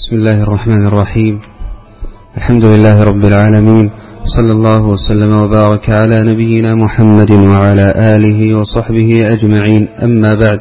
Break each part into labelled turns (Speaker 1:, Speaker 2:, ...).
Speaker 1: بسم الله الرحمن الرحيم. الحمد لله رب العالمين، صلى الله وسلم وبارك على نبينا محمد وعلى آله وصحبه أجمعين، أما بعد،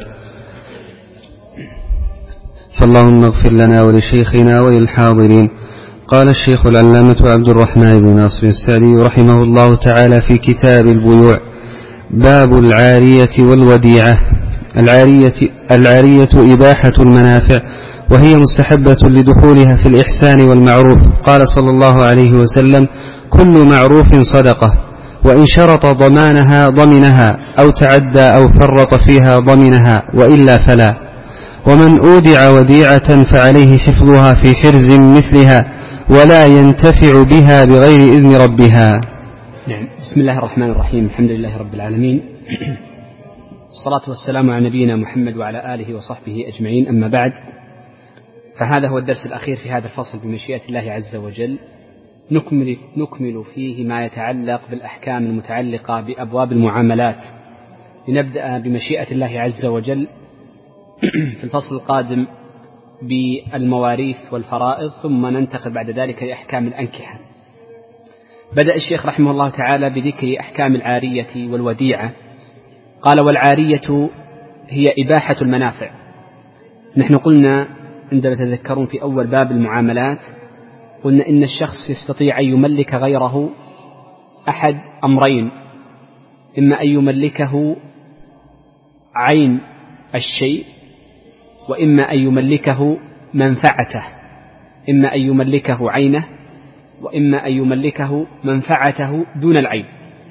Speaker 1: فاللهم اغفر لنا ولشيخنا وللحاضرين. قال الشيخ العلامة عبد الرحمن بن ناصر السعدي رحمه الله تعالى في كتاب البيوع: باب العارية والوديعة. العارية إباحة المنافع، وهي مستحبة لدخولها في الإحسان والمعروف. قال صلى الله عليه وسلم: كل معروف صدقة، وإن شرط ضمانها ضمنها، أو تعدى أو فرط فيها ضمنها، وإلا فلا. ومن أودع وديعة فعليه حفظها في حرز مثلها، ولا ينتفع بها بغير إذن ربها.
Speaker 2: نعم. بسم الله الرحمن الرحيم. الحمد لله رب العالمين، الصلاة والسلام على نبينا محمد وعلى آله وصحبه أجمعين، أما بعد، فهذا هو الدرس الأخير في هذا الفصل بمشيئة الله عز وجل. نكمل فيه ما يتعلق بالأحكام المتعلقة بأبواب المعاملات. لنبدأ بمشيئة الله عز وجل في الفصل القادم بالمواريث والفرائض، ثم ننتقل بعد ذلك لأحكام الأنكحة. بدأ الشيخ رحمه الله تعالى بذكر أحكام العارية والوديعة. قال: والعارية هي إباحة المنافع. نحن قلنا عندما تذكرون في أول باب المعاملات، قلنا إن الشخص يستطيع أن يملك غيره أحد أمرين: إما أن يملكه عين الشيء، وإما أن يملكه منفعته. إما أن يملكه عينه، وإما أن يملكه منفعته دون العين.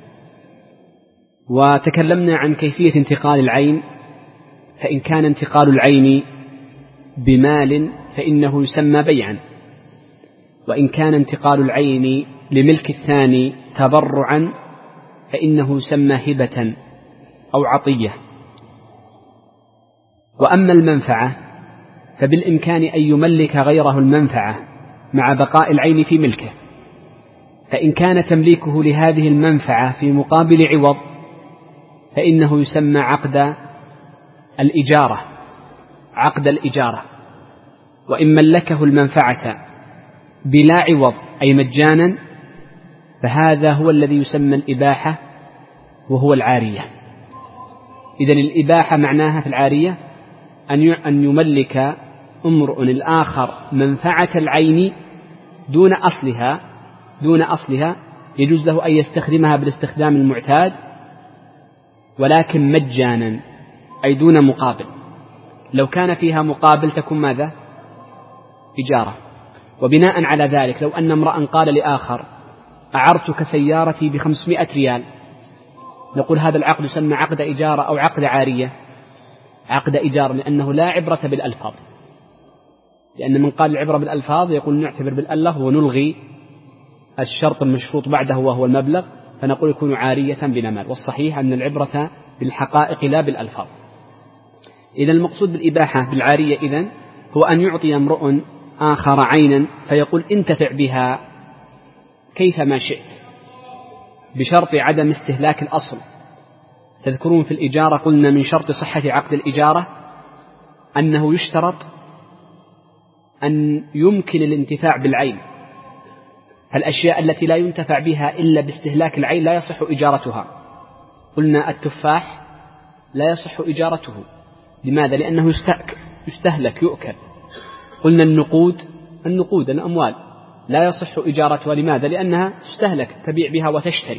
Speaker 2: وتكلمنا عن كيفية انتقال العين، فإن كان انتقال العين بمال فإنه يسمى بيعا، وإن كان انتقال العين لملك الثاني تبرعا فإنه يسمى هبة أو عطية. وأما المنفعة فبالإمكان أن يملك غيره المنفعة مع بقاء العين في ملكه، فإن كان تمليكه لهذه المنفعة في مقابل عوض فإنه يسمى عقد الإجارة. وإن ملكه المنفعة بلا عوض أي مجانا فهذا هو الذي يسمى الإباحة، وهو العارية. إذن الإباحة معناها في العارية أن يملك امرؤ الآخر منفعة العين دون أصلها، يجوز له أن يستخدمها بالاستخدام المعتاد، ولكن مجانا أي دون مقابل. لو كان فيها مقابل تكون ماذا؟ إجارة. وبناء على ذلك، لو أن امرأ قال لآخر: أعرتك سيارتي ب500 ريال، نقول هذا العقد يسمى عقد إجارة أو عقد عارية؟ عقد إجارة، لأنه لا عبرة بالألفاظ، لأن من قال العبرة بالألفاظ يقول نعتبر بالألف ونلغي الشرط المشروط بعده وهو المبلغ، فنقول يكون عارية بلا مال. والصحيح أن العبرة بالحقائق لا بالألفاظ. إذا المقصود بالإباحة بالعارية إذن هو أن يعطي امرؤ آخر عينا فيقول: انتفع بها كيفما شئت، بشرط عدم استهلاك الأصل. تذكرون في الإجارة قلنا من شرط صحة عقد الإجارة أنه يشترط أن يمكن الانتفاع بالعين. الأشياء التي لا ينتفع بها إلا باستهلاك العين لا يصح إجارتها. قلنا التفاح لا يصح إجارته. لماذا؟ لأنه يستهلك يؤكل. قلنا النقود الأموال لا يصح إجارتها. لماذا؟ لأنها تستهلك، تبيع بها وتشتري.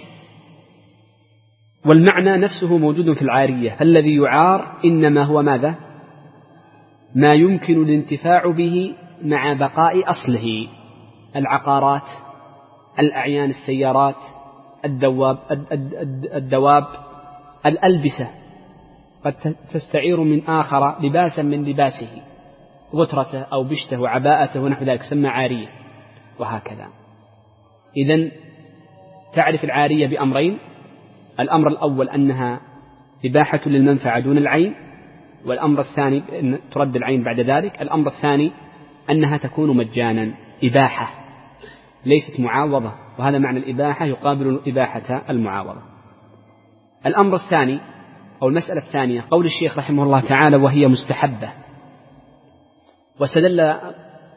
Speaker 2: والمعنى نفسه موجود في العارية. الذي يعار إنما هو ماذا؟ ما يمكن الانتفاع به مع بقاء أصله: العقارات، الأعيان، السيارات، الدواب، الألبسة. قد تستعير من آخر لباسا من لباسه، غترته أو بشته وعباءته ونحو ذلك، سمى عارية، وهكذا. إذن تعرف العارية بأمرين: الأمر الأول أنها إباحة للمنفعة دون العين، والأمر الثاني أن ترد العين بعد ذلك. الأمر الثاني أنها تكون مجانا، إباحة ليست معاوضة، وهذا معنى الإباحة يقابل إباحة المعاوضة. الأمر الثاني أو المسألة الثانية قول الشيخ رحمه الله تعالى: وهي مستحبة. واستدل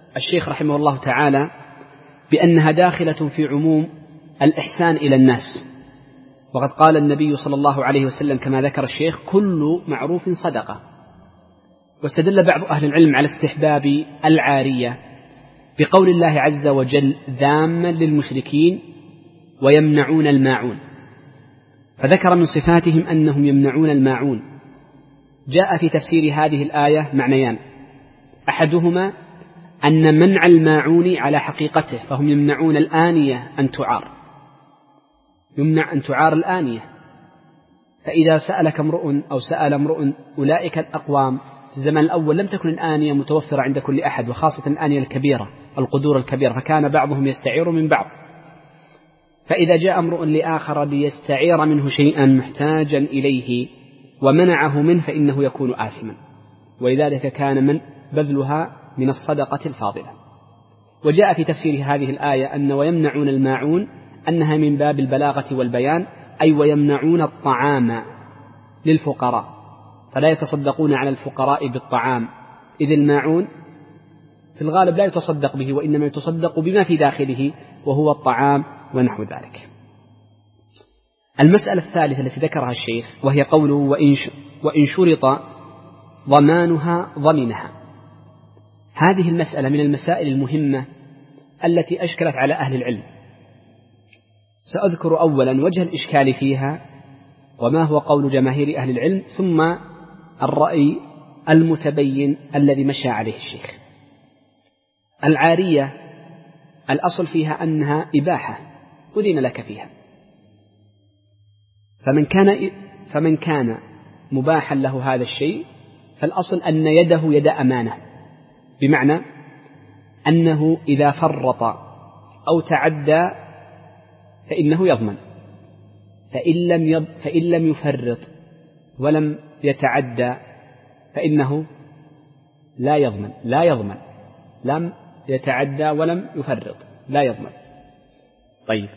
Speaker 2: الشيخ رحمه الله تعالى بأنها داخلة في عموم الإحسان إلى الناس، وقد قال النبي صلى الله عليه وسلم كما ذكر الشيخ: كل معروف صدقة. واستدل بعض أهل العلم على استحباب العارية بقول الله عز وجل ذاما للمشركين ويمنعون الماعون، فذكر من صفاتهم أنهم يمنعون الماعون. جاء في تفسير هذه الآية معنيان: أحدهما أن منع الماعون على حقيقته، فهم يمنعون الآنية أن تعار، يمنع أن تعار الآنية. فإذا سألك امرؤ أو سأل امرؤ أولئك الأقوام في الزمن الأول لم تكن الآنية متوفرة عند كل أحد، وخاصة الآنية الكبيرة القدور الكبيرة، فكان بعضهم يستعير من بعض. فإذا جاء امرؤ لآخر ليستعير منه شيئا محتاجا إليه ومنعه منه فإنه يكون آثما، ولذلك كان من بذلها من الصدقة الفاضلة. وجاء في تفسير هذه الآية أن ويمنعون الماعون أنها من باب البلاغة والبيان، أي ويمنعون الطعام للفقراء، فلا يتصدقون على الفقراء بالطعام، إذ الماعون في الغالب لا يتصدق به، وإنما يتصدق بما في داخله وهو الطعام ونحو ذلك. المسألة الثالثة التي ذكرها الشيخ وهي قوله وإن شرط ضمانها ضمنها. هذه المسألة من المسائل المهمة التي أشكلت على أهل العلم. سأذكر أولا وجه الإشكال فيها وما هو قول جماهير أهل العلم، ثم الرأي المتبين الذي مشى عليه الشيخ. العارية الأصل فيها أنها إباحة أذن لك فيها، فمن كان مباحا له هذا الشيء فالأصل أن يده يد أمانة، بمعنى أنه إذا فرط أو تعدى فإنه يضمن، فإن لم يفرط ولم يتعدى فإنه لا يضمن لم يتعدى ولم يفرط لا يضمن. طيب،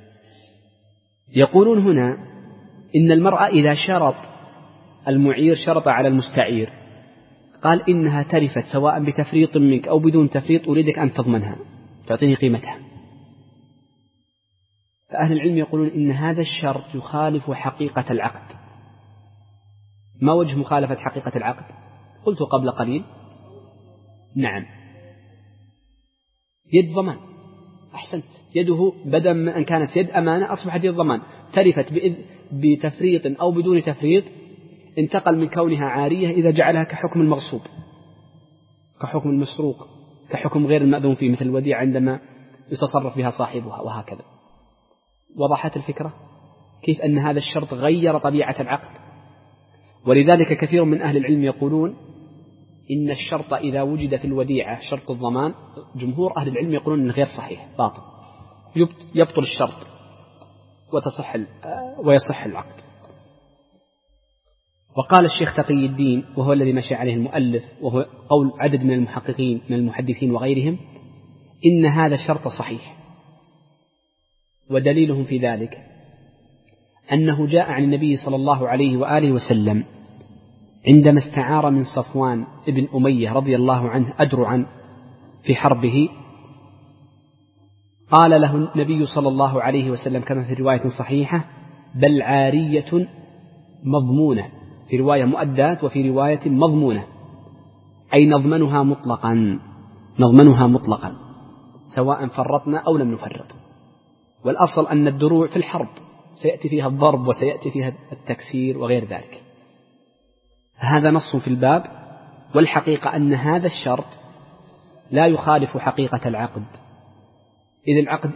Speaker 2: يقولون هنا إن المرأة إذا شرط المعير شرط على المستعير، قال إنها تلفت سواء بتفريط منك أو بدون تفريط، أريدك أن تضمنها تعطيني قيمتها. فأهل العلم يقولون إن هذا الشرط يخالف حقيقة العقد. ما وجه مخالفة حقيقة العقد؟ قلت قبل قليل نعم، يد ضمان. أحسنت، يده بدل من أن كانت يد أمانة أصبحت يد ضمان. تلفت بتفريط أو بدون تفريط، انتقل من كونها عارية إذا جعلها كحكم المغصوب، كحكم المسروق، كحكم غير المأذون فيه، مثل الوديعة عندما يتصرف بها صاحبها وهكذا. وضحت الفكرة كيف أن هذا الشرط غير طبيعة العقد. ولذلك كثير من أهل العلم يقولون إن الشرط إذا وجد في الوديعة شرط الضمان، جمهور أهل العلم يقولون إنه غير صحيح، باطل، يبطل الشرط ويصح العقد. وقال الشيخ تقي الدين، وهو الذي مشى عليه المؤلف وهو قول عدد من المحققين من المحدثين وغيرهم، إن هذا الشرط صحيح. ودليلهم في ذلك أنه جاء عن النبي صلى الله عليه وآله وسلم عندما استعار من صفوان ابن أمية رضي الله عنه أدرعا في حربه، قال له النبي صلى الله عليه وسلم كما في رواية صحيحة: بل عارية مضمونة، في رواية مؤدات وفي رواية مضمونة، أي نضمنها مطلقا سواء فرطنا أو لم نفرط. والأصل أن الدروع في الحرب سيأتي فيها الضرب وسيأتي فيها التكسير وغير ذلك. هذا نص في الباب. والحقيقة أن هذا الشرط لا يخالف حقيقة العقد، إذ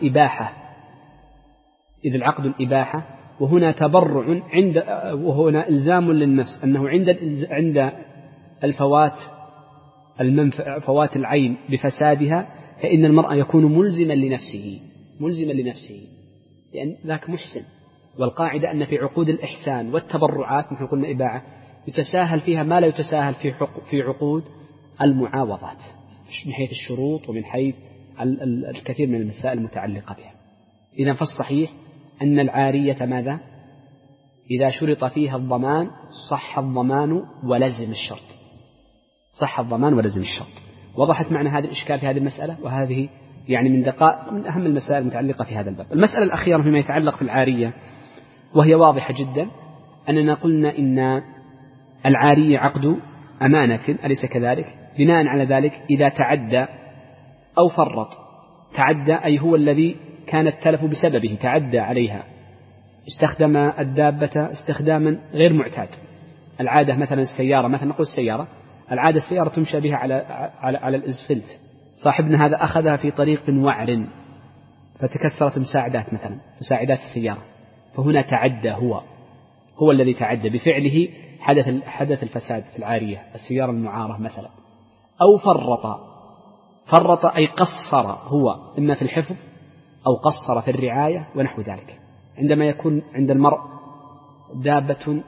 Speaker 2: العقد الإباحة، وهنا تبرع وهنا إلزام للنفس، أنه عند الفوات فوات العين بفسادها فإن المرأة يكون ملزما لنفسه لأن ذاك محسن. والقاعدة أن في عقود الإحسان والتبرعات نحن قلنا إباحة يتساهل فيها ما لا يتساهل في عقود المعاوضات من حيث الشروط ومن حيث الكثير من المسائل المتعلقة بها. إذن فالصحيح أن العارية ماذا؟ إذا شرط فيها الضمان صح الضمان ولزم الشرط، وضحت معنى هذا الإشكال في هذه المسألة، وهذه يعني من أهم المسائل المتعلقة في هذا الباب. المسألة الأخيرة فيما يتعلق في العارية، وهي واضحة جدا، أننا قلنا إن العارية عقد أمانة، أليس كذلك؟ بناء على ذلك إذا تعدى أو فرط، تعدى أي هو الذي كان التلف بسببه، تعدى عليها، استخدم الدابة استخداما غير معتاد. العادة مثلا السيارة، مثلا نقول السيارة، العادة السيارة تمشى بها على الإزفلت، صاحبنا هذا أخذها في طريق وعر فتكسرت مساعدات مثلا، مساعدات السيارة، فهنا تعدى، هو الذي تعدى بفعله، حدث الفساد في العارية، السيارة المعارة مثلا. أو فرط أي قصر هو، إما في الحفظ أو قصر في الرعاية ونحو ذلك. عندما يكون عند المرء دابة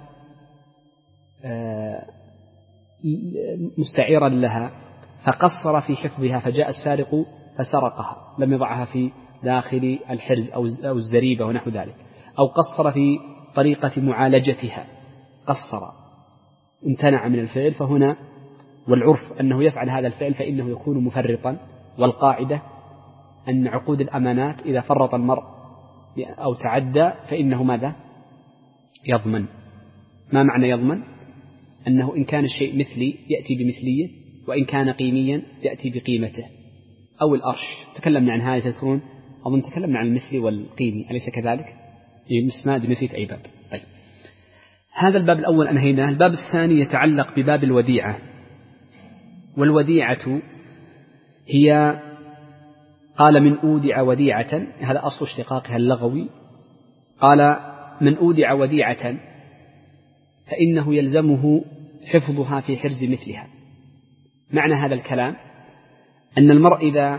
Speaker 2: مستعيرا لها فقصر في حفظها، فجاء السارق فسرقها، لم يضعها في داخل الحرز أو الزريبة ونحو ذلك، أو قصر في طريقة معالجتها، قصر امتنع من الفعل، فهنا والعرف أنه يفعل هذا الفعل فإنه يكون مفرطا. والقاعدة أن عقود الأمانات إذا فرط المرء أو تعدى فإنه ماذا؟ يضمن. ما معنى يضمن؟ أنه إن كان الشيء مثلي يأتي بمثلية، وإن كان قيميا يأتي بقيمته. أو الأرش، تكلمنا عن هذا، تذكرون أظن تكلمنا عن المثلي والقيمي، أليس كذلك؟ نسيت أي باب. طيب، هذا الباب الأول أنهيناه. الباب الثاني يتعلق بباب الوديعة. والوديعة هي، قال من أودع وديعة، هذا أصل اشتقاقها اللغوي، قال من أودع وديعة فإنه يلزمه حفظها في حرز مثلها. معنى هذا الكلام أن المرء إذا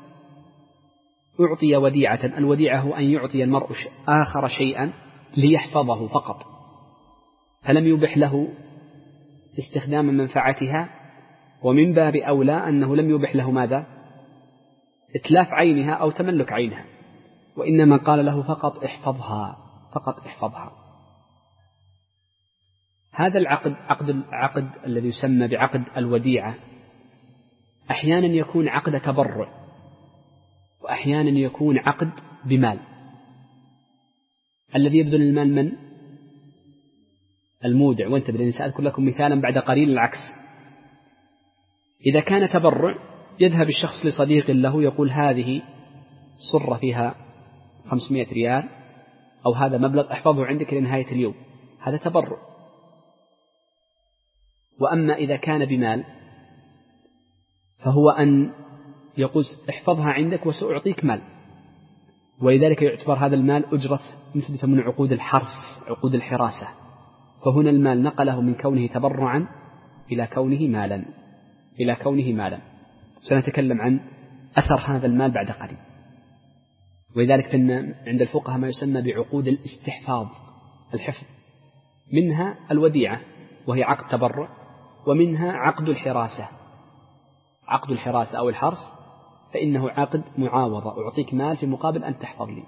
Speaker 2: أعطي وديعة، الوديعة هو أن يعطي المرء آخر شيئا ليحفظه فقط، فلم يبح له استخدام منفعتها، ومن باب أولى أنه لم يبح له ماذا؟ إتلاف عينها أو تملك عينها، وإنما قال له فقط احفظها. هذا العقد الذي يسمى بعقد الوديعة أحيانا يكون عقد تبرع، وأحيانا يكون عقد بمال. الذي يبذل المال من؟ المودع. وانتبه، سأذكر لكم مثالا بعد قليل العكس. إذا كان تبرع، يذهب الشخص لصديق له يقول هذه صرة فيها 500 ريال أو هذا مبلغ احفظه عندك لنهاية اليوم، هذا تبرع. وأما إذا كان بمال فهو أن يقول احفظها عندك وسأعطيك مال، ولذلك يعتبر هذا المال أجرة، مثل من عقود الحرس، عقود الحراسة. فهنا المال نقله من كونه تبرعا إلى كونه مالا. سنتكلم عن أثر هذا المال بعد قليل. ولذلك عند الفقهاء ما يسمى بعقود الاستحفاظ، الحفظ، منها الوديعة وهي عقد تبرع، ومنها عقد الحراسة أو الحرس، فإنه عقد معاوضة، أعطيك مال في مقابل أن تحفظ لي،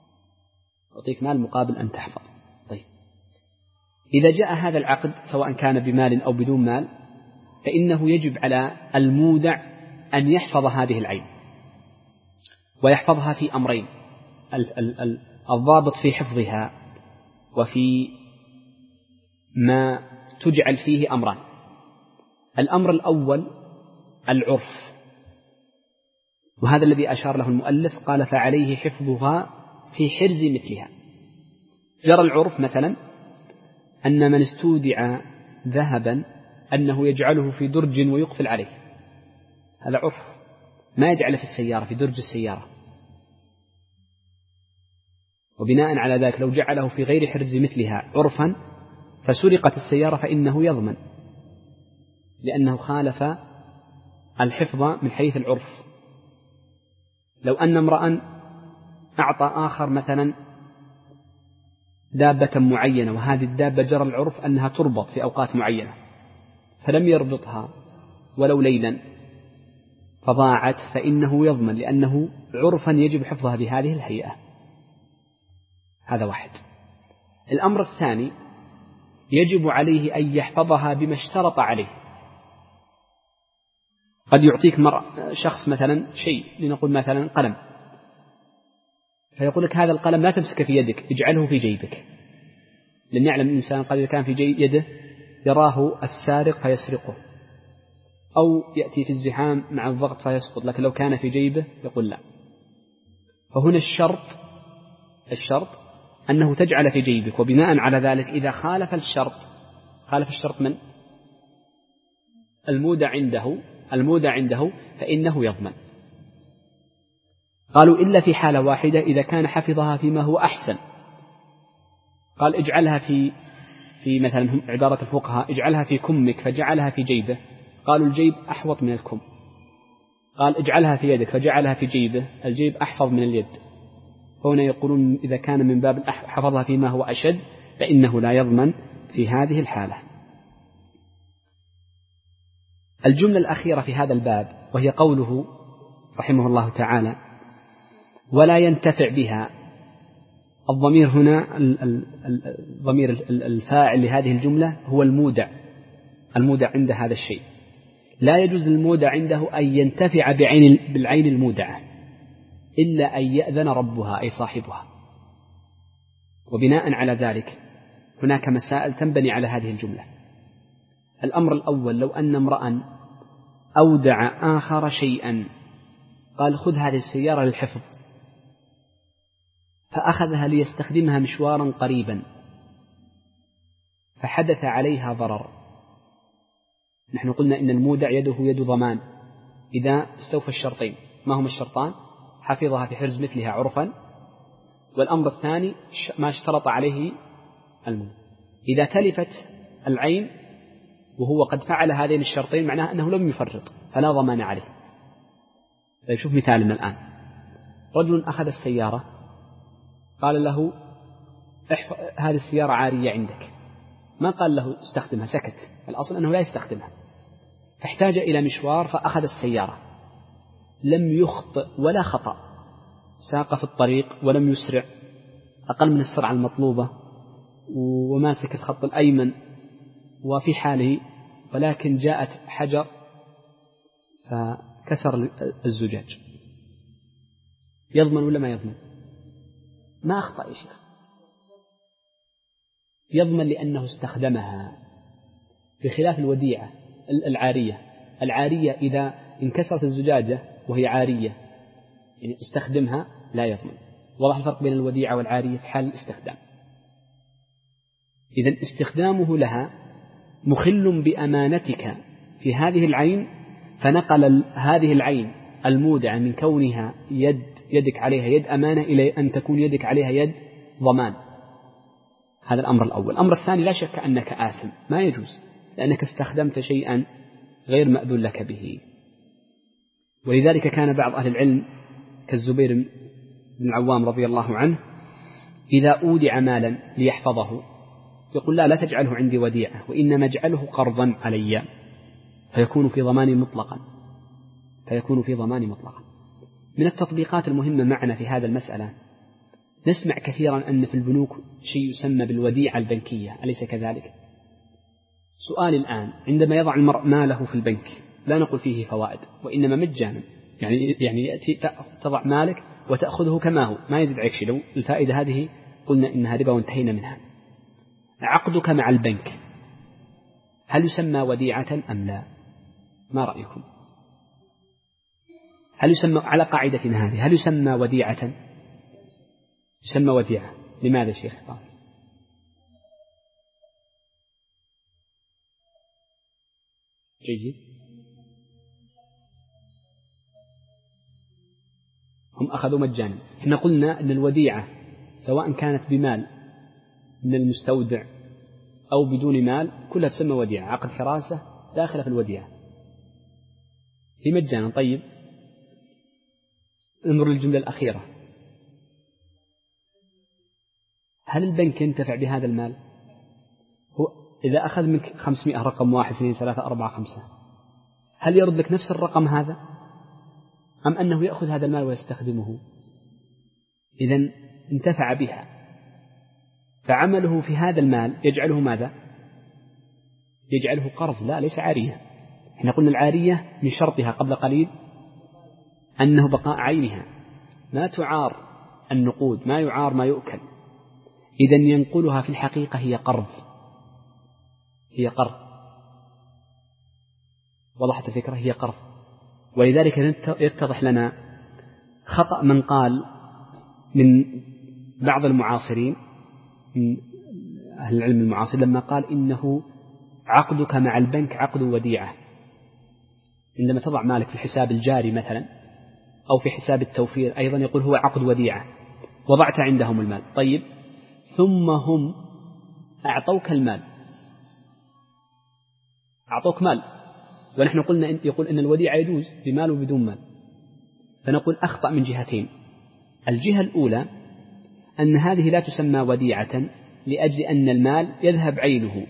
Speaker 2: طيب، إذا جاء هذا العقد سواء كان بمال أو بدون مال، فإنه يجب على المودع أن يحفظ هذه العين، ويحفظها في أمرين. الضابط في حفظها وفي ما تجعل فيه أمران. الأمر الأول العرف، وهذا الذي أشار له المؤلف، قال فعليه حفظها في حرز مثلها. جرى العرف مثلا أن من استودع ذهبا أنه يجعله في درج ويقفل عليه، هذا عرف، ما يجعله في السيارة، في درج السيارة. وبناء على ذلك لو جعله في غير حرز مثلها عرفا فسرقت السيارة فإنه يضمن، لأنه خالف الحفظ من حيث العرف. لو أن امرأ أعطى آخر مثلا دابة معينة، وهذه الدابة جرى العرف أنها تربط في أوقات معينة، فلم يربطها ولو ليلا فضاعت، فإنه يضمن، لأنه عرفا يجب حفظها بهذه الهيئة. هذا واحد. الأمر الثاني يجب عليه أن يحفظها بما اشترط عليه. قد يعطيك شخص مثلا شيء، لنقول مثلا قلم، فيقول لك هذا القلم لا تمسك في يدك، اجعله في جيبك، لأن يعلم الإنسان قد كان في يده يراه السارق فيسرقه، أو يأتي في الزحام مع الضغط فيسقط، لكن لو كان في جيبه يقول لا. فهنا الشرط أنه تجعل في جيبك، وبناء على ذلك إذا خالف الشرط من المودع عنده فإنه يضمن. قالوا إلا في حالة واحدة، إذا كان حفظها فيما هو أحسن. قال اجعلها في مثلا عبارة الفقهاء اجعلها في كمك فجعلها في جيبه، قالوا الجيب أحوط من الكم. قال اجعلها في يدك فجعلها في جيبه، الجيب أحفظ من اليد. هنا يقولون إذا كان من باب حفظها فيما هو أشد فإنه لا يضمن في هذه الحالة. الجملة الأخيرة في هذا الباب وهي قوله رحمه الله تعالى ولا ينتفع بها. الضمير هنا الضمير الفاعل لهذه الجملة هو المودع عند هذا الشيء. لا يجوز للمودع عنده أن ينتفع بالعين المودعة إلا أن يأذن ربها أي صاحبها. وبناء على ذلك هناك مسائل تنبني على هذه الجملة. الأمر الأول، لو أن امرأ أودع آخر شيئا، قال خذ هذه السيارة للحفظ، فأخذها ليستخدمها مشوارا قريبا، فحدث عليها ضرر. نحن قلنا إن المودع يده يد ضمان إذا استوفى الشرطين. ما هما الشرطان؟ حفظها في حرز مثلها عرفا، والأمر الثاني ما اشترط عليه المودع. إذا تلفت العين وهو قد فعل هذين الشرطين معناه أنه لم يفرط فلا ضمان عليه. طيب شوف مثالنا الآن، رجل أخذ السيارة، قال له هذه السيارة عارية عندك، ما قال له استخدمها، سكت، الأصل أنه لا يستخدمها، فاحتاج إلى مشوار فأخذ السيارة، لم يخطئ ولا خطأ، ساق في الطريق ولم يسرع أقل من السرعة المطلوبة وماسك الخط الأيمن وفي حاله، ولكن جاءت حجر فكسر الزجاج، يضمن ولا ما يضمن؟ ما أخطأ يا شيخ، يضمن لأنه استخدمها، بخلاف الوديعة العارية إذا انكسرت الزجاجة وهي عارية يعني استخدمها لا يضمن. واضح الفرق بين الوديعة والعارية في حال الاستخدام. إذن استخدامه لها مخل بأمانتك في هذه العين، فنقل هذه العين المودعة من كونها يدك عليها يد أمانة إلى أن تكون يدك عليها يد ضمان. هذا الأمر الأول. الأمر الثاني، لا شك أنك آثم، ما يجوز لأنك استخدمت شيئا غير مأذون لك به. ولذلك كان بعض أهل العلم كالزبير بن العوام رضي الله عنه إذا أودع مالا ليحفظه يقول لا تجعله عندي وديعة، وإنما اجعله قرضا علي فيكون في ضمان مطلقا. من التطبيقات المهمة معنا في هذا المسألة، نسمع كثيرا أن في البنوك شيء يسمى بالوديعة البنكية، أليس كذلك؟ سؤال الآن، عندما يضع المرء ماله في البنك لا نقول فيه فوائد وإنما مجانا، يعني يأتي تضع مالك وتأخذه كما هو، ما يزيد عليك شيء. لو الفائدة هذه قلنا إنها ربا وانتهينا منها. عقدك مع البنك هل يسمى وديعة أم لا؟ ما رأيكم؟ هل يسمى على قاعدتنا هذه هل يسمى وديعة؟ يسمى وديعة. لماذا شيخ؟ جيد. هم أخذوا مجانا. احنا قلنا أن الوديعة سواء كانت بمال من المستودع أو بدون مال كلها تسمى وديعة. عقد حراسة داخلة في الوديعة في مجانا. طيب انظر للجملة الأخيرة، هل البنك ينتفع بهذا المال؟ هو إذا أخذ منك 500 رقم 1 2 3 4 5 هل يرد لك نفس الرقم هذا أم أنه يأخذ هذا المال ويستخدمه؟ إذن انتفع بها، فعمله في هذا المال يجعله ماذا؟ يجعله قرض، لا ليس عارية. احنا قلنا العارية من شرطها قبل قليل أنه بقاء عينها، ما تعار النقود، ما يعار ما يؤكل. إذن ينقلها في الحقيقة هي قرض، هي قرض. وضحت الفكرة؟ هي قرض. ولذلك يتضح لنا خطأ من قال من بعض المعاصرين من أهل العلم المعاصر لما قال إنه عقدك مع البنك عقد وديعة. عندما تضع مالك في الحساب الجاري مثلا أو في حساب التوفير أيضا يقول هو عقد وديعة، وضعت عندهم المال. طيب، ثم هم أعطوك المال، أعطوك مال، ونحن قلنا يقول إن الوديعة يجوز بمال وبدون مال. فنقول أخطأ من جهتين. الجهة الأولى أن هذه لا تسمى وديعة لأجل أن المال يذهب عينه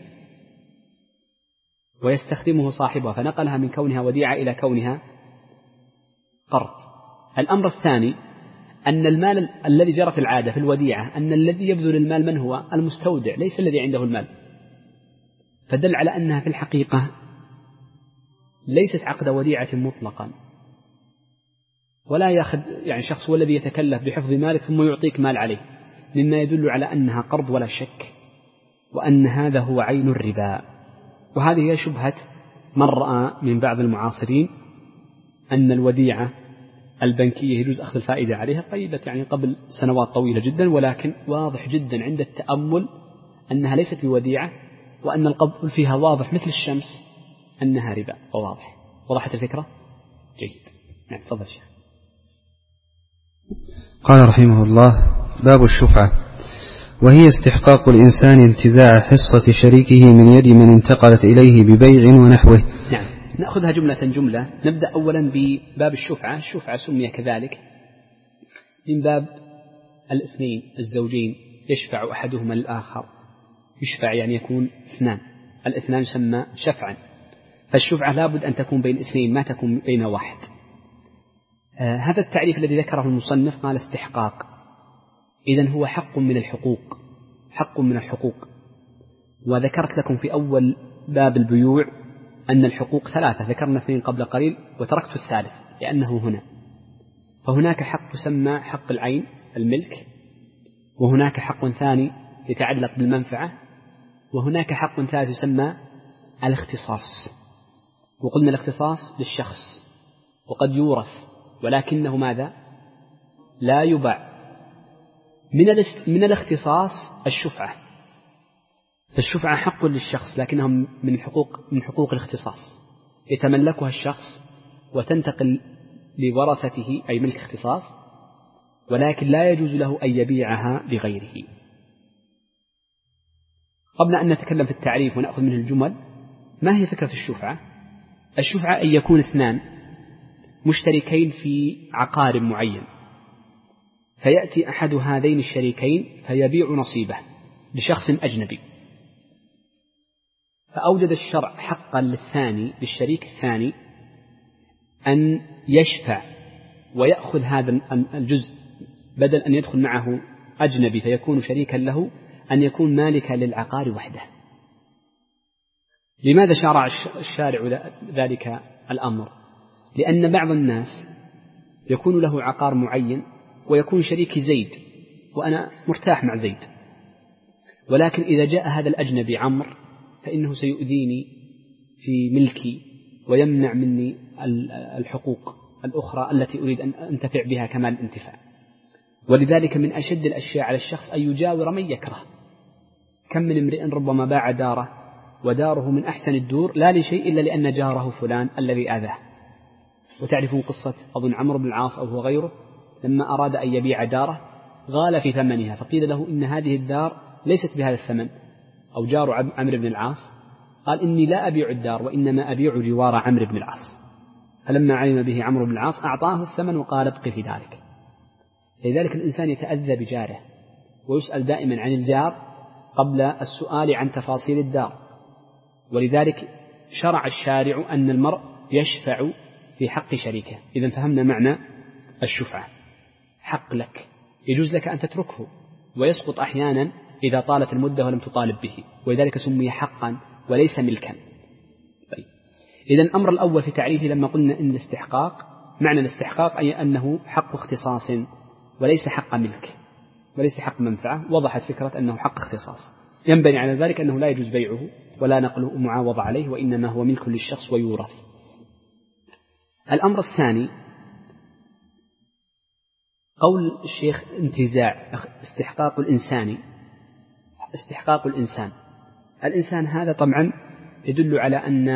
Speaker 2: ويستخدمه صاحبها، فنقلها من كونها وديعة إلى كونها قرض. الأمر الثاني أن المال الذي جرت العادة في الوديعة أن الذي يبذل المال من هو؟ المستودع، ليس الذي عنده المال. فدل على أنها في الحقيقة ليست عقد وديعة مطلقا، ولا يأخذ يعني شخص هو الذي يتكلف بحفظ مالك ثم يعطيك مال عليه، مما يدل على أنها قرض ولا شك، وأن هذا هو عين الربا. وهذه هي شبهة من رأى من بعض المعاصرين أن الوديعة البنكية يجوز أخذ الفائدة عليها. قيدت يعني قبل سنوات طويلة جدا، ولكن واضح جدا عند التأمل أنها ليست بوديعة، وأن القبض فيها واضح مثل الشمس أنها ربا وواضح. وضحت الفكرة؟ جيد. نعم، تفضل شيخ.
Speaker 1: قال رحمه الله: باب الشفعة، وهي استحقاق الإنسان انتزاع حصة شريكه من يد من انتقلت إليه ببيع ونحوه.
Speaker 2: نعم، نأخذها جملة جملة. نبدأ أولا بباب الشفعة. الشفعة سمي كذلك من باب الاثنين الزوجين، يشفع أحدهما الآخر. يشفع يعني يكون اثنان، الاثنان يسمى شفعا. فالشفعة لابد أن تكون بين اثنين، ما تكون بين واحد. هذا التعريف الذي ذكره المصنف قال استحقاق، إذن هو حق من الحقوق، حق من الحقوق. وذكرت لكم في أول باب البيوع أن الحقوق ثلاثة، ذكرنا اثنين قبل قليل وتركت الثالث لأنه هنا. فهناك حق يسمى حق العين الملك، وهناك حق ثاني يتعلق بالمنفعة، وهناك حق ثالث يسمى الاختصاص. وقلنا الاختصاص للشخص وقد يورث، ولكنه ماذا؟ لا يباع. من الاختصاص الشفعة، فالشفعة حق للشخص لكنها من حقوق الاختصاص، يتملكها الشخص وتنتقل لورثته أي ملك اختصاص، ولكن لا يجوز له أن يبيعها لغيره. قبل أن نتكلم في التعريف ونأخذ منه الجمل، ما هي فكرة الشفعة؟ الشفعة أن يكون اثنان مشتركين في عقار معين، فيأتي أحد هذين الشريكين فيبيع نصيبه لشخص أجنبي، فأوجد الشرع حقا للثاني للشريك الثاني أن يشفع ويأخذ هذا الجزء، بدل أن يدخل معه أجنبي فيكون شريكا له، أن يكون مالكا للعقار وحده. لماذا شرع الشارع ذلك الأمر؟ لأن بعض الناس يكون له عقار معين ويكون شريك زيد وأنا مرتاح مع زيد، ولكن إذا جاء هذا الأجنبي عمرو فإنه سيؤذيني في ملكي ويمنع مني الحقوق الأخرى التي أريد أن أنتفع بها كمال الانتفاع. ولذلك من أشد الأشياء على الشخص أن يجاور من يكره. كم من امرئ ربما باع داره وداره من أحسن الدور لا لشيء إلا لأن جاره فلان الذي آذاه. وتعرفون قصة أظن عمرو بن العاص أو هو غيره لما أراد أن يبيع داره غال في ثمنها، فقيل له إن هذه الدار ليست بهذا الثمن، أو جار عمرو بن العاص قال إني لا أبيع الدار وإنما أبيع جوار عمرو بن العاص. فلما علم به عمرو بن العاص أعطاه الثمن وقال ابق في ذلك. لذلك الإنسان يتأذى بجاره ويسأل دائما عن الجار قبل السؤال عن تفاصيل الدار. ولذلك شرع الشارع أن المرء يشفع في حق شريكه. إذن فهمنا معنى الشفعة، حق لك يجوز لك أن تتركه ويسقط أحيانا إذا طالت المدة ولم تطالب به، ولذلك سمي حقا وليس ملكا. طيب. إذن الأمر الأول في تعريفه لما قلنا إن الاستحقاق، معنى الاستحقاق أي أنه حق اختصاص وليس حق ملك وليس حق منفعة، وضحت فكرة أنه حق اختصاص، ينبني على ذلك أنه لا يجوز بيعه ولا نقله معاوضة عليه، وإنما هو ملك للشخص ويورث. الأمر الثاني قول الشيخ انتزاع استحقاق الإنسان. الإنسان هذا طبعا يدل على أن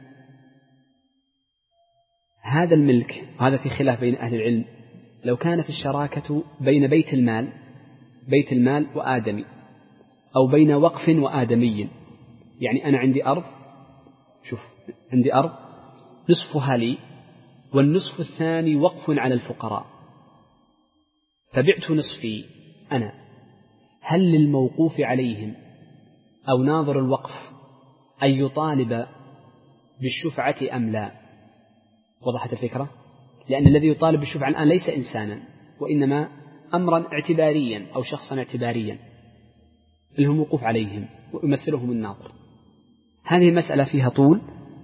Speaker 2: هذا الملك، وهذا في خلاف بين أهل العلم، لو كانت الشراكة بين بيت المال وآدمي، أو بين وقف وآدمي، يعني أنا عندي أرض، عندي أرض نصفها لي والنصف الثاني وقف على الفقراء، فبعت نصفي أنا، هل للموقوف عليهم أو ناظر الوقف أن يطالب بالشفعة أم لا؟ وضحت الفكرة؟ لأن الذي يطالب بالشفعة الآن ليس إنسانا، وإنما أمرا اعتباريا أو شخصا اعتباريا اللي هم موقوف عليهم ويمثلهم الناظر. هذه مسألة فيها طول،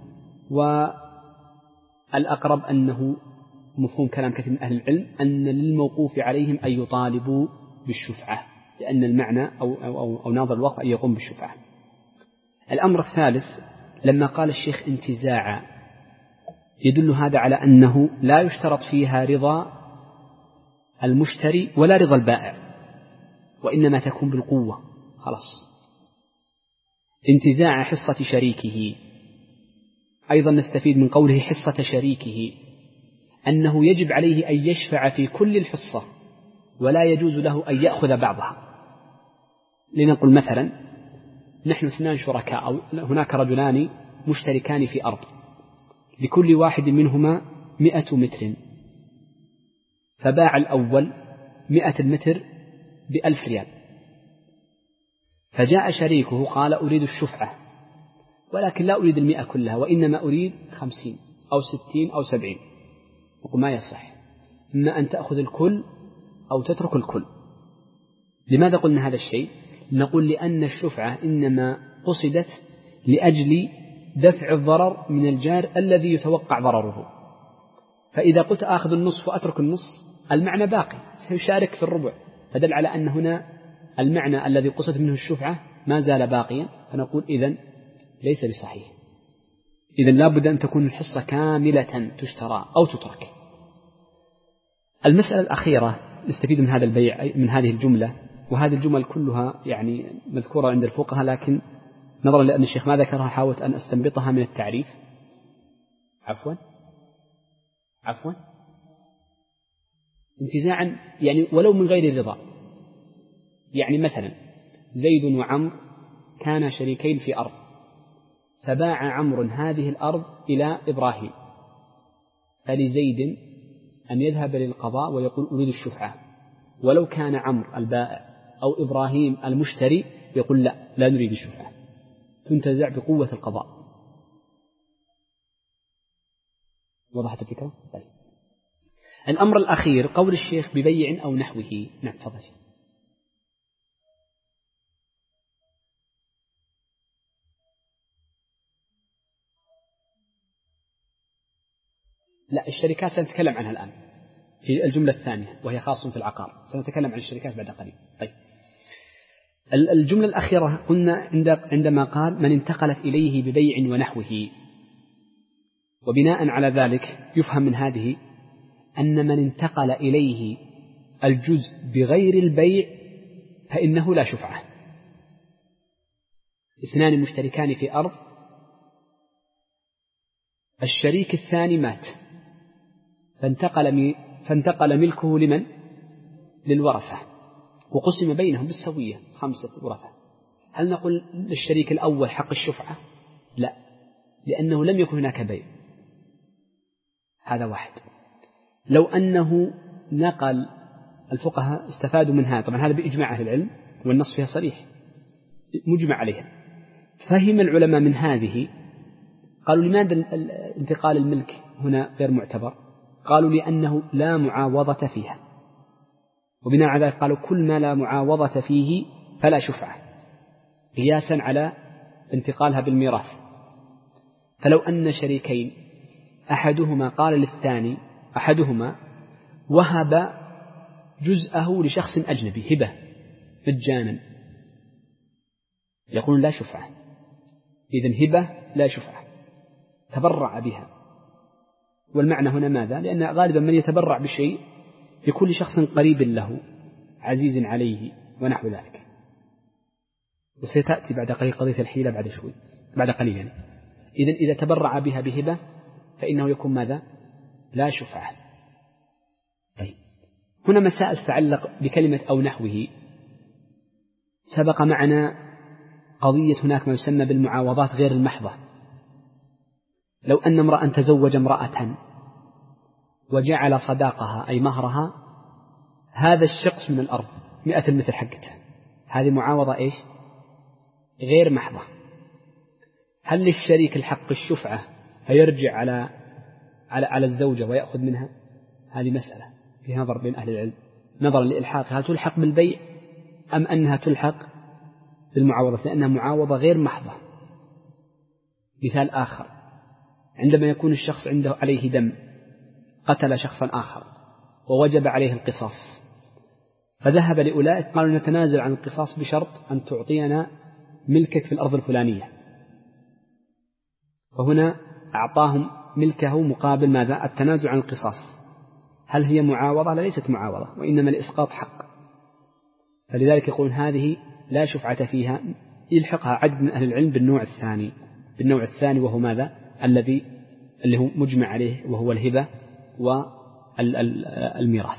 Speaker 2: والأقرب أنه مفهوم كلام كثير من أهل العلم أن للموقوف عليهم أن يطالبوا بالشفعة، لأن المعنى أو ناظر الوقف أن يقوم بالشفعة. الأمر الثالث لما قال الشيخ انتزاعا، يدل هذا على أنه لا يشترط فيها رضا المشتري ولا رضا البائع، وإنما تكون بالقوة خلاص. انتزاع حصة شريكه، أيضا نستفيد من قوله حصة شريكه أنه يجب عليه أن يشفع في كل الحصة ولا يجوز له أن يأخذ بعضها. لنقل مثلا نحن 2 شركاء، أو هناك رجلان مشتركان في أرض، لكل واحد منهما 100 متر، فباع الأول 100 المتر ب1000 ريال، فجاء شريكه قال أريد الشفعة، ولكن لا أريد 100 كلها، وإنما أريد 50 أو 60 أو 70. نقول ما يصح، إما أن تأخذ الكل أو تترك الكل. لماذا قلنا هذا الشيء؟ نقول لأن الشفعة إنما قصدت لأجل دفع الضرر من الجار الذي يتوقع ضرره، فإذا قلت آخذ النصف وأترك النصف المعنى باقي، سيشارك في الربع، فدل على أن هنا المعنى الذي قصد منه الشفعة ما زال باقيا، فنقول إذن ليس بصحيح. إذن لا بد أن تكون الحصة كاملة تشترى أو تترك. المسألة الأخيرة نستفيد من هذا البيع، من هذه الجملة، وهذه الجمل كلها يعني مذكورة عند الفقهاء، لكن نظرا لأن الشيخ ما ذكرها حاولت أن أستنبطها من التعريف. عفوا انتزاعا يعني ولو من غير رضا، يعني مثلا زيد وعمر كانا شريكين في أرض، فباع عمرو هذه الأرض إلى إبراهيم، فلزيد أن يذهب للقضاء ويقول أريد الشفعة، ولو كان عمرو البائع أو إبراهيم المشتري يقول لا نريد الشفعة، تنتزع بقوة القضاء. وضحت الفكرة؟ طيب. الأمر الأخير قول الشيخ ببيع أو نحوه. نعم تفضل. لا، الشركات سنتكلم عنها الآن في الجملة الثانية وهي خاصة في العقار، سنتكلم عن الشركات بعد قليل. طيب. الجملة الأخيرة قلنا عندما قال من انتقلت إليه ببيع ونحوه، وبناء على ذلك يفهم من هذه أن من انتقل إليه الجزء بغير البيع فإنه لا شفعة. 2 مشتركان في أرض، الشريك الثاني مات فانتقل ملكه لمن؟ للورثة، وقسم بينهم بالسوية 5 ورثة. هل نقول للشريك الأول حق الشفعة؟ لا، لأنه لم يكن هناك بيع. هذا واحد. لو أنه نقل، الفقهاء استفادوا منها، طبعا هذا بإجماع أهل العلم والنص فيها صريح مجمع عليها. فهم العلماء من هذه قالوا لماذا انتقال الملك هنا غير معتبر؟ قالوا لأنه لا معاوضة فيها، وبناء على ذلك قالوا كل ما لا معاوضة فيه فلا شفعة، قياسا على انتقالها بالميراث. فلو أن شريكين أحدهما قال للثاني، أحدهما وهب جزءه لشخص أجنبي هبة مجانا، يقولون لا شفعة. إذن هبة لا شفعة، تبرع بها. والمعنى هنا ماذا؟ لأن غالبا من يتبرع بشيء يكون لشخص قريب له عزيز عليه ونحو ذلك. وستأتي بعد قليل قضية الحيلة بعد قليل يعني. إذن إذا تبرع بها بهبة فإنه يكون ماذا؟ لا شفعة. طيب، هنا مسائل تتعلق بكلمة أو نحوه. سبق معنا قضية هناك ما يسمى بالمعاوضات غير المحضة. لو أن امرأ تزوج امرأة وجعل صداقها أي مهرها هذا الشقص من الأرض 100 المثل حقتها، هذه معاوضة إيش؟ غير محضة. هل للشريك الحق الشفعة فيرجع على الزوجة ويأخذ منها؟ هذه مسألة في نظر بين أهل العلم، نظرا لإلحاقها تلحق بالبيع أم أنها تلحق بالمعاوضة، لأنها معاوضة غير محضة. مثال آخر، عندما يكون الشخص عنده عليه دم، قتل شخصا آخر ووجب عليه القصاص، فذهب لأولئك قالوا نتنازل عن القصاص بشرط أن تعطينا ملكك في الأرض الفلانية. فهنا أعطاهم ملكه مقابل ماذا؟ التنازل عن القصاص. هل هي معاوضة؟ ليست معاوضة، وإنما الإسقاط حق. فلذلك يقولون هذه لا شفعة فيها، يلحقها عدد من أهل العلم بالنوع الثاني وهو ماذا؟ اللي هو مجمع عليه، وهو الهبة والميراث.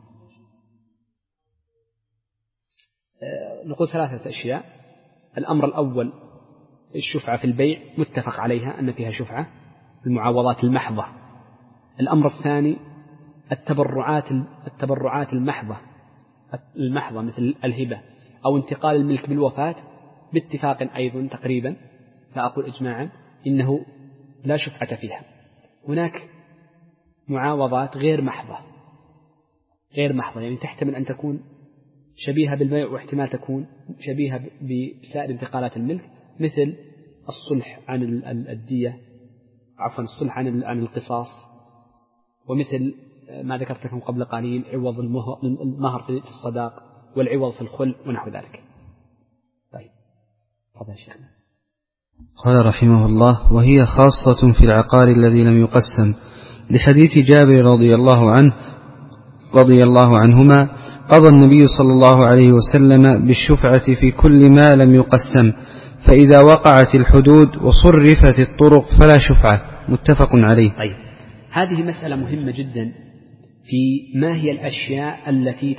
Speaker 2: نقول 3 أشياء. الأمر الأول الشفعة في البيع، متفق عليها أن فيها شفعة، المعاوضات المحضة. الأمر الثاني التبرعات المحضة مثل الهبة أو انتقال الملك بالوفاة، باتفاق أيضا تقريبا، لا أقول إجماعا، إنه لا شفعة فيها. هناك معاوضات غير محضة، يعني تحتمل أن تكون شبيهة بالبيع واحتمال تكون شبيهة بسائر انتقالات الملك، مثل الصلح عن الدية، الصلح عن القصاص، ومثل ما ذكرت لكم قبل قليل عوض المهر في الصداق والعوض في الخلع ونحو ذلك. طيب، تفضل شيخنا.
Speaker 1: قال رحمه الله: وهي خاصة في العقار الذي لم يقسم، لحديث جابر رضي الله عنهما قضى النبي صلى الله عليه وسلم بالشفعة في كل ما لم يقسم، فإذا وقعت الحدود وصرفت الطرق فلا شفعة. متفق عليه.
Speaker 2: طيب، هذه مسألة مهمة جدا في ما هي الأشياء التي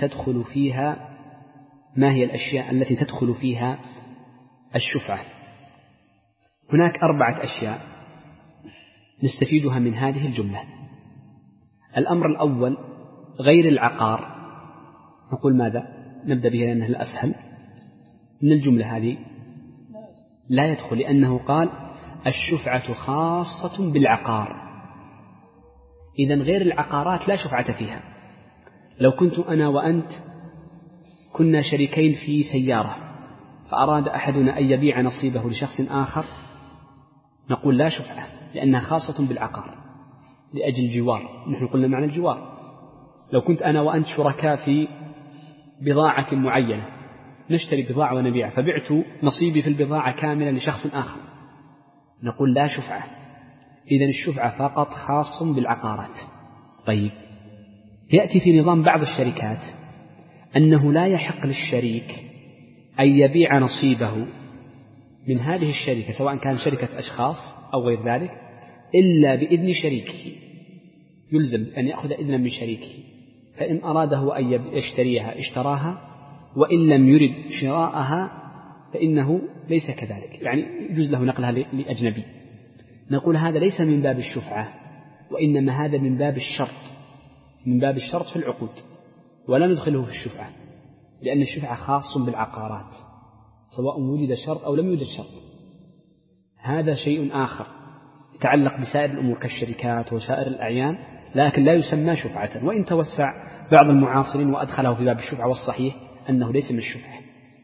Speaker 2: تدخل فيها الشفعة. هناك 4 أشياء نستفيدها من هذه الجملة. الأمر الأول غير العقار. نقول ماذا؟ نبدأ به لأنه الأسهل. من الجملة هذه لا يدخل، لأنه قال الشفعة خاصة بالعقار. إذن غير العقارات لا شفعة فيها. لو كنت أنا وأنت كنا شريكين في سيارة، فأراد أحدنا أن يبيع نصيبه لشخص آخر، نقول لا شفعة، لأنها خاصة بالعقار لأجل الجوار. نحن قلنا معنى الجوار. لو كنت أنا وأنت شركاء في بضاعة معينة، نشتري بضاعة ونبيع، فبعت نصيبي في البضاعة كاملا لشخص آخر، نقول لا شفعة. إذن الشفعة فقط خاص بالعقارات. طيب، يأتي في نظام بعض الشركات أنه لا يحق للشريك أن يبيع نصيبه من هذه الشركة، سواء كان شركة أشخاص أو غير ذلك، إلا بإذن شريكه. يلزم أن يأخذ إذنا من شريكه، فإن أراده أن يشتريها اشتراها، وإن لم يرد شراءها فإنه ليس كذلك، يعني يجوز له نقلها لأجنبي. نقول هذا ليس من باب الشفعة، وإنما هذا من باب الشرط في العقود، ولا ندخله في الشفعة، لأن الشفعة خاص بالعقارات سواء وجد شرط أو لم يوجد شرط. هذا شيء آخر يتعلق بسائر الأمور كالشركات وسائر الأعيان، لكن لا يسمى شفعة، وإن توسع بعض المعاصرين وأدخله في باب الشفعة، والصحيح أنه ليس من الشفعة.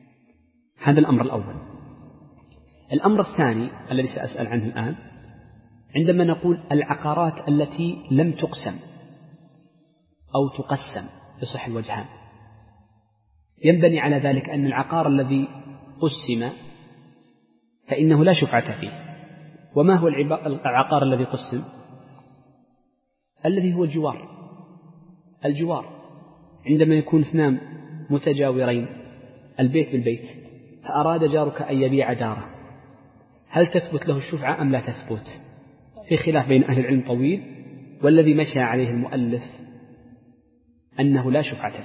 Speaker 2: هذا الأمر الأول. الأمر الثاني الذي سأسأل عنه الآن عندما نقول العقارات التي لم تقسم أو تقسم يصح الوجهان، ينبني على ذلك أن العقار الذي قسم فإنه لا شفعة فيه. وما هو العقار الذي قسم؟ الذي هو الجوار. عندما يكون اثنان متجاورين البيت بالبيت فأراد جارك أن يبيع داره، هل تثبت له الشفعة أم لا تثبت؟ في خلاف بين أهل العلم طويل، والذي مشى عليه المؤلف أنه لا شفعة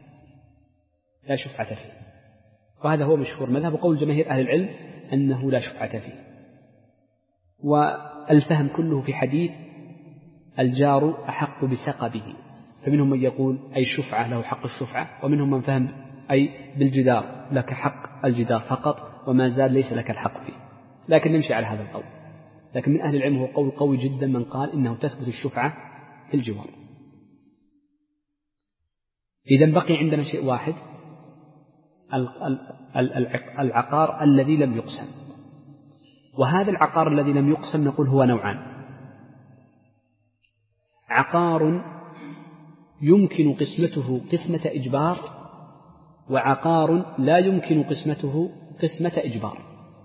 Speaker 2: فيه، وهذا هو مشهور مذهب وقول جماهير أهل العلم أنه لا شفعة فيه. والفهم كله في حديث الجار أحق بسقبه، فمنهم من يقول أي الشفعة له حق الشفعة، ومنهم من فهم أي بالجدار لك حق الجدار فقط وما زال ليس لك الحق فيه، لكن نمشي على هذا القول. لكن من أهل العلم هو قول قوي جدا من قال إنه تثبت الشفعة في الجوار. إذن بقي عندنا شيء واحد، العقار الذي لم يقسم. وهذا العقار الذي لم يقسم نقول هو نوعان: عقار يمكن قسمته قسمة إجبار، وعقار لا يمكن قسمته قسمة إجبار.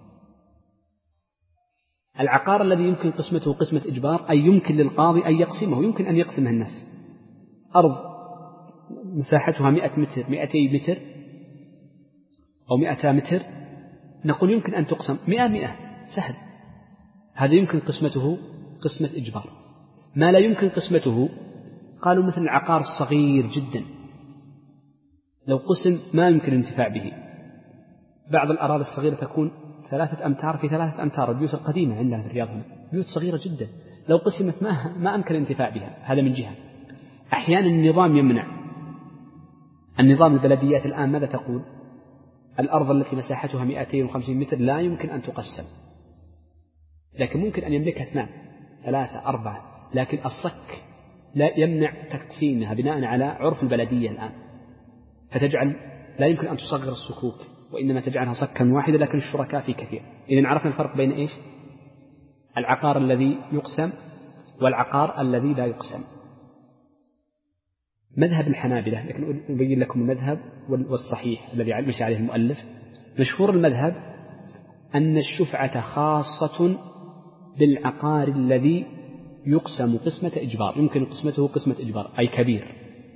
Speaker 2: العقار الذي يمكن قسمته قسمة إجبار أي يمكن للقاضي أن يقسمه، يمكن أن يقسمها الناس. أرض مساحتها 100 متر 200 متر أو 200 متر، نقول يمكن أن تقسم 100 سهل، هذا يمكن قسمته قسمة إجبار. ما لا يمكن قسمته قالوا مثل العقار الصغير جدا لو قسم ما يمكن الانتفاع به. بعض الأراضي الصغيرة تكون 3 أمتار في 3 أمتار، البيوت القديمة عندنا في الرياض بيوت صغيرة جدا لو قسمت ما أمكن الانتفاع بها، هذا من جهة. أحيانا النظام يمنع، النظام البلديات الآن ماذا تقول؟ الأرض التي مساحتها 250 متر لا يمكن أن تقسم، لكن ممكن أن يملكها 2 3 4، لكن الصك لا يمنع تقسيمها بناء على عرف البلدية الآن، فتجعل لا يمكن أن تصغر الصكوك وإنما تجعلها صكا واحدا، لكن الشركاء في كثير. إذن عرفنا الفرق بين إيش؟ العقار الذي يقسم والعقار الذي لا يقسم. مذهب الحنابلة، لكن أبين لكم المذهب والصحيح الذي مشى عليه المؤلف. مشهور المذهب أن الشفعة خاصة بالعقار الذي يقسم قسمة إجبار، يمكن قسمته قسمة إجبار أي كبير.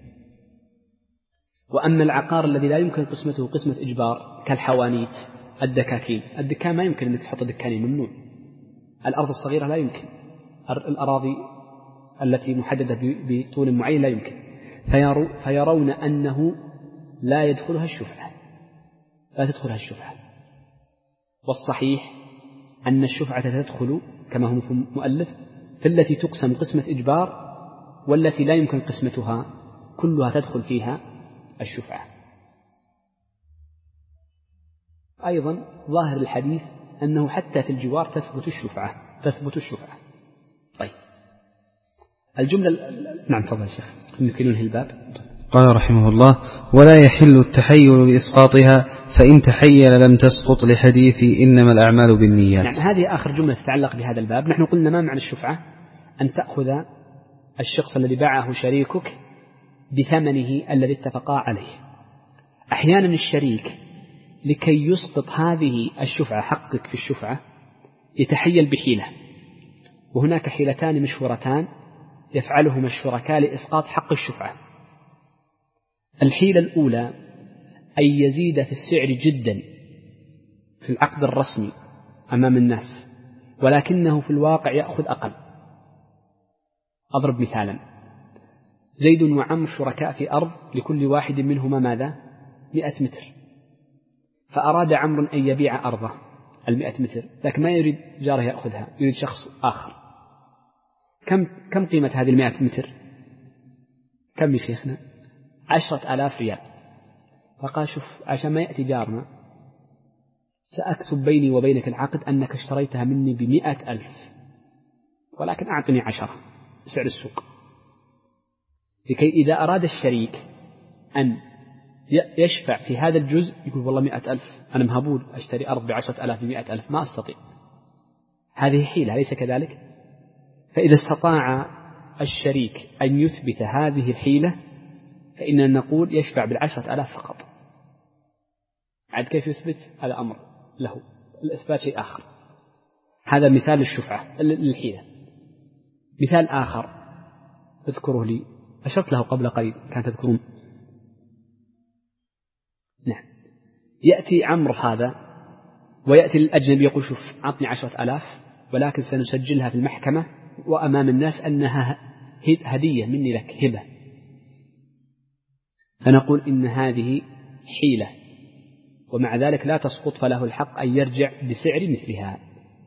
Speaker 2: وأما العقار الذي لا يمكن قسمته قسمة إجبار كالحوانيت الدكان ما يمكن أنك تحط دكانين، ممنوع. الأرض الصغيرة لا يمكن، الأراضي التي محددة بطول معين لا يمكن، فيرون أنه لا يدخلها الشفعة. والصحيح أن الشفعة تدخل كما هو في المؤلف في التي تقسم قسمة إجبار، والتي لا يمكن قسمتها كلها تدخل فيها الشفعة. أيضا ظاهر الحديث أنه حتى في الجوار تثبت الشفعة. طيب الجملة نعم تفضل شيخ يمكن ننهي الباب.
Speaker 1: قال رحمه الله: ولا يحل التحيل لإسقاطها، فإن تحيل لم تسقط، لحديث إنما الأعمال بالنيات.
Speaker 2: يعني هذه آخر جملة تتعلق بهذا الباب. نحن قلنا ما معنى الشفعة؟ أن تأخذ الشخص الذي باعه شريكك بثمنه الذي اتفقا عليه. أحيانا الشريك لكي يسقط هذه الشفعة، حقك في الشفعة، يتحيل بحيلة، وهناك حيلتان مشهورتان يفعلهما الشركاء لإسقاط حق الشفعة. الحيلة الأولى أن يزيد في السعر جدا في العقد الرسمي أمام الناس، ولكنه في الواقع يأخذ أقل. أضرب مثالا: زيد وعمرو شركاء في أرض لكل واحد منهما ماذا؟ 100 متر، فأراد عمرو أن يبيع أرضه 100 متر، لكن ما يريد جاره يأخذها، يريد شخص آخر. كم قيمة هذه 100 متر؟ كم يا شيخنا؟ 10,000 ريال. فقال: شوف، عشان ما يأتي جارنا سأكتب بيني وبينك العقد أنك اشتريتها مني 100,000، ولكن أعطني 10 سعر السوق، لكي إذا أراد الشريك أن يشفع في هذا الجزء يقول: والله 100,000 أنا مهبول أشتري أرض ب10,000 ب100,000 ما أستطيع. هذه حيلة، أليس كذلك؟ فإذا استطاع الشريك أن يثبت هذه الحيلة فإننا نقول يشفع ب10,000 فقط. عاد كيف يثبت؟ هذا أمر له، الإثبات شيء آخر. هذا مثال الشفعة للحيلة. مثال آخر اذكره لي، أشرت له قبل قليل كان تذكرون. نعم، يأتي عمرو هذا ويأتي للأجنبي يقول شوف أعطني 10,000 ولكن سنسجلها في المحكمة وأمام الناس أنها هدية مني لك، هبة. فنقول إن هذه حيلة، ومع ذلك لا تسقط، فله الحق أن يرجع بسعر مثلها،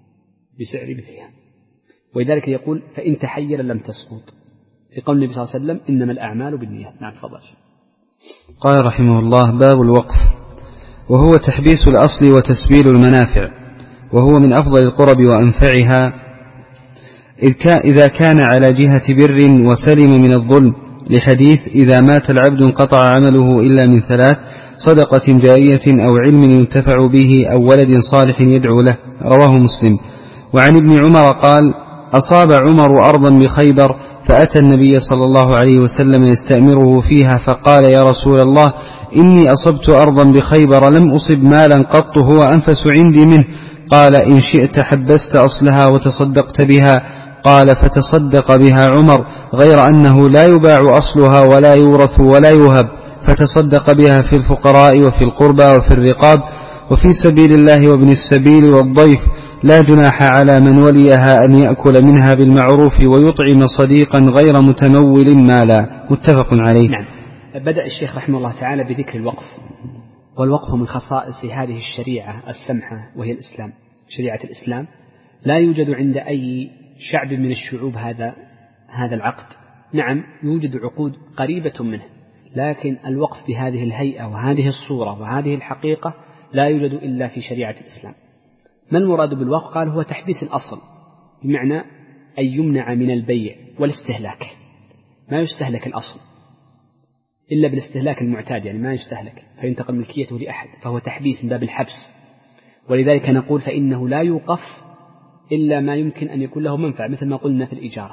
Speaker 2: ولذلك يقول فإن تحيل لم تسقط، في قول النبي صلى الله عليه وسلم إنما الأعمال بالنيات. نعم تفضل.
Speaker 1: قال رحمه الله: باب الوقف، وهو تحبيس الأصل وتسبيل المنافع، وهو من أفضل القرب وأنفعها، إذا كان على جهة بر وسلم من الظلم، لحديث إذا مات العبد انقطع عمله إلا من 3: صدقة جارية أو علم ينتفع به أو ولد صالح يدعو له، رواه مسلم. وعن ابن عمر قال: أصاب عمر أرضا بخيبر فأتى النبي صلى الله عليه وسلم يستأمره فيها فقال: يا رسول الله، إني أصبت أرضا بخيبر لم أصب مالا قط هو أنفس عندي منه. قال: إن شئت حبست أصلها وتصدقت بها. قال: فتصدق بها عمر، غير أنه لا يباع أصلها ولا يورث ولا يوهب، فتصدق بها في الفقراء وفي القربى وفي الرقاب وفي سبيل الله وابن السبيل والضيف، لا جناح على من وليها أن يأكل منها بالمعروف ويطعم صديقا غير متمول مالا. متفق عليه.
Speaker 2: نعم. بدأ الشيخ رحمه الله تعالى بذكر الوقف، والوقف من خصائص هذه الشريعة السمحة وهي الإسلام، شريعة الإسلام. لا يوجد عند أي شعب من الشعوب هذا العقد. نعم يوجد عقود قريبة منه، لكن الوقف بهذه الهيئة وهذه الصورة وهذه الحقيقة لا يوجد إلا في شريعة الإسلام. ما المراد بالوقف؟ قال: هو تحبيس الأصل، بمعنى أن يمنع من البيع والاستهلاك، ما يستهلك الأصل إلا بالاستهلاك المعتاد، يعني ما يستهلك فينتقل ملكيته لأحد، فهو تحبيس من باب الحبس. ولذلك نقول فإنه لا يوقف إلا ما يمكن أن يكون له منفعة، مثل ما قلنا في الإجارة.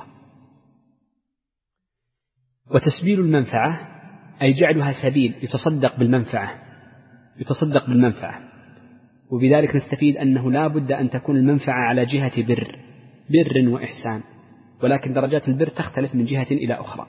Speaker 2: وتسبيل المنفعة أي جعلها سبيل يتصدق بالمنفعة، وبذلك نستفيد أنه لا بد أن تكون المنفعة على جهة بر وإحسان، ولكن درجات البر تختلف من جهة إلى أخرى.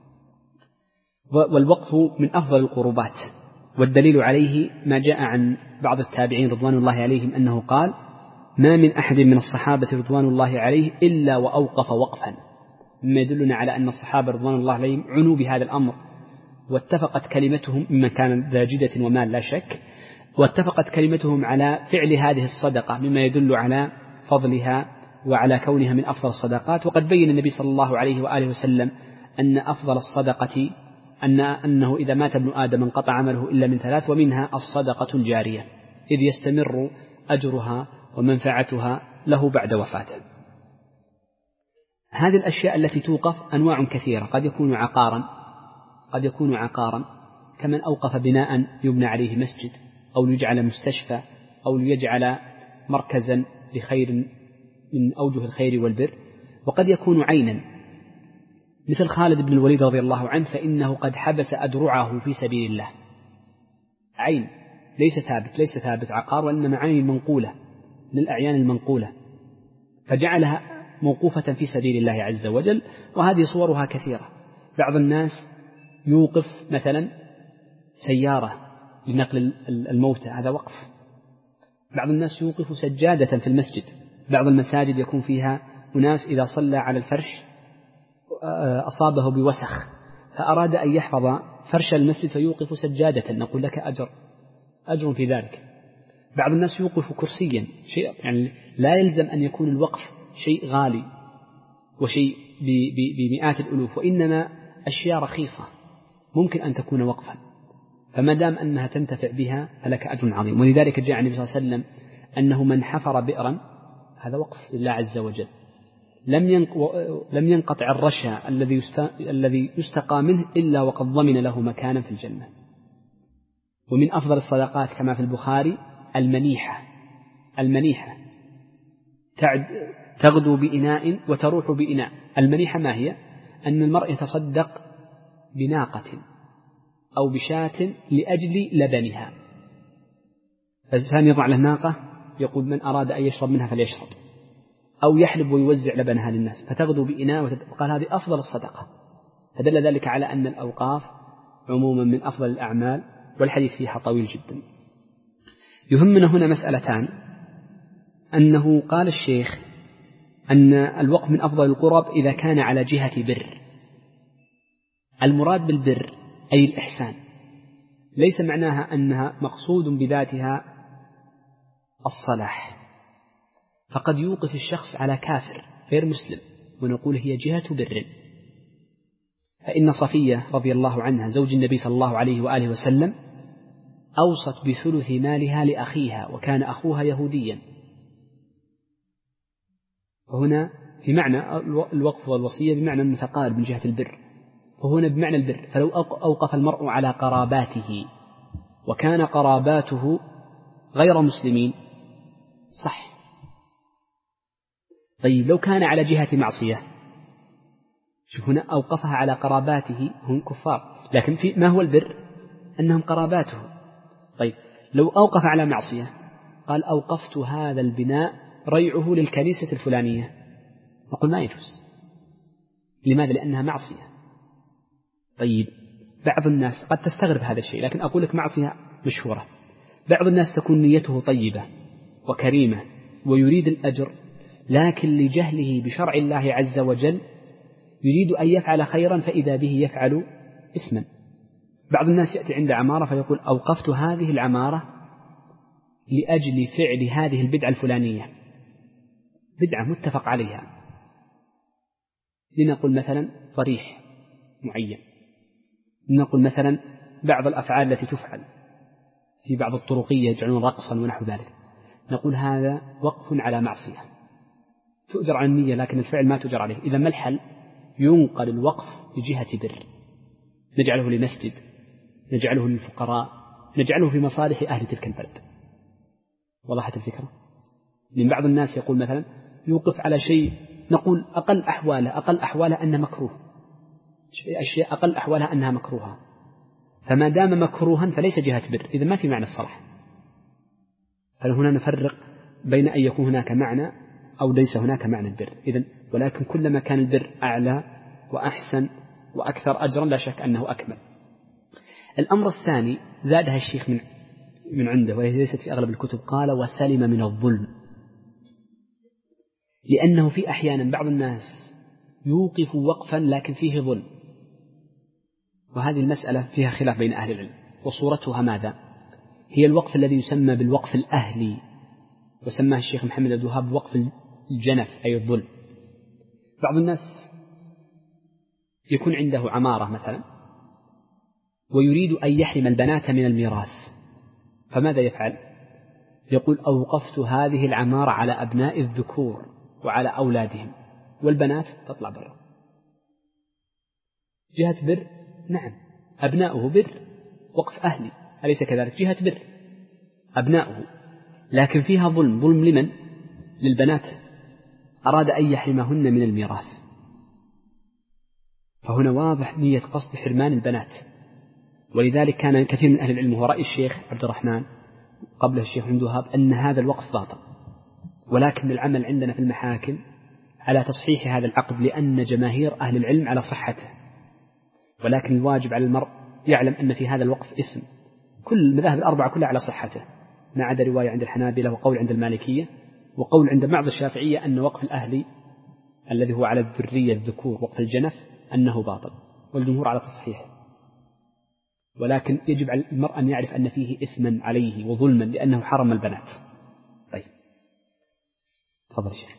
Speaker 2: والوقف من أفضل القربات، والدليل عليه ما جاء عن بعض التابعين رضوان الله عليهم أنه قال: ما من أحد من الصحابة رضوان الله عليه إلا وأوقف وقفا، مما يدلنا على أن الصحابة رضوان الله عليهم عنوا بهذا الأمر، واتفقت كلمتهم ممن كان ذا جدة ومال لا شك، واتفقت كلمتهم على فعل هذه الصدقة، مما يدل على فضلها وعلى كونها من أفضل الصدقات. وقد بين النبي صلى الله عليه وآله وسلم أن أفضل الصدقة أنه إذا مات ابن آدم انقطع عمله إلا من 3، ومنها الصدقة الجارية، إذ يستمر أجرها ومنفعتها له بعد وفاته. هذه الأشياء التي توقف أنواع كثيرة، قد يكون عقارا كمن أوقف بناء يبنى عليه مسجد، أو يجعل مستشفى، أو يجعل مركزا لخير من أوجه الخير والبر. وقد يكون عينا، مثل خالد بن الوليد رضي الله عنه، فإنه قد حبس أدرعه في سبيل الله، عين ليس ثابت عقار، وإنما عين منقولة من الأعيان المنقولة، فجعلها موقوفة في سبيل الله عز وجل. وهذه صورها كثيرة. بعض الناس يوقف مثلا سيارة لنقل الموتى، هذا وقف. بعض الناس يوقف سجادة في المسجد. بعض المساجد يكون فيها أناس إذا صلى على الفرش أصابه بوسخ، فأراد أن يحفظ فرش المسجد فيوقف سجادة، نقول لك أجر في ذلك. بعض الناس يوقف كرسيا، شيء يعني لا يلزم أن يكون الوقف شيء غالي وشيء بمئات الألوف، وإنما أشياء رخيصة ممكن أن تكون وقفا، فما دام أنها تنتفع بها فلك أجر عظيم. ولذلك جاء النبي صلى الله عليه وسلم أنه من حفر بئرا هذا وقف لله عز وجل، لم ينقطع الرشا الذي يستقى منه إلا وقد ضمن له مكانا في الجنة. ومن أفضل الصدقات كما في البخاري المنيحة تغدو بإناء وتروح بإناء. المنيحة ما هي؟ أن المرء يتصدق بناقة أو بشاة لأجل لبنها، فالإنسان يضع له ناقة يقول من أراد أن يشرب منها فليشرب، أو يحلب ويوزع لبنها للناس، فتغدو بإناء وقال هذه أفضل الصدقة. فدل ذلك على أن الأوقاف عموما من أفضل الأعمال، والحديث فيها طويل جدا. يهمنا هنا مسألتان، أنه قال الشيخ أن الوقف من أفضل القرب إذا كان على جهة بر. المراد بالبر أي الإحسان، ليس معناها أنها مقصود بذاتها الصلاح، فقد يوقف الشخص على كافر غير مسلم ونقول هي جهة بر. فإن صفية رضي الله عنها زوج النبي صلى الله عليه وآله وسلم أوصت بثلث مالها لأخيها، وكان أخوها يهوديا. وهنا في معنى الوقف والوصية بمعنى المتقارب من جهة البر، فهنا بمعنى البر. فلو أوقف المرء على قراباته وكان قراباته غير مسلمين صح. طيب لو كان على جهة معصية، شوف هنا أوقفها على قراباته، هم كفار، لكن في ما هو البر؟ أنهم قراباته. طيب لو أوقف على معصية، قال أوقفت هذا البناء ريعه للكنيسة الفلانية، نقول ما يجوز. لماذا؟ لأنها معصية. طيب بعض الناس قد تستغرب هذا الشيء، لكن أقول لك معصية مشهورة. بعض الناس تكون نيته طيبة وكريمة ويريد الأجر، لكن لجهله بشرع الله عز وجل يريد أن يفعل خيرا فإذا به يفعل إثما. بعض الناس يأتي عند عمارة فيقول أوقفت هذه العمارة لأجل فعل هذه البدعة الفلانية، بدعة متفق عليها، لنقول مثلا ضريح معين، لنقول مثلا بعض الأفعال التي تفعل في بعض الطرقية يجعلون رقصا ونحو ذلك، نقول هذا وقف على معصية تؤجر على النية لكن الفعل ما تؤجر عليه. إذا ما الحل؟ ينقل الوقف لجهة بر، نجعله لمسجد، نجعله للفقراء، نجعله في مصالح أهل تلك البلد. وضحت الفكرة؟ من بعض الناس يقول مثلا يوقف على شيء، نقول أقل أحواله أنه مكروه، أشياء أقل أحوالها أنها مكروهة، فما دام مكروها فليس جهة بر، إذا ما في معنى الصلاح. فهنا نفرق بين أن يكون هناك معنى أو ليس هناك معنى البر. إذن ولكن كلما كان البر أعلى وأحسن وأكثر أجرا لا شك أنه أكمل. الأمر الثاني زادها الشيخ من عنده، وهي ليست في أغلب الكتب، قال وسلم من الظلم، لأنه في أحيانا بعض الناس يوقف وقفا لكن فيه ظلم، وهذه المسألة فيها خلاف بين أهل العلم. وصورتها ماذا؟ هي الوقف الذي يسمى بالوقف الأهلي، وسماه الشيخ محمد عبد الوهاب وقف الجنف أي الظلم. بعض الناس يكون عنده عمارة مثلا ويريد أن يحرم البنات من الميراث، فماذا يفعل؟ يقول أوقفت هذه العمارة على أبناء الذكور وعلى أولادهم، والبنات تطلع برا. جهة بر، نعم أبناؤه بر، وقف أهلي أليس كذلك؟ جهة بر أبناؤه، لكن فيها ظلم. ظلم لمن؟ للبنات، أراد أن يحرمهن من الميراث، فهنا واضح نية قصد حرمان البنات. ولذلك كان كثير من أهل العلم، هو رأي الشيخ عبد الرحمن قبله الشيخ عبد الوهاب، أن هذا الوقف باطل، ولكن العمل عندنا في المحاكم على تصحيح هذا العقد، لأن جماهير أهل العلم على صحته، ولكن الواجب على المرء يعلم أن في هذا الوقف إثم. كل المذاهب الأربعة كلها على صحته، ما عدا رواية عند الحنابلة وقول عند المالكية وقول عند بعض الشافعية أن وقف الأهلي الذي هو على الذرية الذكور وقف الجنف أنه باطل، والجمهور على تصحيحه. ولكن يجب على المرء أن يعرف أن فيه إثما عليه وظلما لأنه حرم البنات. طيب تفضل شيخ.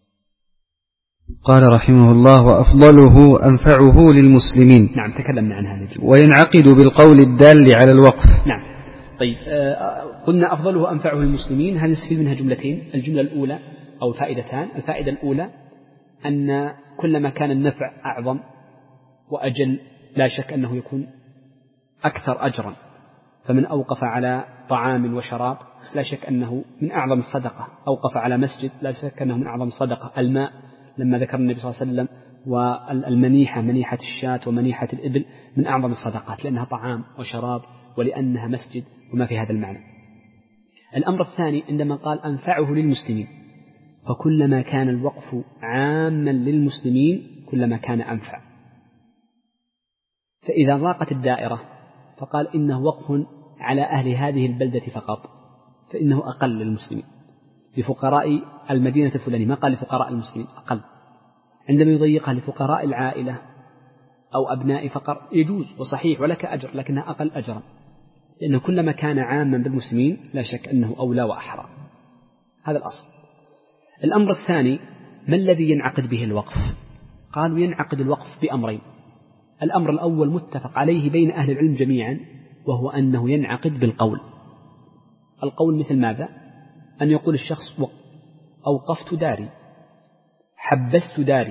Speaker 1: قال رحمه الله وأفضله أنفعه للمسلمين.
Speaker 2: نعم تكلمنا عن هذا الجملة.
Speaker 1: وينعقد بالقول الدال على الوقف.
Speaker 2: نعم. طيب قلنا أفضله أنفعه للمسلمين، هذه نستفيد منها جملتين. الجملة الأولى أو فائدتان. الفائدة الأولى أن كلما كان النفع أعظم وأجل لا شك أنه يكون أكثر أجرا، فمن أوقف على طعام وشراب لا شك أنه من أعظم الصدقة، أوقف على مسجد لا شك أنه من أعظم الصدقة. الماء لما ذكر النبي صلى الله عليه وسلم، والمنيحة منيحة الشاة ومنيحة الإبل من أعظم الصدقات لأنها طعام وشراب ولأنها مسجد وما في هذا المعنى. الأمر الثاني عندما قال أنفعه للمسلمين، فكلما كان الوقف عاما للمسلمين كلما كان أنفع. فإذا ضاقت الدائرة فقال إنه وقف على أهل هذه البلدة فقط فإنه أقل للمسلمين، لفقراء المدينة الفلانية، ما قال لفقراء المسلمين، أقل. عندما يضيقها لفقراء العائلة أو أبناء فقر يجوز وصحيح ولك أجر، لكنها أقل أجرا، لأنه كلما كان عاما بالمسلمين لا شك أنه أولى وأحرى. هذا الأصل. الأمر الثاني، ما الذي ينعقد به الوقف؟ قالوا ينعقد الوقف بأمرين. الأمر الأول متفق عليه بين أهل العلم جميعا، وهو أنه ينعقد بالقول. القول مثل ماذا؟ أن يقول الشخص أوقفت داري، حبست داري،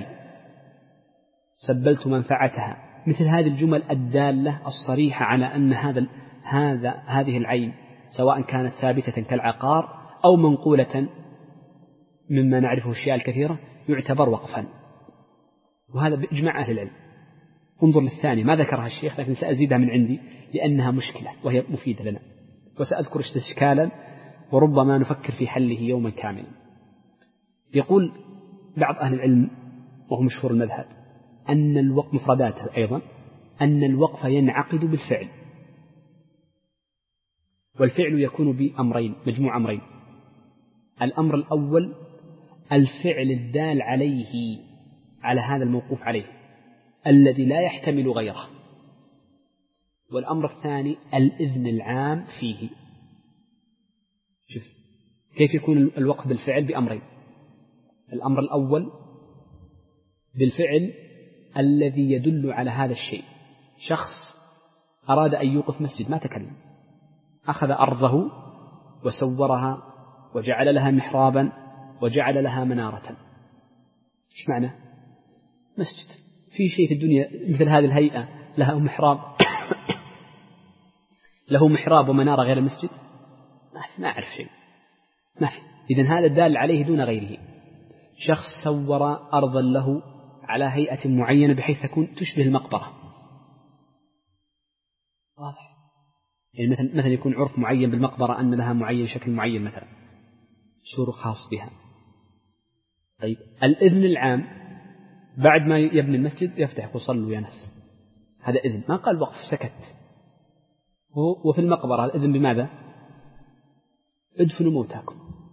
Speaker 2: سبلت منفعتها، مثل هذه الجمل الدالة الصريحة على أن هذه العين سواء كانت ثابتة كالعقار أو منقولة مما نعرفه الشيء الكثيرة يعتبر وقفا، وهذا بإجماع أهل العلم. انظر للثاني ما ذكرها الشيخ، لكن سأزيدها من عندي لأنها مشكلة وهي مفيدة لنا، وسأذكر استشكالا وربما نفكر في حله يوما كاملا. يقول بعض أهل العلم وهو مشهور المذهب أن الوقف مفرداته أيضا أن الوقف ينعقد بالفعل، والفعل يكون بأمرين، مجموع أمرين. الأمر الأول الفعل الدال عليه، على هذا الموقوف عليه الذي لا يحتمل غيره، والأمر الثاني الإذن العام فيه. شوف كيف يكون الوقف بالفعل بأمرين. الأمر الأول بالفعل الذي يدل على هذا الشيء، شخص أراد أن يوقف مسجد ما تكلم، أخذ أرضه وسورها وجعل لها محرابا وجعل لها منارة. إيش معنى؟ مسجد. في شيء في الدنيا مثل هذه الهيئة له محراب له محراب ومنارة غير المسجد؟ ما أعرف شيء، ما في. إذن هذا الدال عليه دون غيره. شخص سور أرضا له على هيئة معينة بحيث تكون تشبه المقبرة، واضح؟ يعني مثلا يكون عرف معين بالمقبرة أن لها معين شكل معين مثلا سور خاص بها. طيب الإذن العام بعد ما يبني المسجد يفتح وصلوا يا ناس، هذا إذن، ما قال وقف، سكت. وفي المقبرة الإذن بماذا؟ ادفنوا موتاكم.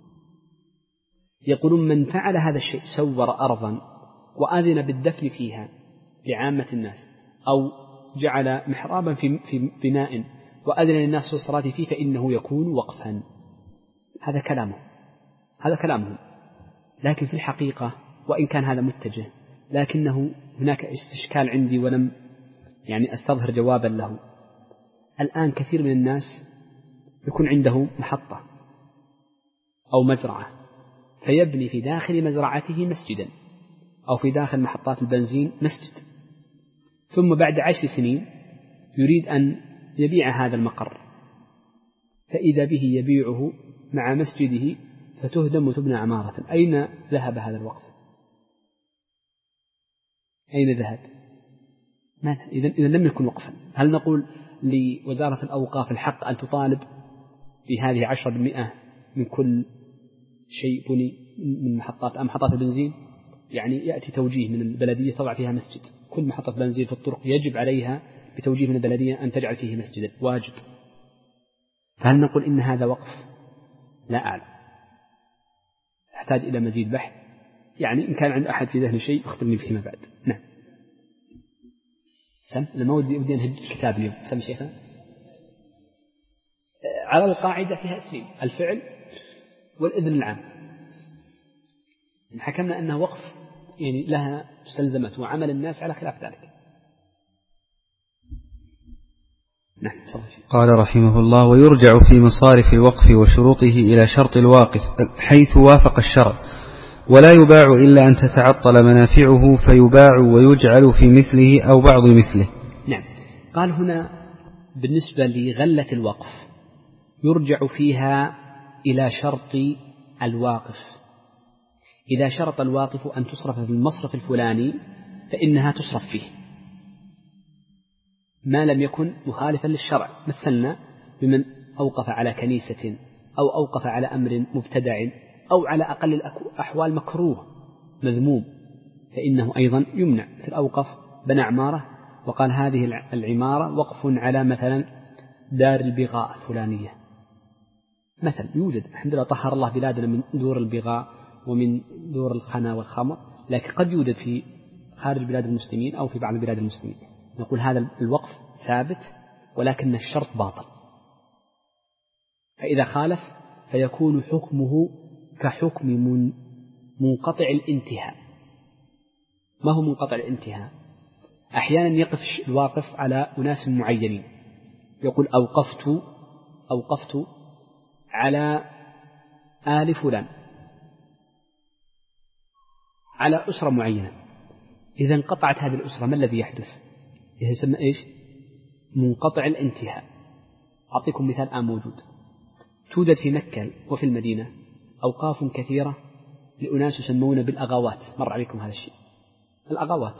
Speaker 2: يقولون من فعل هذا الشيء سور أرضا وآذن بالدفن فيها لعامة الناس، أو جعل محرابا في بناء وأذن للناس في الصلاة فيه، فإنه يكون وقفا. هذا كلامهم. لكن في الحقيقة وإن كان هذا متجه، لكنه هناك استشكال عندي ولم أستظهر جوابا له. الآن كثير من الناس يكون عنده محطة أو مزرعة، فيبني في داخل مزرعته مسجدا، أو في داخل محطات البنزين مسجد، ثم بعد 10 سنين يريد أن يبيع هذا المقر، فإذا به يبيعه مع مسجده فتهدم وتبنى عمارة. أين ذهب هذا الوقف؟ أين ذهب؟ إذن لم يكن وقفا. هل نقول لوزارة الأوقاف الحق أن تطالب بهذه 10% من كل شيء بني من محطات البنزين؟ يأتي توجيه من البلدية تضع فيها مسجد، كل محطة بنزين في الطرق يجب عليها بتوجيه من البلدية أن تجعل فيه مسجدا، واجب. فهل نقول إن هذا وقف؟ لا أعلم، أحتاج إلى مزيد بحث. إن كان عند أحد في ذهن شيء أخبرني فيما بعد. نعم. سم لما ودي أنهي الكتاب اليوم. سم شيخنا. على القاعدة فيها 2: الفعل والإذن العام. حكمنا أنه وقف لها مستلزمات، وعمل الناس على خلاف ذلك. نعم.
Speaker 1: قال رحمه الله: ويرجع في مصارف الوقف وشروطه إلى شرط الواقف حيث وافق الشرع، ولا يباع إلا أن تتعطل منافعه فيباع ويجعل في مثله أو بعض مثله.
Speaker 2: نعم. قال هنا بالنسبة لغلة الوقف يرجع فيها إلى شرط الواقف. إذا شرط الواقف أن تصرف في المصرف الفلاني فإنها تصرف فيه ما لم يكن مخالفا للشرع. مثلنا بمن أوقف على كنيسة أو أوقف على أمر مبتدع أو على أقل الأحوال مكروه مذموم، فإنه أيضا يمنع. مثل أوقف بنى عمارة وقال هذه العمارة وقف على مثلا دار البغاء الفلانية مثلا. يوجد الحمد لله طهر الله بلادنا من دور البغاء ومن دور الخنا والخمر، لكن قد يوجد في خارج بلاد المسلمين أو في بعض بلاد المسلمين. نقول هذا الوقف ثابت ولكن الشرط باطل، فإذا خالف فيكون حكمه كحكم منقطع الانتهاء. ما هو منقطع الانتهاء؟ أحيانا يقف الواقف على أناس معينين، يقول أوقفت على آل فلان، على أسرة معينة. إذا انقطعت هذه الأسرة ما الذي يحدث؟ يسمى إيش؟ منقطع الانتهاء. أعطيكم مثال موجود. توجد في مكة وفي المدينة أوقاف كثيرة لأناس يسمون بالأغاوات. مر عليكم هذا الشيء؟ الأغاوات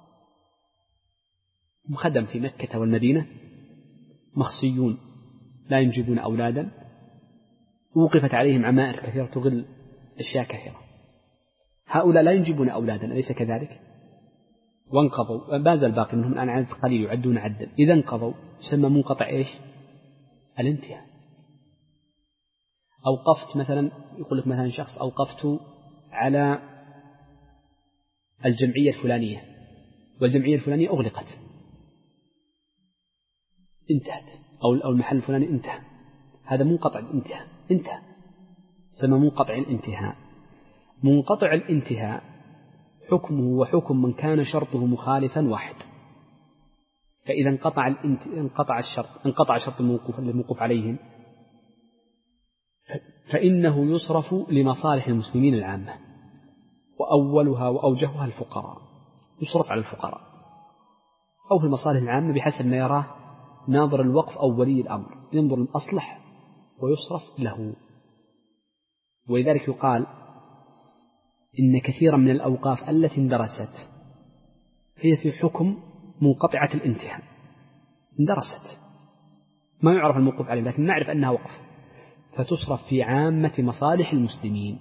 Speaker 2: خدم في مكة والمدينة مخصيون لا ينجبون أولادا، وقفت عليهم عمائر كثيرة تغل أشياء كثيرة. هؤلاء لا ينجبون أولادا أليس كذلك؟ وانقضوا، باز الباقي منهم الآن عدد قليل يعدون عدا. إذا انقضوا يسمى منقطع إيش؟ الانتهاء. أوقفت مثلا، يقول لك مثلا شخص أوقفت على الجمعية الفلانية والجمعية الفلانية أغلقت انتهت، أو المحل الفلاني انتهى، هذا منقطع الانتهاء، انتهى، سمى منقطع الانتهاء. منقطع الانتهاء حكمه وحكم من كان شرطه مخالفا واحد. فإذا انقطع شرط الموقوف عليهم فإنه يصرف لمصالح المسلمين العامة، وأولها وأوجهها الفقراء، يصرف على الفقراء أو في المصالح العامة بحسب ما يراه ناظر الوقف أو ولي الأمر، ينظر الأصلح ويصرف له. ولذلك يقال إن كثيرا من الأوقاف التي اندرست هي في حكم منقطعة الانتهاء، اندرست ما يعرف الموقوف عليه لكن نعرف أنها وقف، فتصرف في عامة مصالح المسلمين،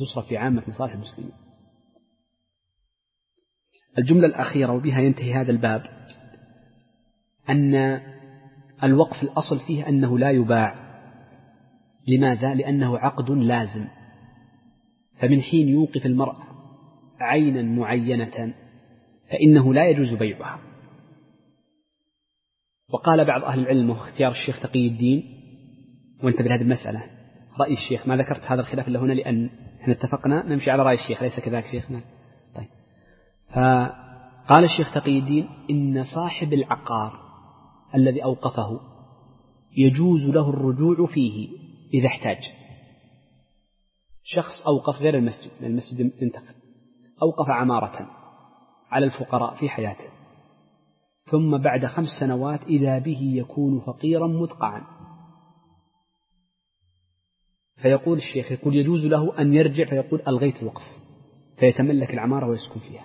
Speaker 2: الجملة الأخيرة وبها ينتهي هذا الباب أن الوقف الأصل فيه أنه لا يباع. لماذا؟ لأنه عقد لازم، فمن حين يوقف المرء عينا معينة فإنه لا يجوز بيعها. وقال بعض أهل العلم واختيار الشيخ تقي الدين، وانتبه لهذه المسألة، رأي الشيخ، ما ذكرت هذا الخلاف إلا هنا لأن احنا اتفقنا نمشي على رأي الشيخ، ليس كذلك شيخنا. طيب، فقال الشيخ تقي الدين إن صاحب العقار الذي أوقفه يجوز له الرجوع فيه إذا احتاج. شخص أوقف غير المسجد، لأن المسجد انتقل، أوقف عمارة على الفقراء في حياته، ثم بعد 5 سنوات إذا به يكون فقيرا مدقعا، فيقول الشيخ يجوز له أن يرجع فيقول ألغيت الوقف، فيتملك العمارة ويسكن فيها.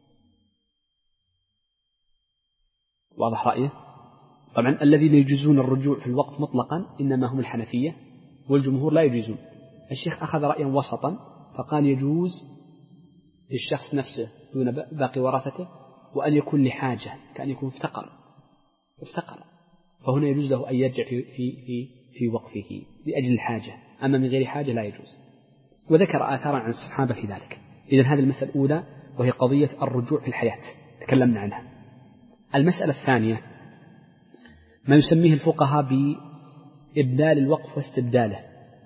Speaker 2: واضح رأيه؟ طبعا الذين يجوزون الرجوع في الوقف مطلقا إنما هم الحنفية، والجمهور لا يجوزون. الشيخ أخذ رأيا وسطا فقال يجوز للشخص نفسه دون باقي ورثته، وأن يكون لحاجة كأن يكون افتقر، فهنا يجوز له أن يرجع في وقفه لأجل الحاجة، أما من غير حاجة لا يجوز. وذكر آثارا عن الصحابة في ذلك. إذن هذه المسألة الأولى وهي قضية الرجوع في الحياة تكلمنا عنها. المسألة الثانية ما يسميه الفقهاء بإبدال الوقف واستبداله،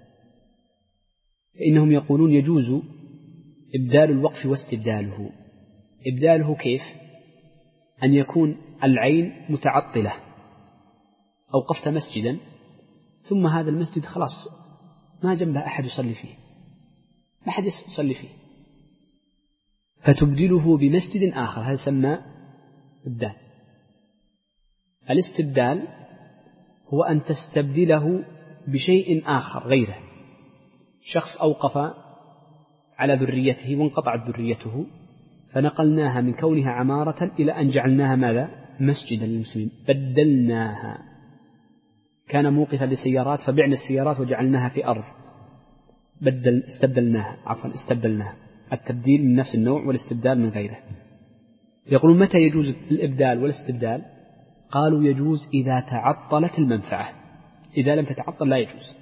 Speaker 2: فإنهم يقولون يجوز إبدال الوقف واستبداله. إبداله كيف؟ أن يكون العين متعطلة، أوقفت مسجدا ثم هذا المسجد خلاص ما جنبه أحد يصلي فيه، ما أحد يصلي فيه، فتبدله بمسجد آخر، هذا يسمى إبدال. الاستبدال هو أن تستبدله بشيء آخر غيره. شخص أوقف على ذريته وانقطعت ذريته، فنقلناها من كونها عمارة إلى أن جعلناها ماذا؟ مسجدا للمسلمين. بدلناها، كان موقفا لسيارات فبعنا السيارات وجعلناها في أرض، استبدلناها. التبديل من نفس النوع والاستبدال من غيره. يقولون متى يجوز الإبدال والاستبدال؟ قالوا يجوز إذا تعطلت المنفعة، إذا لم تتعطل لا يجوز.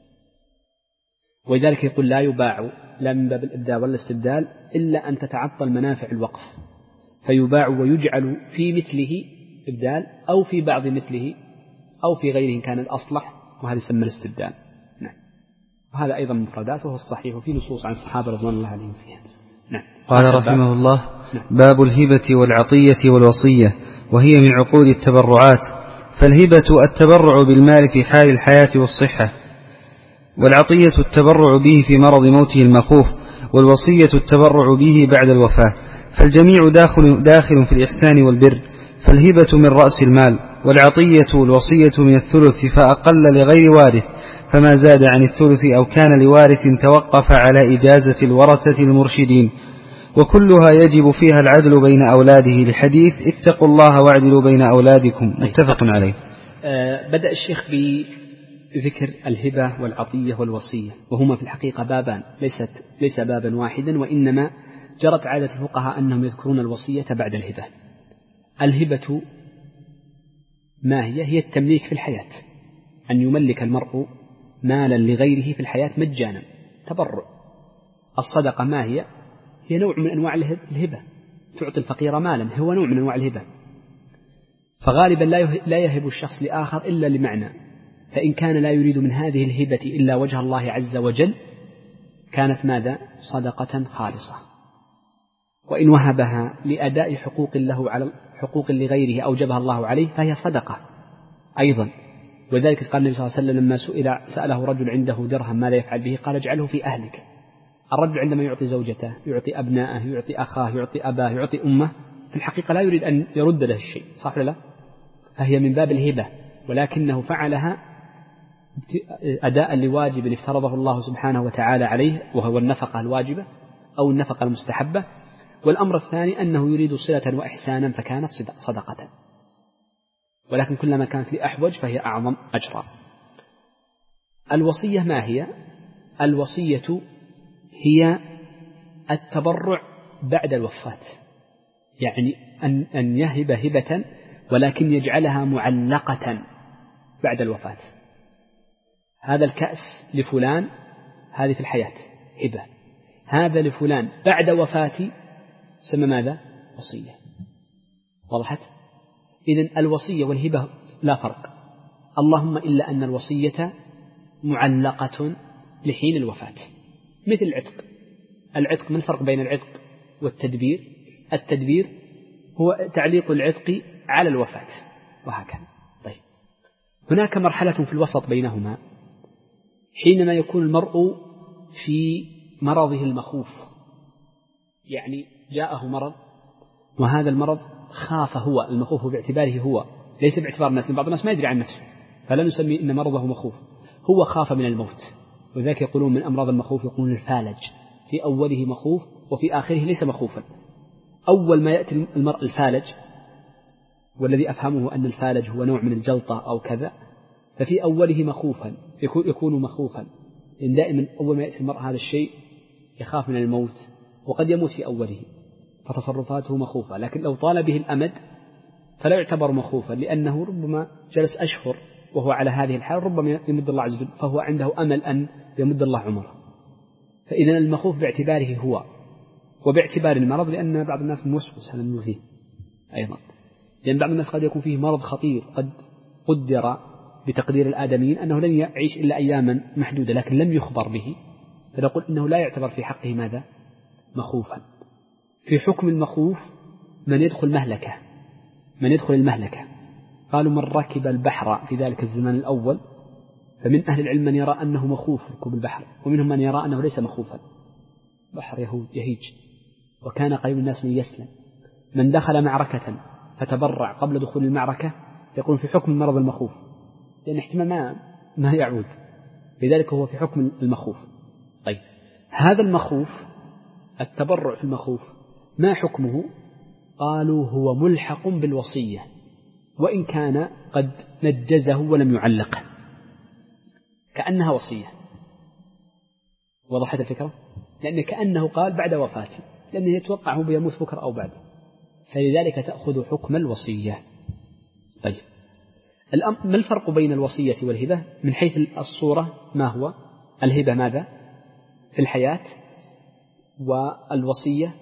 Speaker 2: ولذلك يقول لا يباع لا من باب الإبدال ولا الاستبدال إلا أن تتعطل منافع الوقف، فيباع ويجعل في مثله إبدال أو في بعض مثله أو في غيره كان الأصلح، وهذا يسمى الاستبدال. نعم. وهذا أيضا مفردات وهو الصحيح، وفي نصوص عن الصحابة رضوان الله عليهم فيها. نعم.
Speaker 1: قال رحمه الله: باب الهبة والعطية والوصية، وهي من عقود التبرعات. فالهبة التبرع بالمال في حال الحياة والصحة، والعطية التبرع به في مرض موته المخوف، والوصية التبرع به بعد الوفاة. فالجميع داخل في الإحسان والبر. فالهبة من رأس المال، والعطية والوصية من الثلث فأقل لغير وارث، فما زاد عن الثلث أو كان لوارث توقف على إجازة الورثة المرشدين، وكلها يجب فيها العدل بين أولاده، لحديث اتقوا الله واعدلوا بين أولادكم، متفق عليه.
Speaker 2: بدأ الشيخ بذكر الهبة والعطية والوصية، وهما في الحقيقة بابان، ليس بابا واحدا، وإنما جرت عادة الفقهاء أنهم يذكرون الوصية بعد الهبة. الهبة ما هي التمليك في الحياة، أن يملك المرء مالا لغيره في الحياة مجانا، تبرع. الصدقة ما هي نوع من أنواع الهبة، تعطي الفقير مالا، هو نوع من أنواع الهبة. فغالبا لا يهب الشخص لآخر إلا لمعنى، فإن كان لا يريد من هذه الهبة إلا وجه الله عز وجل كانت ماذا؟ صدقة خالصة. وإن وهبها لأداء حقوق له على حقوق لغيره أوجبها الله عليه فهي صدقة أيضا. وذلك قال النبي صلى الله عليه وسلم لما سأله رجل عنده درهم ماذا يفعل به؟ قال اجعله في أهلك. الرجل عندما يعطي زوجته، يعطي أبنائه، يعطي أخاه، يعطي أباه، يعطي أمه، في الحقيقة لا يريد أن يرد له الشيء، صح ولا لا؟ فهي من باب الهبة، ولكنه فعلها أداء لواجب افترضه الله سبحانه وتعالى عليه، وهو النفقة الواجبة أو النفقة المستحبة. والأمر الثاني أنه يريد صلة وإحسانا فكانت صدقة، ولكن كلما كانت لأحوج فهي أعظم أجرا. الوصية ما هي؟ الوصية هي التبرع بعد الوفاة، يعني أن يهب هبة ولكن يجعلها معلقة بعد الوفاة. هذا الكأس لفلان، هذه في الحياة هبة، هذا لفلان بعد وفاتي سمى ماذا؟ وصية. وضحت؟ إذن الوصية والهبة لا فرق، اللهم إلا أن الوصية معلقة لحين الوفاة، مثل العتق. ما الفرق بين العتق والتدبير؟ التدبير هو تعليق العتق على الوفاة، وهكذا. طيب، هناك مرحلة في الوسط بينهما، حينما يكون المرء في مرضه المخوف، يعني جاءه مرض وهذا المرض خاف، هو المخوف باعتباره هو، ليس باعتبار الناس، بعض الناس ما يدري عن نفسه فلا نسمي إن مرضه مخوف، هو خاف من الموت. وذلك يقولون من أمراض المخوف يقولون الفالج، في أوله مخوف وفي آخره ليس مخوفا. أول ما يأتي المرء الفالج، والذي أفهمه أن الفالج هو نوع من الجلطة أو كذا، ففي أوله مخوفا يكون مخوفا، لأن دائما أول ما يأتي المرء هذا الشيء يخاف من الموت، وقد يموت في أوله فتصرفاته مخوفة. لكن لو طال به الأمد فلا يعتبر مخوفا، لأنه ربما جلس أشهر وهو على هذه الحال، ربما يمد الله عز وجل، فهو عنده أمل أن يمد الله عمره. فإذا المخوف باعتباره هو وباعتبار المرض، لأن بعض الناس موسوس هذا فيه أيضا، لأن بعض الناس قد يكون فيه مرض خطير قد قدر بتقدير الآدميين أنه لن يعيش إلا أياما محدودة، لكن لم يخبر به، فنقول إنه لا يعتبر في حقه ماذا؟ مخوفا. في حكم المخوف من يدخل المهلكة، قالوا من ركب البحر في ذلك الزمان الأول، فمن أهل العلم من يرى أنه مخوف ركوب البحر، ومنهم من يرى أنه ليس مخوفا، بحر يهيج، وكان قريب الناس من يسلم. من دخل معركة فتبرع قبل دخول المعركة يكون في حكم المرض المخوف، لأن احتمال ما يعود، لذلك هو في حكم المخوف. طيب هذا المخوف، التبرع في المخوف ما حكمه؟ قالوا هو ملحق بالوصية وإن كان قد نجزه ولم يعلقه، كأنها وصية. وضحت الفكرة؟ لأن كأنه قال بعد وفاتي، لأنه يتوقع هو بيموت بكرة أو بعد، فلذلك تأخذ حكم الوصية. طيب ما الفرق بين الوصية والهبة من حيث الصورة؟ ما هو؟ الهبة ماذا؟ في الحياة، والوصية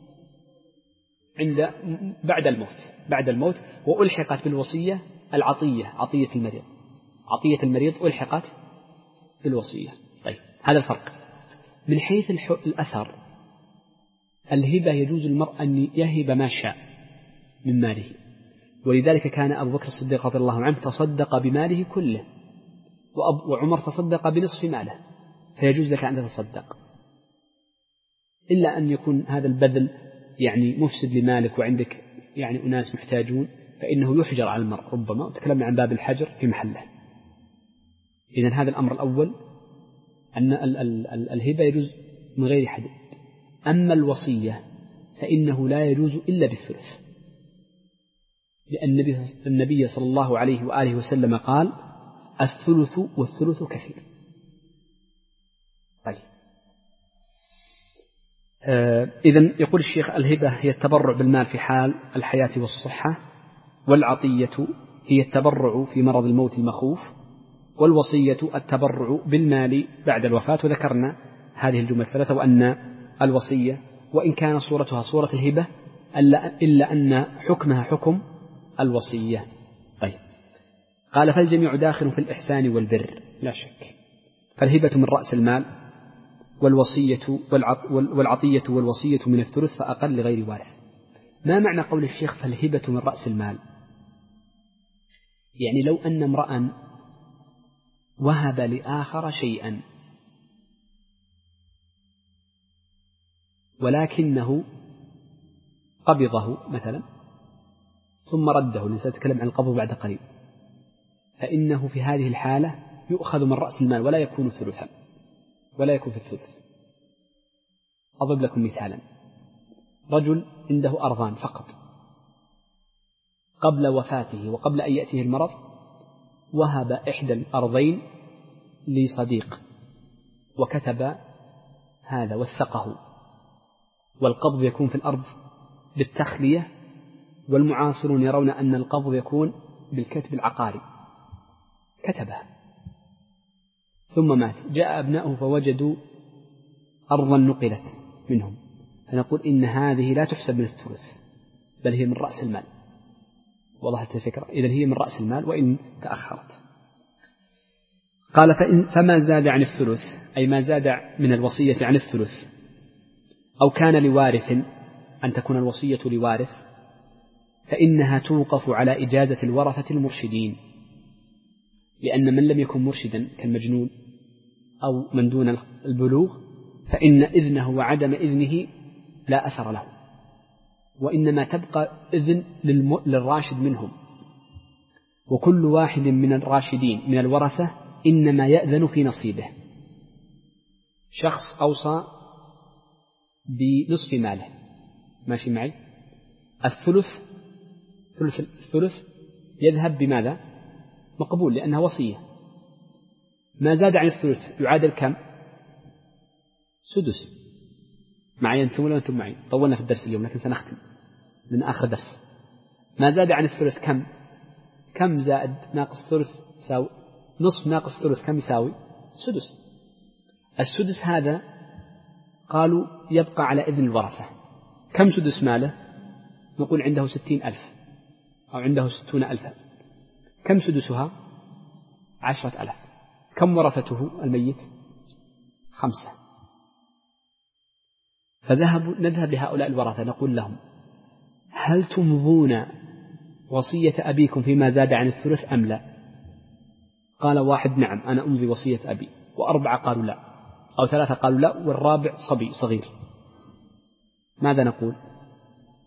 Speaker 2: بعد الموت. وألحقت بالوصية العطية، عطية المريض ألحقت بالوصية. طيب هذا الفرق. من حيث الأثر، الهبة يجوز المرء أن يهب ما شاء من ماله، ولذلك كان أبو بكر الصديق رضي الله عنه تصدق بماله كله، وعمر تصدق بنصف ماله، فيجوز لك أن تتصدق، إلا أن يكون هذا البذل يعني مفسد لمالك وعندك يعني أناس محتاجون، فإنه يحجر على المرء ربما، وتكلمنا عن باب الحجر في محله. إذن هذا الأمر الأول، أن الهبة يجوز من غير حد. أما الوصية فإنه لا يجوز إلا بالثلث، لأن النبي صلى الله عليه وآله وسلم قال الثلث والثلث كثير. طيب إذن يقول الشيخ الهبة هي التبرع بالمال في حال الحياة والصحة، والعطية هي التبرع في مرض الموت المخوف، والوصية التبرع بالمال بعد الوفاة. وذكرنا هذه الجمل الثلاثة، وأن الوصية وإن كان صورتها صورة الهبة إلا أن حكمها حكم الوصية. طيب قال فالجميع داخل في الإحسان والبر لا شك. فالهبة من رأس المال، والعطية والوصية من الثلث فأقل لغير وارث. ما معنى قول الشيخ فالهبة من رأس المال؟ يعني لو أن امرأ وهب لآخر شيئا ولكنه قبضه مثلا ثم رده، سنتكلم عن القبض بعد قليل، فإنه في هذه الحالة يؤخذ من رأس المال ولا يكون ثلثا، ولا يكون في الثلث. أضرب لكم مثالا: رجل عنده أرضان فقط، قبل وفاته وقبل أن يأتيه المرض وهب إحدى الأرضين لصديق وكتب هذا وثقه، والقبض يكون في الأرض بالتخلية، والمعاصرون يرون أن القبض يكون بالكتب العقاري. كتبها ثم مات، جاء أبناؤه فوجدوا أرضا نقلت منهم، فنقول إن هذه لا تحسب من الثلث بل هي من رأس المال. وضحت الفكرة؟ إذن هي من رأس المال وإن تأخرت. قال فما زاد عن الثلث، أي ما زاد من الوصية عن الثلث، أو كان لوارث، أن تكون الوصية لوارث، فإنها توقف على إجازة الورثة المرشدين، لأن من لم يكن مرشدا كالمجنون أو من دون البلوغ فإن إذنه وعدم إذنه لا أثر له، وإنما تبقى إذن للراشد منهم، وكل واحد من الراشدين من الورثة إنما يأذن في نصيبه. شخص أوصى بنصف ماله، ماشي معي؟ الثلث يذهب بماذا؟ مقبول، لأنها وصية. ما زاد عن الثلث يعادل كم؟ سدس. معي أنتم ولا أنتم معي؟ طولنا في الدرس اليوم لكن سنختم من آخر درس. ما زاد عن الثلث كم زائد ناقص ثلث يساوي نصف، ناقص ثلث كم يساوي؟ سدس. السدس هذا قالوا يبقى على إذن الورثة. كم سدس ماله؟ نقول عنده 60,000 أو عنده 60,000. كم سدسها؟ 10,000. كم ورثته الميت؟ 5. نذهب لهؤلاء الورثة نقول لهم هل تمضون وصية أبيكم فيما زاد عن الثلث أم لا؟ قال واحد نعم أنا أمضي وصية أبي، و4 قالوا لا، أو 3 قالوا لا، والرابع صبي صغير. ماذا نقول؟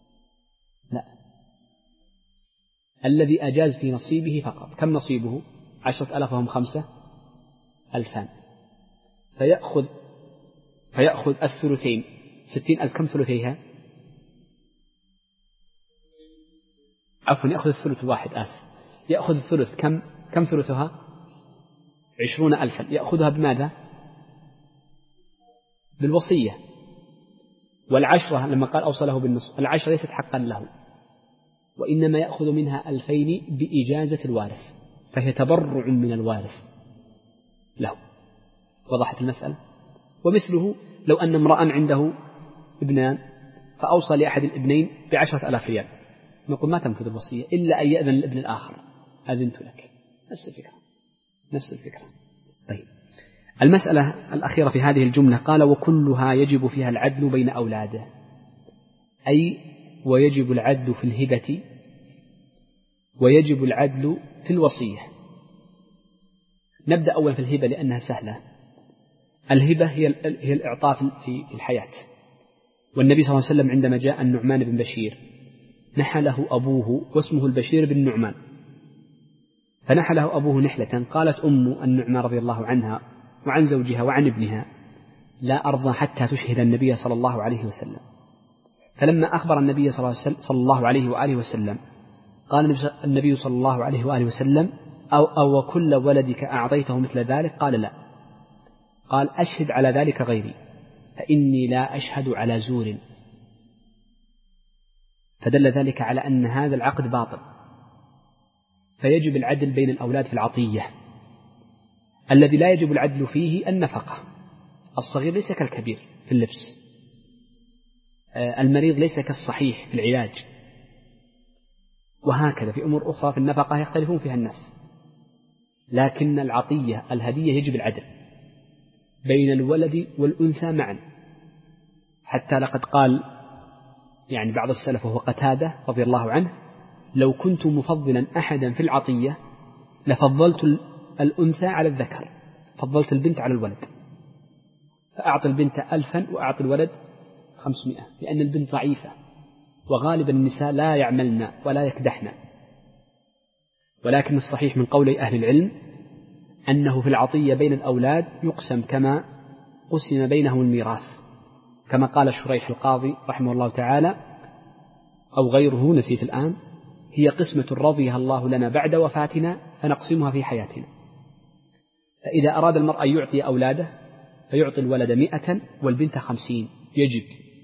Speaker 2: لا، الذي أجاز في نصيبه فقط. كم نصيبه؟ 10,000 وهم 5,000 فيأخذ الثلثين 60,000. كم ثلثيها؟ عفوا يأخذ الثلث الواحد، يأخذ الثلث. كم ثلثها؟ 20,000. يأخذها بماذا؟ بالوصية. والعشرة لما قال أوصى له بالنصف، العشرة ليست حقا له، وإنما يأخذ منها 2,000 بإجازة الوارث، فهي تبرع من الوارث له. وضحت المسألة؟ ومثله لو أن امرأ عنده ابنان فأوصى لأحد الابنين ب10,000 ريال، نقول ما تنفذ الوصية إلا أن يأذن الابن الآخر، أذنت لك. نفس الفكرة. طيب، المسألة الأخيرة في هذه الجملة قال وكلها يجب فيها العدل بين أولاده، أي ويجب العدل في الهبة ويجب العدل في الوصية. نبدأ أول في الهبة لأنها سهلة. الهبة هي الإعطاء في الحياة. والنبي صلى الله عليه وسلم عندما جاء النعمان بن بشير نحله أبوه واسمه البشير بن نعمان، فنحله أبوه نحلة، قالت أم النعمان رضي الله عنها وعن زوجها وعن ابنها لا أرضى حتى تشهد النبي صلى الله عليه وسلم. فلما أخبر النبي صلى الله عليه وآله وسلم قال النبي صلى الله عليه وآله وسلم أو كل ولدك أعطيته مثل ذلك؟ قال لا. قال أشهد على ذلك غيري فإني لا أشهد على زور. فدل ذلك على أن هذا العقد باطل، فيجب العدل بين الأولاد في العطية. الذي لا يجب العدل فيه النفقة. الصغير ليس كالكبير في اللبس، المريض ليس كالصحيح في العلاج، وهكذا في أمور أخرى في النفقة يختلفون فيها الناس. لكن العطية الهدية يجب العدل بين الولد والأنثى معا، حتى لقد قال يعني بعض السلف وهو قتادة رضي الله عنه لو كنت مفضلا أحدا في العطية لفضلت الأنثى على الذكر، فضلت البنت على الولد، فأعطي البنت 1000 وأعطي الولد 500، لأن البنت ضعيفة وغالبا النساء لا يعملن ولا يكدحن. ولكن الصحيح من قولي أهل العلم أنه في العطية بين الأولاد يقسم كما قسم بينهم الميراث، كما قال شريح القاضي رحمه الله تعالى أو غيره نسيت الآن: هي قسمة رضيها الله لنا بعد وفاتنا فنقسمها في حياتنا. فإذا أراد المرء أن يعطي أولاده فيعطي الولد 100 والبنت 50، يجب،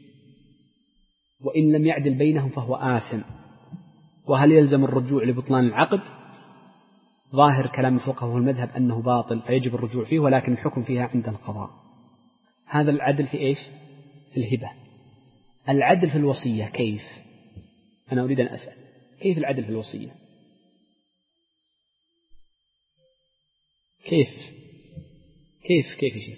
Speaker 2: وإن لم يعدل بينهم فهو آثم. وهل يلزم الرجوع لبطلان العقد؟ ظاهر كلام الفقهاء المذهب أنه باطل فيجب الرجوع فيه، ولكن الحكم فيها عند القضاء. هذا العدل في إيش؟ في الهبة. العدل في الوصية كيف؟ أنا أريد أن أسأل كيف العدل في الوصية؟ كيف يا شيخ؟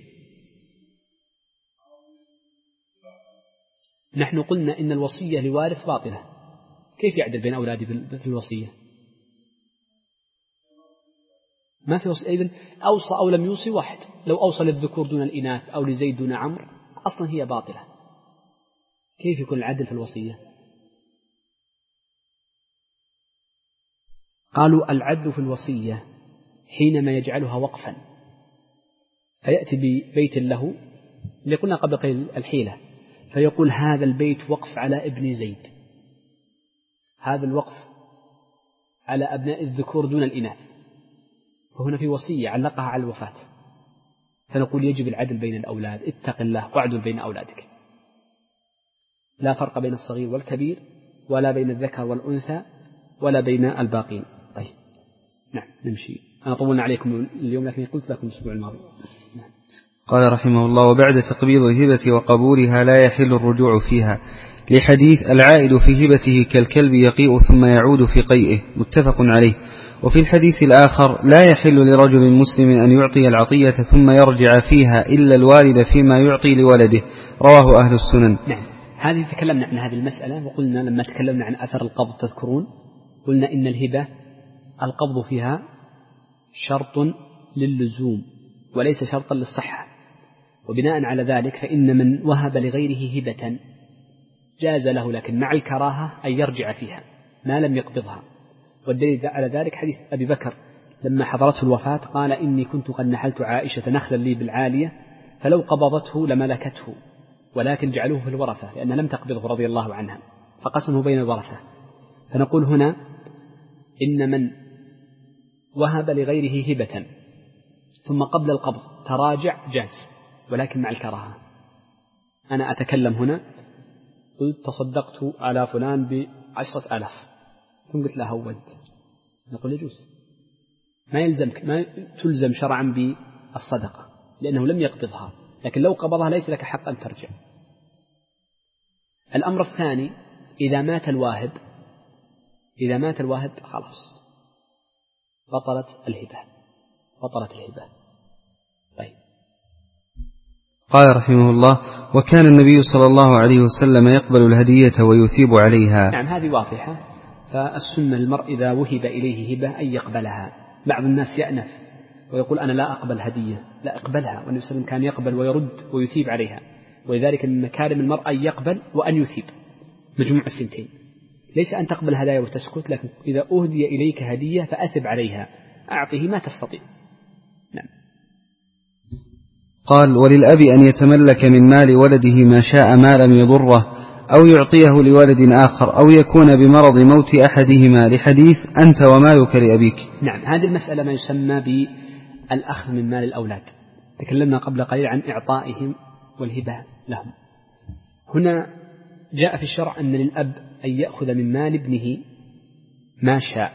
Speaker 2: نحن قلنا إن الوصية لوارث باطلة، كيف يعدل بين أولاده في الوصية؟ ما في وصية. إذن أوصى أو لم يوصي واحد، لو أوصى للذكور دون الإناث أو لزيد دون عمرو أصلا هي باطلة. كيف يكون العدل في الوصية؟ قالوا العدل في الوصية حينما يجعلها وقفا، فيأتي ببيت له اللي قلنا قبل قليل الحيلة، فيقول هذا البيت وقف على ابن زيد، هذا الوقف على أبناء الذكور دون الإناث، وهنا في وصية علقها على الوفاة. فنقول يجب العدل بين الأولاد، اتق الله واعدل بين أولادك، لا فرق بين الصغير والكبير، ولا بين الذكر والأنثى، ولا بين الباقين. طيب نعم نمشي، أنا طولنا عليكم اليوم لكن قلت لكم الأسبوع الماضي. نعم.
Speaker 1: قال رحمه الله: وبعد تقبيض الهبة وقبولها لا يحل الرجوع فيها، لحديث العائد في هبته كالكلب يقيء ثم يعود في قيئه، متفق عليه. وفي الحديث الآخر: لا يحل لرجل مسلم أن يعطي العطية ثم يرجع فيها إلا الوالد فيما يعطي لولده، رواه أهل السنن.
Speaker 2: نعم، هذه تكلمنا عن هذه المسألة، وقلنا لما تكلمنا عن أثر القبض تذكرون قلنا إن الهبة القبض فيها شرط للزوم وليس شرطا للصحة، وبناء على ذلك فإن من وهب لغيره هبة جاز له، لكن مع الكراهة أن يرجع فيها ما لم يقبضها. والدليل على ذلك حديث أبي بكر لما حضرته الوفاة قال إني كنت قد نحلت عائشة نخلا لي بالعالية فلو قبضته لملكته ولكن جعلوه في الورثة لأنها لم تقبضه رضي الله عنها فقسمه بين الورثة. فنقول هنا إن من وهب لغيره هبة ثم قبل القبض تراجع جاز ولكن مع الكراهة. أنا أتكلم هنا قلت تصدقت على فلان ب10,000 ثم قلت له هود، نقول يجوز، ما يلزمك، ما تلزم شرعا بالصدقة لأنه لم يقبضها، لكن لو قبضها ليس لك حق أن ترجع. الأمر الثاني إذا مات الواهب خلاص بطلت الهبة. طيب.
Speaker 1: قال رحمه الله: وكان النبي صلى الله عليه وسلم يقبل الهدية ويثيب عليها.
Speaker 2: نعم هذه واضحة. فالسنة المرء إذا وهب إليه هبة أن يقبلها. بعض الناس يأنف ويقول أنا لا أقبل هدية، لا أقبلها، والنبي صلى الله عليه وسلم كان يقبل ويرد ويثيب عليها، ولذلك من مكارم المرء أن يقبل وأن يثيب، مجموع السنتين، ليس أن تقبل هدايا وتسكت، لكن إذا أهدي إليك هدية فأثب عليها، أعطه ما تستطيع. نعم.
Speaker 1: قال: وللأب أن يتملك من مال ولده ما شاء ما لم يضره أو يعطيه لولد آخر أو يكون بمرض موت أحدهما لحديث أنت ومالك لأبيك.
Speaker 2: نعم هذه المسألة ما يسمى بالأخذ من مال الأولاد، تكلمنا قبل قليل عن إعطائهم والهبة لهم. هنا جاء في الشرع أن للأب أن يأخذ من مال ابنه ما شاء،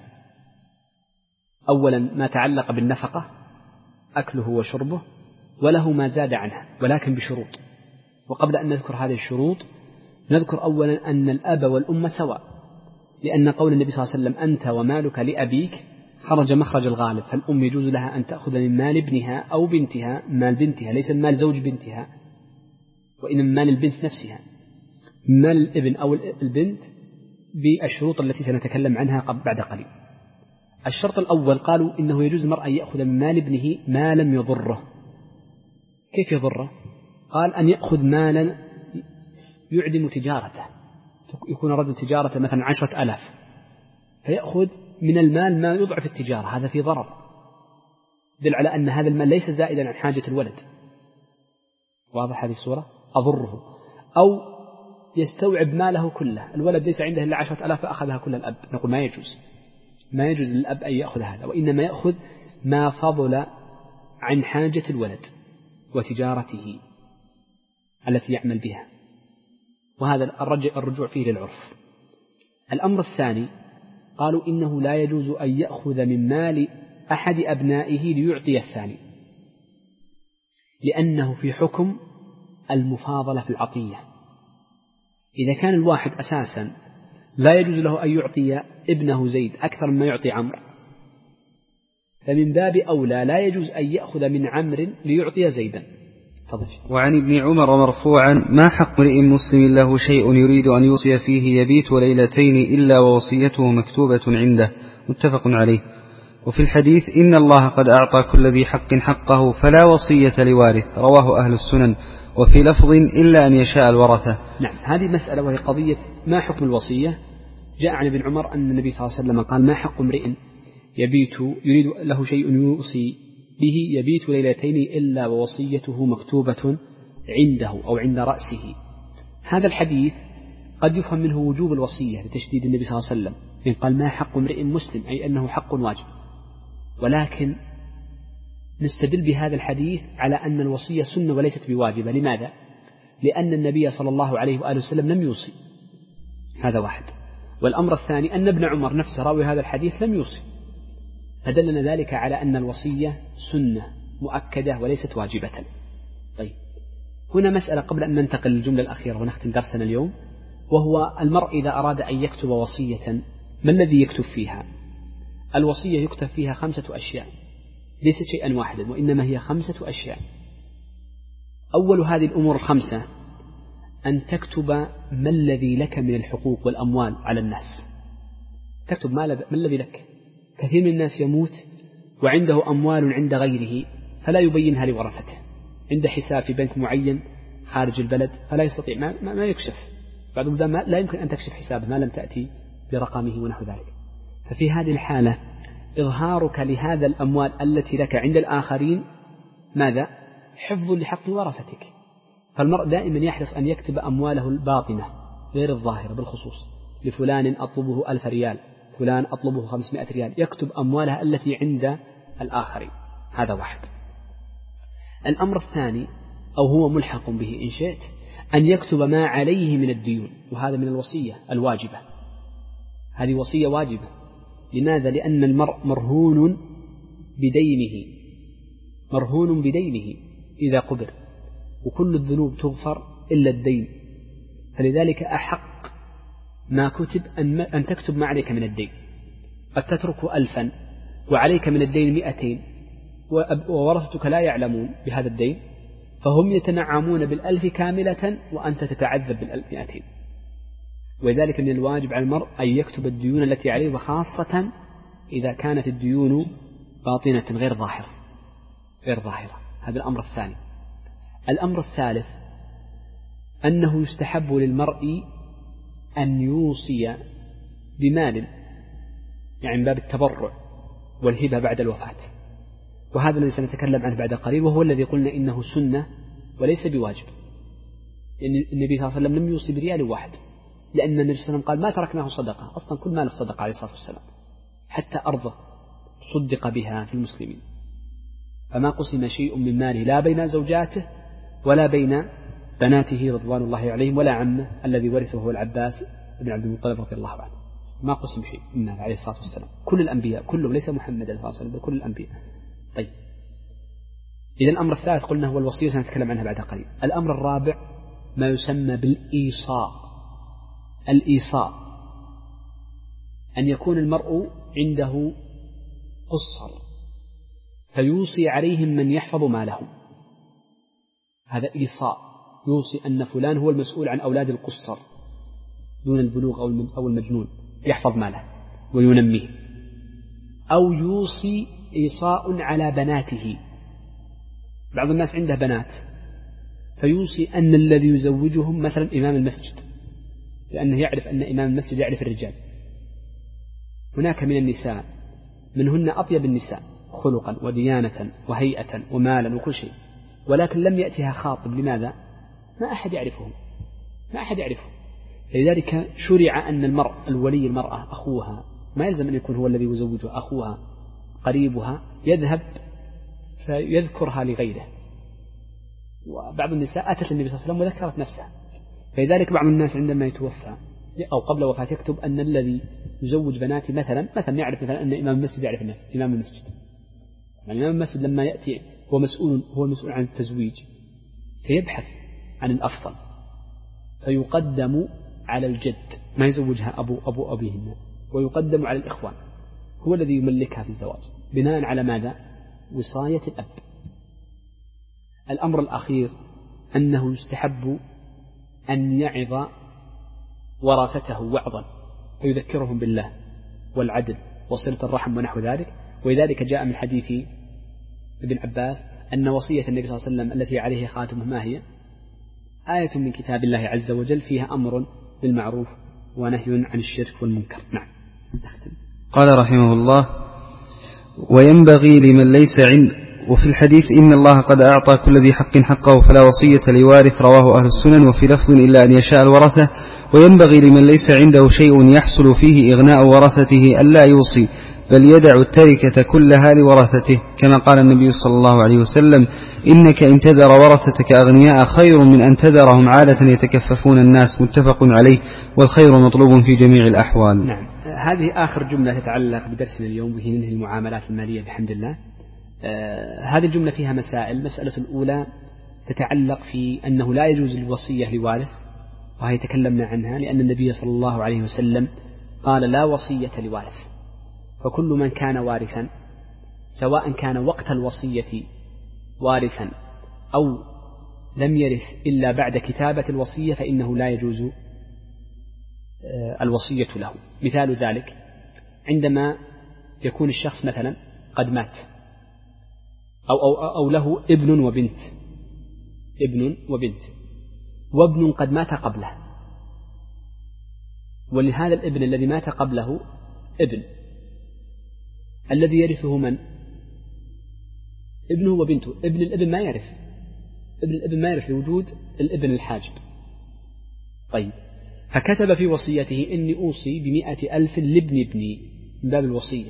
Speaker 2: أولا ما تعلق بالنفقة أكله وشربه، وله ما زاد عنها ولكن بشروط. وقبل أن نذكر هذه الشروط نذكر أولا أن الأب والأم سواء، لأن قول النبي صلى الله عليه وسلم أنت ومالك لأبيك خرج مخرج الغالب، فالأم يجوز لها أن تأخذ من مال ابنها أو بنتها، مال بنتها ليس مال زوج بنتها، وإنما مال البنت نفسها، مال الابن أو البنت بالشروط التي سنتكلم عنها بعد قليل. الشرط الأول قالوا إنه يجوز المرء أن يأخذ من مال ابنه ما لم يضره. كيف يضره؟ قال أن يأخذ مالا يعدم تجارته، يكون رجل تجارة مثلا 10,000 فيأخذ من المال ما يضعف التجارة، هذا في ضرر، دل على أن هذا المال ليس زائدا عن حاجة الولد. واضح هذه الصورة؟ أضره. أو يستوعب ماله كله، الولد ليس عنده إلا 10,000 فأخذها كل الأب، نقول ما يجوز للأب أن يأخذ هذا، وإنما يأخذ ما فضل عن حاجة الولد وتجارته التي يعمل بها، وهذا الرجوع فيه للعرف. الأمر الثاني قالوا إنه لا يجوز أن يأخذ من مال أحد أبنائه ليعطي الثاني، لأنه في حكم المفاضلة في العطية. إذا كان الواحد أساسا لا يجوز له أن يعطي ابنه زيد أكثر مما يعطي عمرو، فمن باب أولى لا يجوز أن يأخذ من عمرو ليعطي زيدا. فضل.
Speaker 1: وعن ابن عمر مرفوعا: ما حق امرئ مسلم له شيء يريد أن يوصي فيه يبيت ليلتين إلا ووصيته مكتوبة عنده، متفق عليه. وفي الحديث: إن الله قد أعطى كل ذي حق حقه فلا وصية لوارث، رواه أهل السنن. وفي لفظ: إلا أن يشاء الورثة.
Speaker 2: نعم هذه مسألة وهي قضية ما حكم الوصية. جاء عن ابن عمر أن النبي صلى الله عليه وسلم قال: ما حق امرئ يريد له شيء يوصي به يبيت ليلتين إلا ووصيته مكتوبة عنده أو عند رأسه. هذا الحديث قد يفهم منه وجوب الوصية لتشديد النبي صلى الله عليه وسلم، إن قال ما حق امرئ مسلم أي أنه حق واجب، ولكن نستدل بهذا الحديث على أن الوصية سنة وليست بواجبة. لماذا؟ لأن النبي صلى الله عليه وآله وسلم لم يوصي، هذا واحد. والأمر الثاني أن ابن عمر نفسه راوي هذا الحديث لم يوصي، فدلنا ذلك على أن الوصية سنة مؤكدة وليست واجبة. طيب هنا مسألة قبل أن ننتقل للجملة الأخيرة ونختم درسنا اليوم، وهو المرء إذا أراد أن يكتب وصية ما الذي يكتب فيها؟ الوصية يكتب فيها 5 أشياء، ليست شيئا واحدا وإنما هي 5 أشياء. أول هذه الأمور 5 أن تكتب ما الذي لك من الحقوق والأموال على الناس. تكتب ما الذي لك. كثير من الناس يموت وعنده أموال عند غيره فلا يبينها لورثته، عنده حساب في بنك معين خارج البلد فلا يستطيع ما يكشف، بعضهم لا يمكن أن تكشف حسابه ما لم تأتي برقمه ونحو ذلك. ففي هذه الحالة إظهارك لهذا الأموال التي لك عند الآخرين ماذا؟ حفظ لحق ورثتك. فالمرء دائما يحرص أن يكتب أمواله الباطنة غير الظاهرة بالخصوص، لفلان أطلبه 1000 ريال، فلان أطلبه 500 ريال، يكتب أموالها التي عند الآخرين. هذا واحد. الأمر الثاني، أو هو ملحق به إن شئت، أن يكتب ما عليه من الديون، وهذا من الوصية الواجبة. هذه وصية واجبة. لماذا؟ لأن المرء مرهون بدينه إذا قبر، وكل الذنوب تغفر إلا الدين. فلذلك أحق ما كتب أن تكتب ما عليك من الدين. قد تترك 1000 وعليك من الدين 200 وورثتك لا يعلمون بهذا الدين، فهم يتنعمون 1000 كاملة وأنت تتعذب 200. ولذلك من الواجب على المرء أن يكتب الديون التي عليه، وخاصة إذا كانت الديون باطنة غير ظاهرة. هذا الأمر الثاني. الأمر الثالث أنه يستحب للمرء أن يوصي بمال، يعني باب التبرع والهبة بعد الوفاة، وهذا الذي سنتكلم عنه بعد قليل، وهو الذي قلنا إنه سنة وليس بواجب. لأن النبي صلى الله عليه وسلم لم يوصي بريال واحد، لأن النبي صلى الله عليه وسلم قال ما تركناه صدقة، أصلا كل مال الصدقة عليه الصلاة والسلام، حتى أرضه صدق بها في المسلمين. فما قسم شيء من ماله لا بين زوجاته ولا بين بناته رضوان الله عليهم ولا عمه الذي ورثه هو العباس بن عبد المطلب رضي الله عنه. ما قسم شيء من ماله عليه الصلاة والسلام، كل الأنبياء كلهم، ليس محمد صلى الله عليه وسلم، كل الأنبياء. طيب، إذا الأمر الثالث قلنا هو الوصية، سنتكلم عنها بعد قليل. الأمر الرابع ما يسمى بالإيصاء. الإيصاء أن يكون المرء عنده قصر فيوصي عليهم من يحفظ مالهم، هذا إيصاء. يوصي أن فلان هو المسؤول عن أولاد القصر دون البلوغ أو المجنون، يحفظ ماله وينميه. أو يوصي إيصاء على بناته، بعض الناس عنده بنات فيوصي أن الذي يزوجهم مثلا إمام المسجد، لأنه يعرف أن إمام المسجد يعرف الرجال. هناك من النساء منهن أطيب النساء خلقا وديانة وهيئة ومالا وكل شيء، ولكن لم يأتها خاطب. لماذا؟ ما أحد يعرفهم. لذلك شرع أن الولي المرأة أخوها، ما يلزم أن يكون هو الذي يزوجها، أخوها قريبها يذهب فيذكرها لغيره. وبعض النساء أتت للنبي صلى الله عليه وسلم وذكرت نفسها. فلذلك بعض الناس عندما يتوفى أو قبل وفاته يكتب أن الذي يزوج بناتي مثلا يعرف مثلا أن إمام المسجد يعرف إمام المسجد. يعني إمام المسجد لما يأتي هو المسؤول عن التزويج، سيبحث عن الأفضل فيقدم على الجد، ما يزوجها أبو أبيهن، ويقدم على الإخوان، هو الذي يملكها في الزواج بناء على ماذا؟ وصاية الأب. الأمر الأخير أنه يستحب أن يعظ ورثته وعظا ويذكرهم بالله والعدل وصلة الرحم ونحو ذلك. ولذلك جاء من حديث ابن عباس أن وصية النبي صلى الله عليه وسلم التي عليه خاتمه ما هي؟ آية من كتاب الله عز وجل فيها أمر بالمعروف ونهي عن الشرك والمنكر. نعم.
Speaker 1: قال رحمه الله: وينبغي لمن ليس عند. وفي الحديث: إن الله قد أعطى كل ذي حق حقه فلا وصية لوارث، رواه أهل السنن. وفي لفظ: إلا أن يشاء الورثة. وينبغي لمن ليس عنده شيء يحصل فيه إغناء ورثته ألا يوصي، بل يدع التركة كلها لورثته، كما قال النبي صلى الله عليه وسلم: إنك إن تذر ورثتك أغنياء خير من أن تذرهم عادة يتكففون الناس. متفق عليه، والخير مطلوب في جميع الأحوال.
Speaker 2: نعم. هذه آخر جملة تتعلق بدرسنا اليوم، وهي ننهي المعاملات المالية بحمد الله. هذه الجملة فيها مسائل. المسألة الأولى تتعلق في أنه لا يجوز الوصية لوارث، وهي تكلمنا عنها، لأن النبي صلى الله عليه وسلم قال: لا وصية لوارث. فكل من كان وارثا، سواء كان وقت الوصية وارثا أو لم يرث إلا بعد كتابة الوصية، فإنه لا يجوز الوصية له. مثال ذلك عندما يكون الشخص مثلا قد مات، أو له ابن وبنت، وابن قد مات قبله، ولهذا الابن الذي مات قبله ابن، الذي يرثه من؟ ابنه وبنته. ابن الابن ما يرث، ابن الابن ما يرث لوجود الابن الحاجب. طيب، فكتب في وصيته إني أوصي ب100,000 لابن ابني من باب الوصية،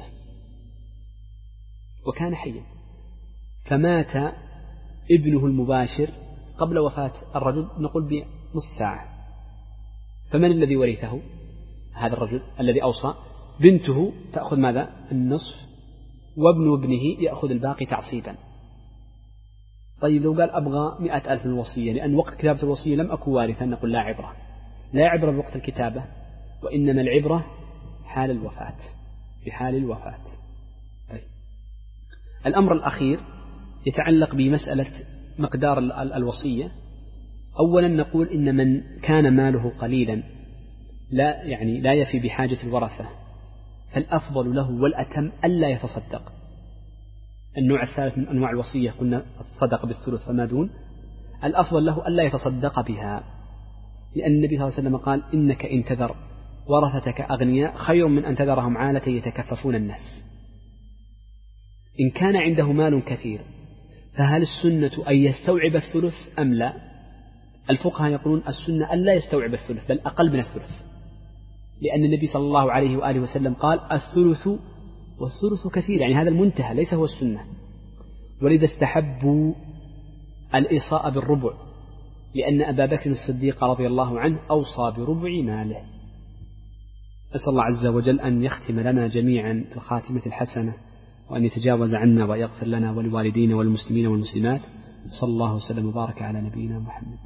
Speaker 2: وكان حيا، فمات ابنه المباشر قبل وفاة الرجل نقول بنص ساعة، فمن الذي ورثه؟ هذا الرجل الذي أوصى. بنته تأخذ ماذا؟ النصف، وابن ابنه يأخذ الباقي تعصيبا. طيب، لو قال أبغى 100,000 الوصية لأن وقت كتابة الوصية لم أكن وارثا، نقول لا عبرة، لا عبرة بوقت الكتابة، وإنما العبرة حال الوفاة، بحال الوفاة. طيب، الأمر الأخير يتعلق بمسألة مقدار الوصية. أولا نقول إن من كان ماله قليلا لا يفي بحاجة الورثة، فالأفضل له والأتم ألا يتصدق. النوع الثالث من أنواع الوصية قلنا الصدق بالثلث فما دون، الأفضل له ألا يتصدق بها، لأن النبي صلى الله عليه وسلم قال إنك إن تذر ورثتك أغنياء خير من أن تذرهم عالة يتكففون الناس. إن كان عنده مال كثير فهل السنة أن يستوعب الثلث أم لا؟ الفقهاء يقولون السنة أن لا يستوعب الثلث، بل أقل من الثلث، لأن النبي صلى الله عليه وآله وسلم قال الثلث، والثلث كثير، يعني هذا المنتهى ليس هو السنة. ولذا استحبوا الإيصاء بالربع، لأن أبا بكر الصديق رضي الله عنه أوصى بربع ماله. أسأل الله عز وجل أن يختم لنا جميعا في الخاتمة الحسنة، وأن يتجاوز عنا ويغفر لنا ولوالدينا والمسلمين والمسلمات. صلى الله وسلم وبارك على نبينا محمد.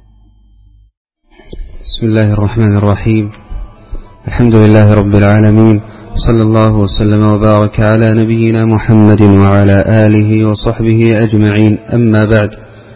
Speaker 1: بسم الله الرحمن الرحيم. الحمد لله رب العالمين، صلى الله وسلم وبارك على نبينا محمد وعلى آله وصحبه أجمعين. أما بعد،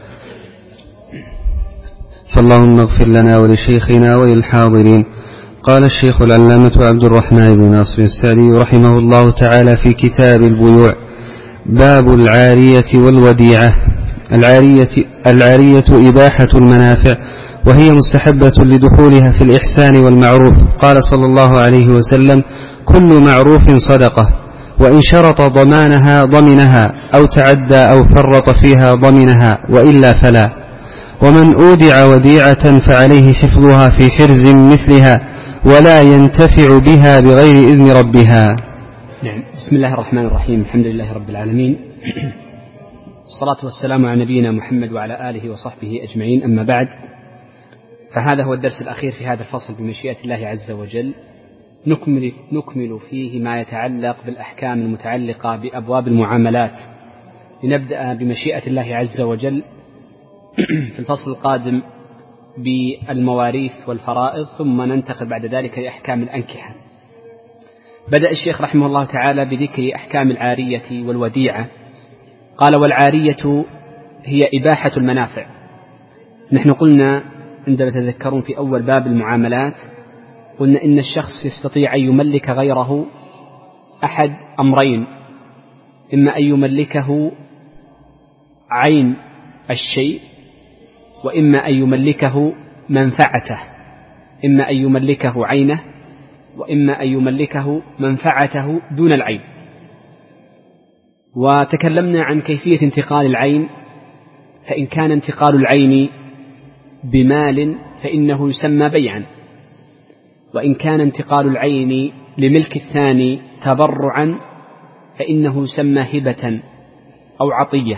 Speaker 1: فاللهم اغفر لنا ولشيخنا وللحاضرين. قال الشيخ العلامة عبد الرحمن بن ناصر السعدي رحمه الله تعالى في كتاب البيوع: باب العارية والوديعة. العارية إباحة المنافع، وهي مستحبة لدخولها في الإحسان والمعروف. قال صلى الله عليه وسلم: كل معروف صدقة، وإن شرط ضمانها ضمنها، أو تعدى أو فرط فيها ضمنها، وإلا فلا. ومن أودع وديعة فعليه حفظها في حرز مثلها، ولا ينتفع بها بغير إذن ربها.
Speaker 2: نعم. بسم الله الرحمن الرحيم. الحمد لله رب العالمين، الصلاة والسلام على نبينا محمد وعلى آله وصحبه أجمعين. أما بعد، فهذا هو الدرس الأخير في هذا الفصل بمشيئة الله عز وجل. نكمل فيه ما يتعلق بالأحكام المتعلقة بأبواب المعاملات. لنبدأ بمشيئة الله عز وجل في الفصل القادم بالمواريث والفرائض، ثم ننتقل بعد ذلك لأحكام الأنكحة. بدأ الشيخ رحمه الله تعالى بذكر أحكام العارية والوديعة. قال: والعارية هي إباحة المنافع. نحن قلنا عندما تذكرون في أول باب المعاملات، قلنا إن الشخص يستطيع أن يملك غيره أحد أمرين: إما أن يملكه عين الشيء، وإما أن يملكه منفعته، إما أن يملكه عينه، وإما أن يملكه منفعته دون العين. وتكلمنا عن كيفية انتقال العين، فإن كان انتقال العين بمال فإنه يسمى بيعا، وإن كان انتقال العين لملك الثاني تبرعا فإنه يسمى هبة أو عطية.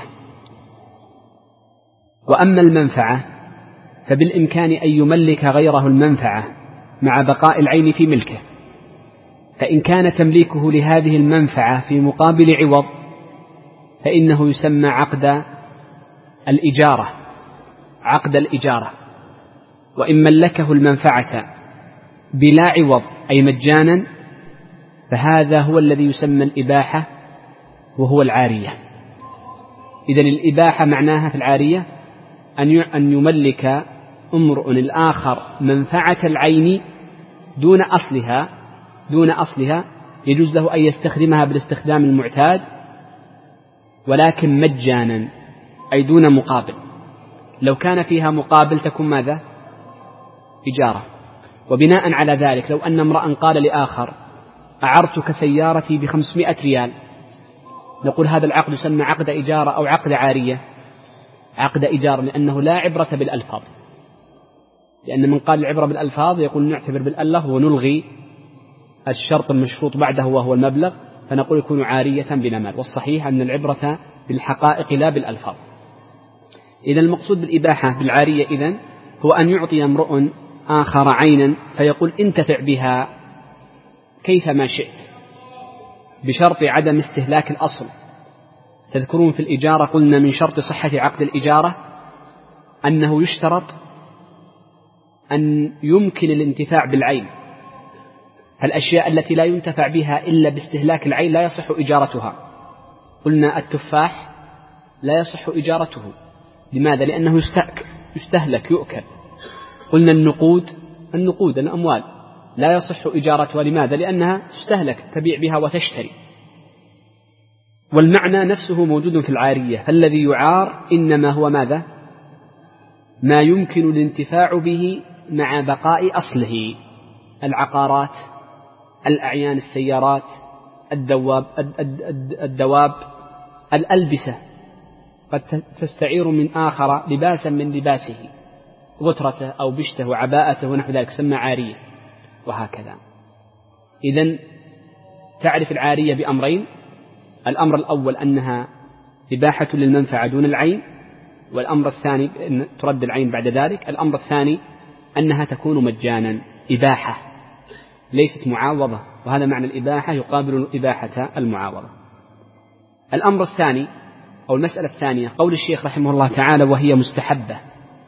Speaker 2: وأما المنفعة فبالإمكان أن يملك غيره المنفعة مع بقاء العين في ملكه، فإن كان تمليكه لهذه المنفعة في مقابل عوض فإنه يسمى عقد الإجارة. وإن ملكه المنفعة بلا عوض أي مجانا فهذا هو الذي يسمى الإباحة، وهو العارية. إذن الإباحة معناها في العارية أن يملك امرؤ الآخر منفعة العين دون أصلها، يجوز له أن يستخدمها بالاستخدام المعتاد، ولكن مجانا أي دون مقابل. لو كان فيها مقابل تكون ماذا؟ إجارة. وبناء على ذلك لو أن امرأ قال لآخر: أعرتك سيارتي ب500 ريال، نقول هذا العقد يسمى عقد إجارة أو عقد عارية؟ عقد إجارة، لأنه لا عبرة بالألفاظ، لأن من قال العبرة بالألفاظ يقول نعتبر بالألف ونلغي الشرط المشروط بعده وهو المبلغ، فنقول يكون عارية بلا مال. والصحيح أن العبرة بالحقائق لا بالألفاظ. إذا المقصود بالإباحة بالعارية إذن هو أن يعطي امرؤ آخر عينا فيقول انتفع بها كيفما شئت بشرط عدم استهلاك الأصل. تذكرون في الإجارة قلنا من شرط صحة عقد الإجارة أنه يشترط أن يمكن الانتفاع بالعين، فالأشياء التي لا ينتفع بها إلا باستهلاك العين لا يصح إجارتها. قلنا التفاح لا يصح إجارته، لماذا؟ لأنه يستهلك يؤكل. قلنا النقود الأموال لا يصح إجارتها، لماذا؟ لأنها تستهلك تبيع بها وتشتري. والمعنى نفسه موجود في العارية، فالذي يعار إنما هو ماذا؟ ما يمكن الانتفاع به مع بقاء أصله، العقارات، الأعيان، السيارات، الدواب، الألبسة، قد تستعير من آخر لباسا من لباسه، غترته أو بشته وعباءته ونحو ذلك، سمى عارية، وهكذا. إذن تعرف العارية بأمرين: الأمر الأول أنها إباحة للمنفعة دون العين، والأمر الثاني أن ترد العين بعد ذلك. الأمر الثاني أنها تكون مجانا، إباحة ليست معاوضة، وهذا معنى الإباحة يقابل إباحة المعاوضة. الأمر الثاني أو المسألة الثانية قول الشيخ رحمه الله تعالى وهي مستحبة.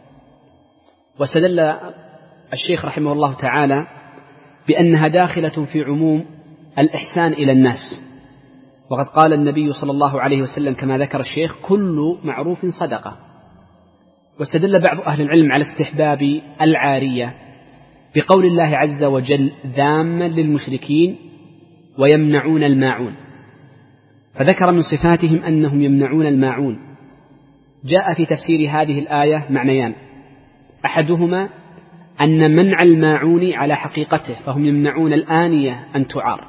Speaker 2: واستدل الشيخ رحمه الله تعالى بأنها داخلة في عموم الإحسان إلى الناس، وقد قال النبي صلى الله عليه وسلم كما ذكر الشيخ: كل معروف صدقة. واستدل بعض أهل العلم على استحباب العارية بقول الله عز وجل: ذاما للمشركين ويمنعون الماعون، فذكر من صفاتهم أنهم يمنعون الماعون. جاء في تفسير هذه الآية معنيان: أحدهما أن منع الماعون على حقيقته، فهم يمنعون الآنية أن تعار،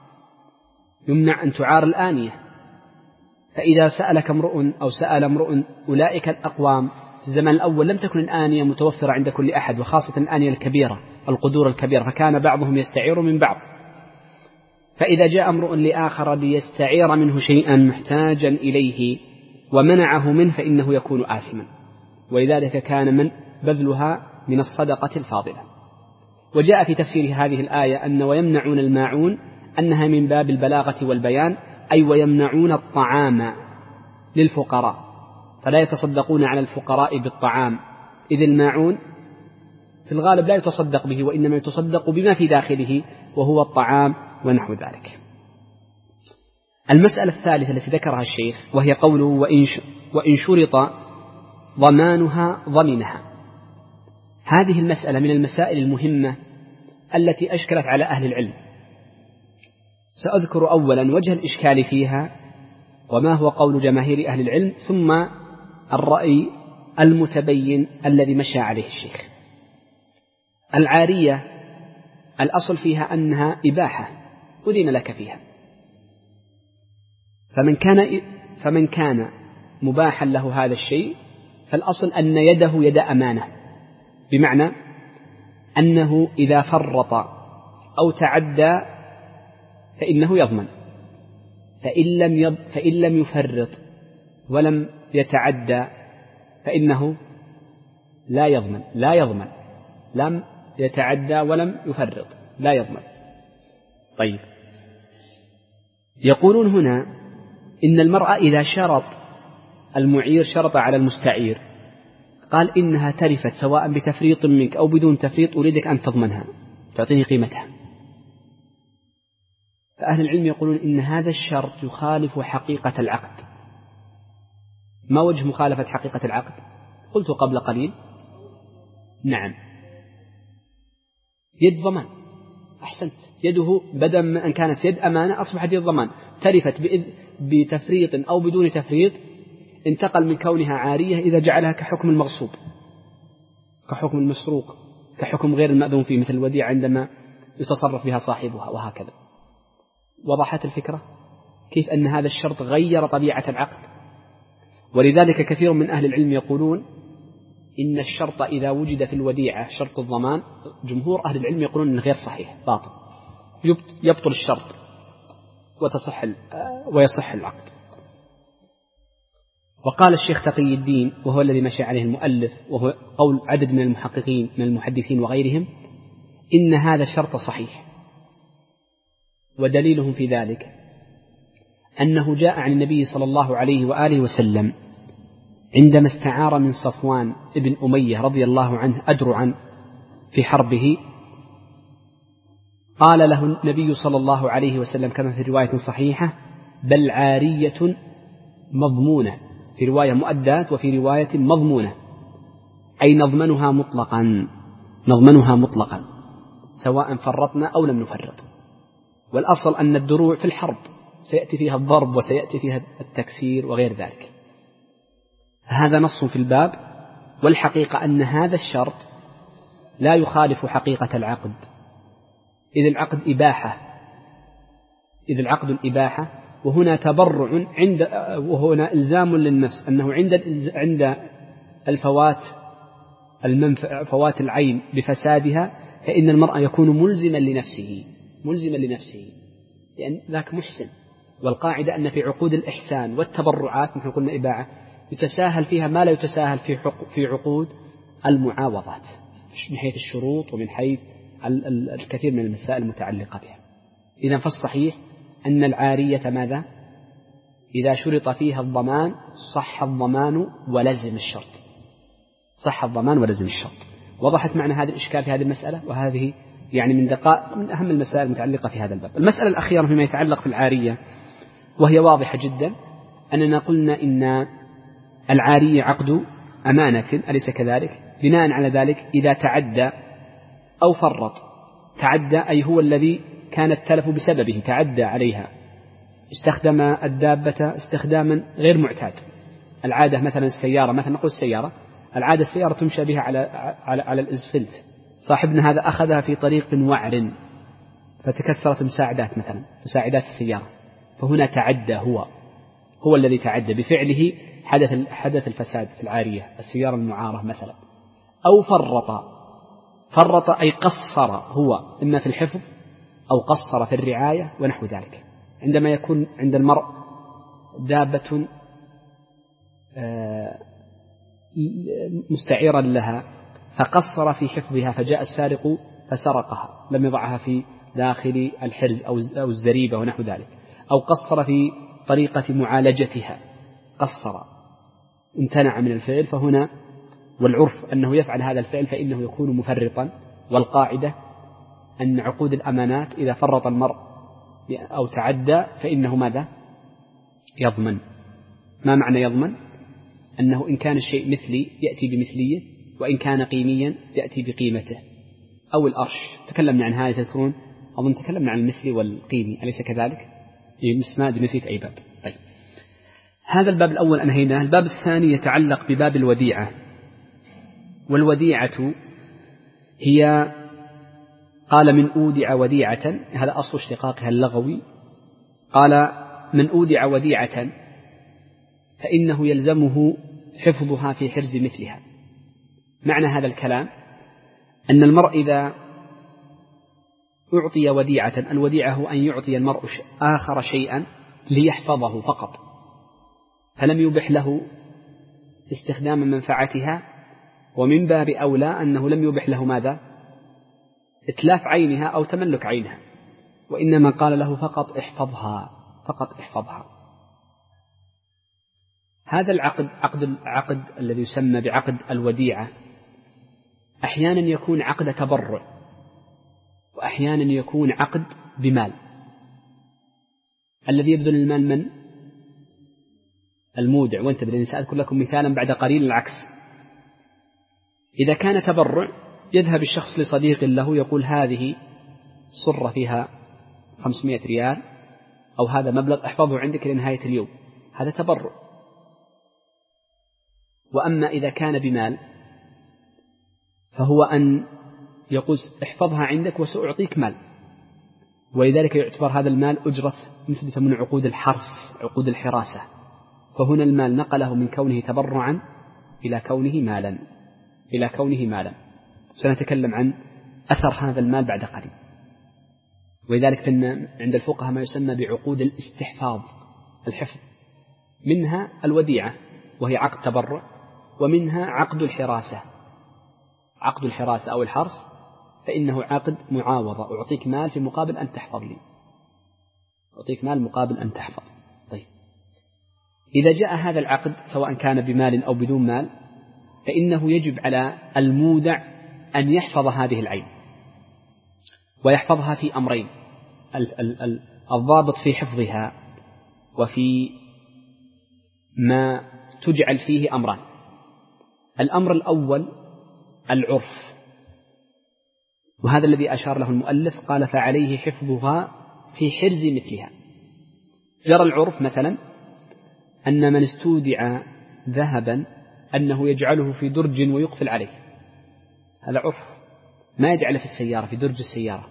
Speaker 2: يمنع أن تعار الآنية. فإذا سألك امرؤ أو سأل امرؤ أولئك الأقوام في الزمان الأول لم تكن الآنية متوفرة عند كل أحد، وخاصة الآنية الكبيرة، القدور الكبيرة، فكان بعضهم يستعير من بعض. فإذا جاء امرؤ لآخر ليستعير منه شيئا محتاجا إليه ومنعه منه فإنه يكون آثما، ولذلك كان من بذلها من الصدقة الفاضلة. وجاء في تفسير هذه الآية أن ويمنعون الماعون أنها من باب البلاغة والبيان، أي ويمنعون الطعام للفقراء، فلا يتصدقون على الفقراء بالطعام، إذ الماعون في الغالب لا يتصدق به، وإنما يتصدق بما في داخله وهو الطعام ونحو ذلك. المسألة الثالثة التي ذكرها الشيخ وهي قوله: وإن شرط ضمانها ضمنها. هذه المسألة من المسائل المهمة التي أشكلت على أهل العلم. سأذكر أولا وجه الإشكال فيها وما هو قول جماهير أهل العلم، ثم الرأي المتبين الذي مشى عليه الشيخ. العارية الأصل فيها أنها إباحة أذن لك فيها، فمن كان مباحا له هذا الشيء فالأصل أن يده يد أمانة، بمعنى أنه إذا فرط أو تعدى فإنه يضمن، فإن لم يفرط ولم يتعدى فإنه لا يضمن لم يتعدى ولم يفرط لا يضمن. طيب، يقولون هنا إن المرأة إذا شرط المعير شرط على المستعير، قال إنها تلفت سواء بتفريط منك أو بدون تفريط، أريدك أن تضمنها تعطيني قيمتها. فأهل العلم يقولون إن هذا الشرط يخالف حقيقة العقد. ما وجه مخالفة حقيقة العقد؟ قلت قبل قليل نعم، يد ضمان. أحسنت، يده بدل من أن كانت يد أمانة أصبحت يد ضمان. تلفت بتفريط أو بدون تفريط، انتقل من كونها عارية إذا جعلها كحكم المغصوب، كحكم المسروق، كحكم غير المأذون فيه، مثل الوديعة عندما يتصرف بها صاحبها وهكذا. وضحت الفكرة؟ كيف أن هذا الشرط غير طبيعة العقد. ولذلك كثير من أهل العلم يقولون إن الشرط إذا وجد في الوديعة شرط الضمان، جمهور أهل العلم يقولون إنه غير صحيح، باطل، يبطل الشرط ويصح العقد. وقال الشيخ تقي الدين، وهو الذي مشى عليه المؤلف وهو قول عدد من المحققين من المحدثين وغيرهم، إن هذا الشرط صحيح. ودليلهم في ذلك أنه جاء عن النبي صلى الله عليه وآله وسلم عندما استعار من صفوان ابن أمية رضي الله عنه أدرعا في حربه، قال له النبي صلى الله عليه وسلم كما في رواية صحيحة: بل عارية مضمونة، في رواية مؤدات وفي رواية مضمونة، أي نضمنها مطلقا سواء فرطنا أو لم نفرط. والأصل أن الدروع في الحرب سيأتي فيها الضرب وسيأتي فيها التكسير وغير ذلك، هذا نص في الباب. والحقيقة أن هذا الشرط لا يخالف حقيقة العقد، إذ العقد الإباحة، وهنا تبرع وهنا إلزام للنفس أنه عند فوات العين بفسادها فإن المرء يكون ملزما لنفسه لأن ذاك محسن. والقاعدة أن في عقود الإحسان والتبرعات نحن قلنا إباحة يتساهل فيها ما لا يتساهل في عقود المعاوضات من حيث الشروط ومن حيث الكثير من المسائل المتعلقة بها. إذن فالصحيح أن العارية ماذا؟ إذا شرط فيها الضمان صح الضمان ولزم الشرط. وضحت معنا هذا الإشكال في هذه المسألة، وهذه يعني من أهم المسائل المتعلقة في هذا الباب. المسألة الأخيرة فيما يتعلق في العارية وهي واضحة جدا، أننا قلنا إن العارية عقد أمانة، أليس كذلك؟ بناء على ذلك إذا تعدى أو فرط، تعدى أي هو الذي كان التلف بسببه، تعدى عليها، استخدم الدابة استخداما غير معتاد. العادة مثلا السيارة، مثلا نقول السيارة، العادة السيارة تمشى بها على الإزفلت، صاحبنا هذا أخذها في طريق وعر فتكسرت مساعدات السيارة، فهنا تعدى، هو الذي تعدى بفعله، حدث الفساد في العارية السيارة المعارة مثلا. أو فرط أي قصر، هو إما في الحفظ أو قصر في الرعاية ونحو ذلك. عندما يكون عند المرء دابة مستعيرا لها فقصر في حفظها فجاء السارق فسرقها، لم يضعها في داخل الحرز أو الزريبة ونحو ذلك، أو قصر في طريقة معالجتها، امتنع من الفعل، فهنا والعرف أنه يفعل هذا الفعل فإنه يكون مفرطا. والقاعدة أن عقود الأمانات إذا فرط المرء أو تعدى فإنه ماذا؟ يضمن. ما معنى يضمن؟ أنه إن كان الشيء مثلي يأتي بمثلية، وإن كان قيميا يأتي بقيمته. أو الأرش تكلمنا عن هذا، تذكرون أظن تكلمنا عن المثلي والقيمي، أليس كذلك؟ نسيت أي باب. طيب، هذا الباب الأول أنهيناه. الباب الثاني يتعلق بباب الوديعة. والوديعة هي قال من أودع وديعة، هذا أصل اشتقاقها اللغوي، قال من أودع وديعة فإنه يلزمه حفظها في حرز مثلها. معنى هذا الكلام أن المرء إذا أعطي وديعة، الوديعة هو أن يعطي المرء آخر شيئا ليحفظه فقط، فلم يبح له استخدام منفعتها، ومن باب أولى أنه لم يبح له ماذا؟ إتلاف عينها أو تملك عينها، وإنما قال له فقط احفظها. هذا العقد الذي يسمى بعقد الوديعة أحيانا يكون عقد تبرع، وأحيانا يكون عقد بمال. الذي يبذل المال من؟ المودع. وانتبه لأني سأذكر لكم مثالا بعد قليل العكس. إذا كان تبرع يذهب الشخص لصديق له يقول هذه صرة فيها 500 ريال أو هذا مبلغ احفظه عندك لنهاية اليوم، هذا تبرع. وأما إذا كان بمال فهو أن يقول احفظها عندك وسأعطيك مال، ولذلك يعتبر هذا المال أجرة مثل يسمونه عقود الحرس، عقود الحراسة. فهنا المال نقله من كونه تبرعا إلى كونه مالا. سنتكلم عن أثر هذا المال بعد قليل. ولذلك عند الفقهاء ما يسمى بعقود الاستحفاظ، الحفظ، منها الوديعة وهي عقد تبرع، ومنها عقد الحراسة. عقد الحراسة أو الحرس فإنه عقد معاوضة، أعطيك مال في مقابل أن تحفظ لي، أعطيك مال مقابل أن تحفظ. طيب، إذا جاء هذا العقد سواء كان بمال أو بدون مال، فإنه يجب على المودع أن يحفظ هذه العين، ويحفظها في أمرين. الضابط في حفظها وفي ما تجعل فيه أمران. الأمر الأول العرف، وهذا الذي أشار له المؤلف، قال فعليه حفظها في حرز مثلها. جرى العرف مثلا أن من استودع ذهبا أنه يجعله في درج ويقفل عليه، هذا عرف، ما يجعله في السيارة، في درج السيارة.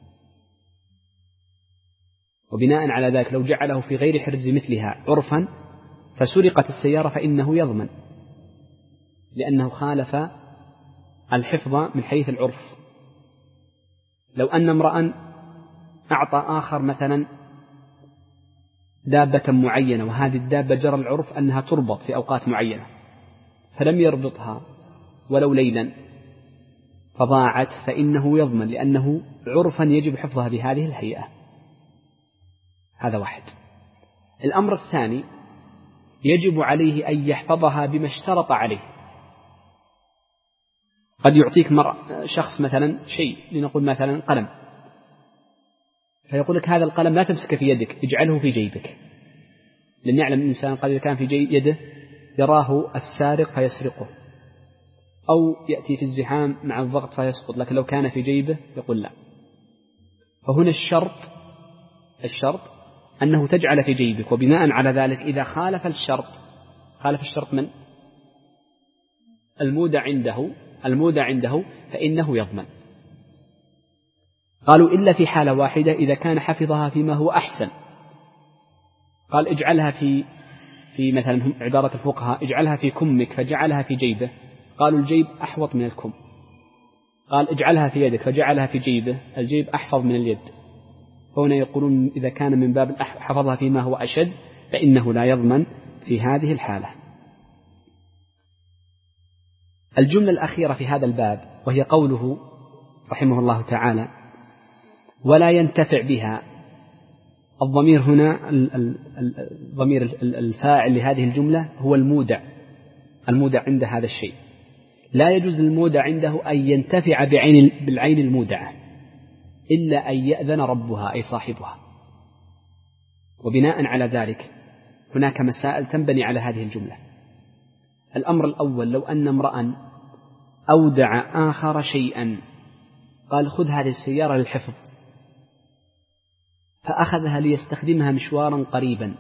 Speaker 2: وبناء على ذلك لو جعله في غير حرز مثلها عرفا فسرقت السيارة فإنه يضمن، لأنه خالف الحفظ من حيث العرف. لو أن امرأ أعطى آخر مثلا دابة معينة، وهذه الدابة جرى العرف أنها تربط في أوقات معينة، فلم يربطها ولو ليلا فضاعت، فإنه يضمن، لأنه عرفا يجب حفظها بهذه الهيئة. هذا واحد. الأمر الثاني يجب عليه أن يحفظها بما اشترط عليه. قد يعطيك شخص مثلا شيء، لنقول مثلا قلم، فيقول لك هذا القلم لا تمسك في يدك، اجعله في جيبك، لأن يعلم الإنسان قد كان في يده يراه السارق فيسرقه، أو يأتي في الزحام مع الضغط فيسقط، لكن لو كان في جيبه يقول لا. فهنا الشرط أنه تجعل في جيبك، وبناء على ذلك إذا خالف الشرط من المودع عنده فإنه يضمن. قالوا إلا في حالة واحدة، إذا كان حفظها فيما هو أحسن. قال اجعلها في مثلا عبارة الفقهاء اجعلها في كمك فجعلها في جيبه، قالوا الجيب أحوط من الكم. قال اجعلها في يدك فجعلها في جيبه، الجيب أحفظ من اليد. هنا يقولون إذا كان من باب حفظها فيما هو أشد فإنه لا يضمن في هذه الحالة. الجملة الأخيرة في هذا الباب وهي قوله رحمه الله تعالى ولا ينتفع بها. الضمير هنا الضمير الفاعل لهذه الجملة هو المودع عند هذا الشيء. لا يجوز للمودع عنده أن ينتفع بالعين المودعة إلا أن يأذن ربها أي صاحبها. وبناء على ذلك هناك مسائل تنبني على هذه الجملة. الأمر الأول، لو أن امرأ أودع آخر شيئا، قال خذ هذه السيارة للحفظ، فأخذها ليستخدمها مشوارا قريبا،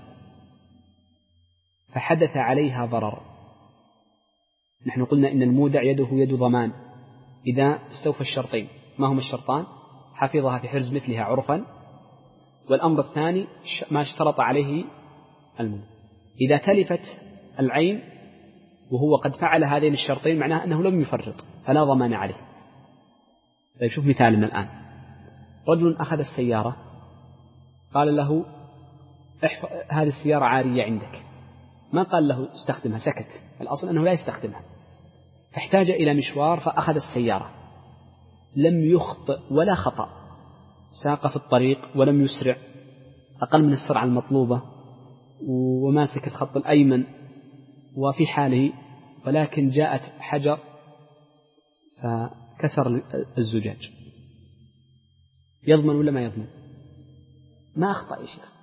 Speaker 2: فحدث عليها ضرر. نحن قلنا إن المودع يده يد ضمان إذا استوفى الشرطين. ما هما الشرطان؟ حفظها في حرز مثلها عرفا، والأمر الثاني ما اشترط عليه المودع. إذا تلفت العين وهو قد فعل هذين الشرطين معناه أنه لم يفرط فلا ضمان عليه. طيب شوف مثال من الآن. رجل أخذ السيارة، قال له هذه السيارة عارية عندك، ما قال له استخدمها، سكت، الأصل أنه لا يستخدمها، فاحتاج إلى مشوار فأخذ السيارة، لم يخطئ ولا خطأ، ساق في الطريق ولم يسرع أقل من السرعة المطلوبة، وماسك الخط الأيمن وفي حاله، ولكن جاءت حجر فكسر الزجاج. يضمن ولا ما يضمن؟ ما أخطأ يا شيخ،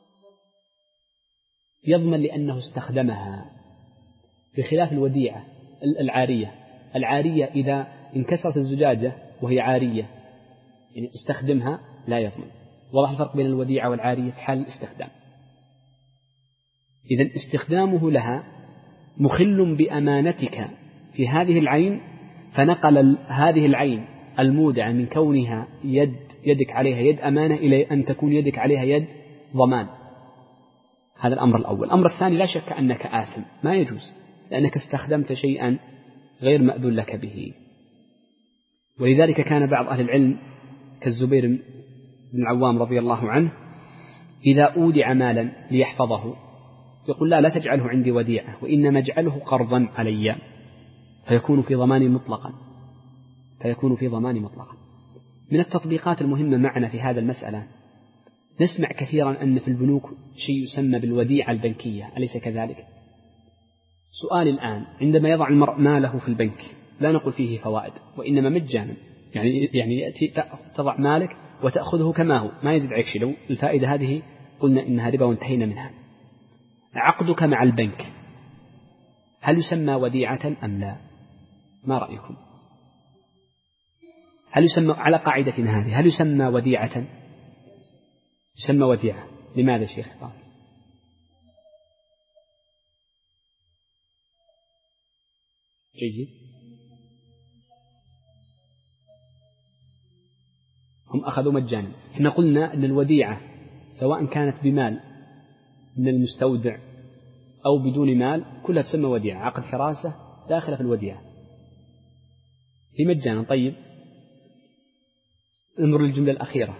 Speaker 2: يضمن لأنه استخدمها، بخلاف الوديعة العارية إذا انكسرت الزجاجة وهي عارية يعني استخدمها لا يضمن. واضح الفرق بين الوديعة والعارية في حال الاستخدام. إذن استخدامه لها مخل بأمانتك في هذه العين، فنقل هذه العين المودعة من كونها يد يدك عليها يد أمانة إلى أن تكون يدك عليها يد ضمان. هذا الأمر الأول. الأمر الثاني لا شك أنك آثم، ما يجوز، لأنك استخدمت شيئا غير مأذون لك به. ولذلك كان بعض أهل العلم كالزبير بن العوام رضي الله عنه إذا أودع مالا ليحفظه يقول لا تجعله عندي وديعة، وإنما اجعله قرضا علي فيكون في ضمان مطلقا. من التطبيقات المهمة معنا في هذا المسألة، نسمع كثيرا أن في البنوك شيء يسمى بالوديعة البنكية، أليس كذلك؟ سؤال الآن، عندما يضع المرء ماله في البنك لا نقول فيه فوائد وإنما مجانا، يعني يأتي تضع مالك وتأخذه كما هو، ما يزيد عليك شيء. لو الفائدة هذه قلنا إنها ربا وانتهينا منها. عقدك مع البنك هل يسمى وديعة أم لا؟ ما رأيكم؟ هل يسمى على قاعدتنا هذه هل يسمى وديعة؟ يسمى وديعة. لماذا شيخ؟ جيد. هم أخذوا مجانا. احنا قلنا أن الوديعة سواء كانت بمال من المستودع أو بدون مال كلها تسمى وديعة. عقد حراسة داخلة في الوديعة هي مجانا. طيب انظر للجملة الأخيرة،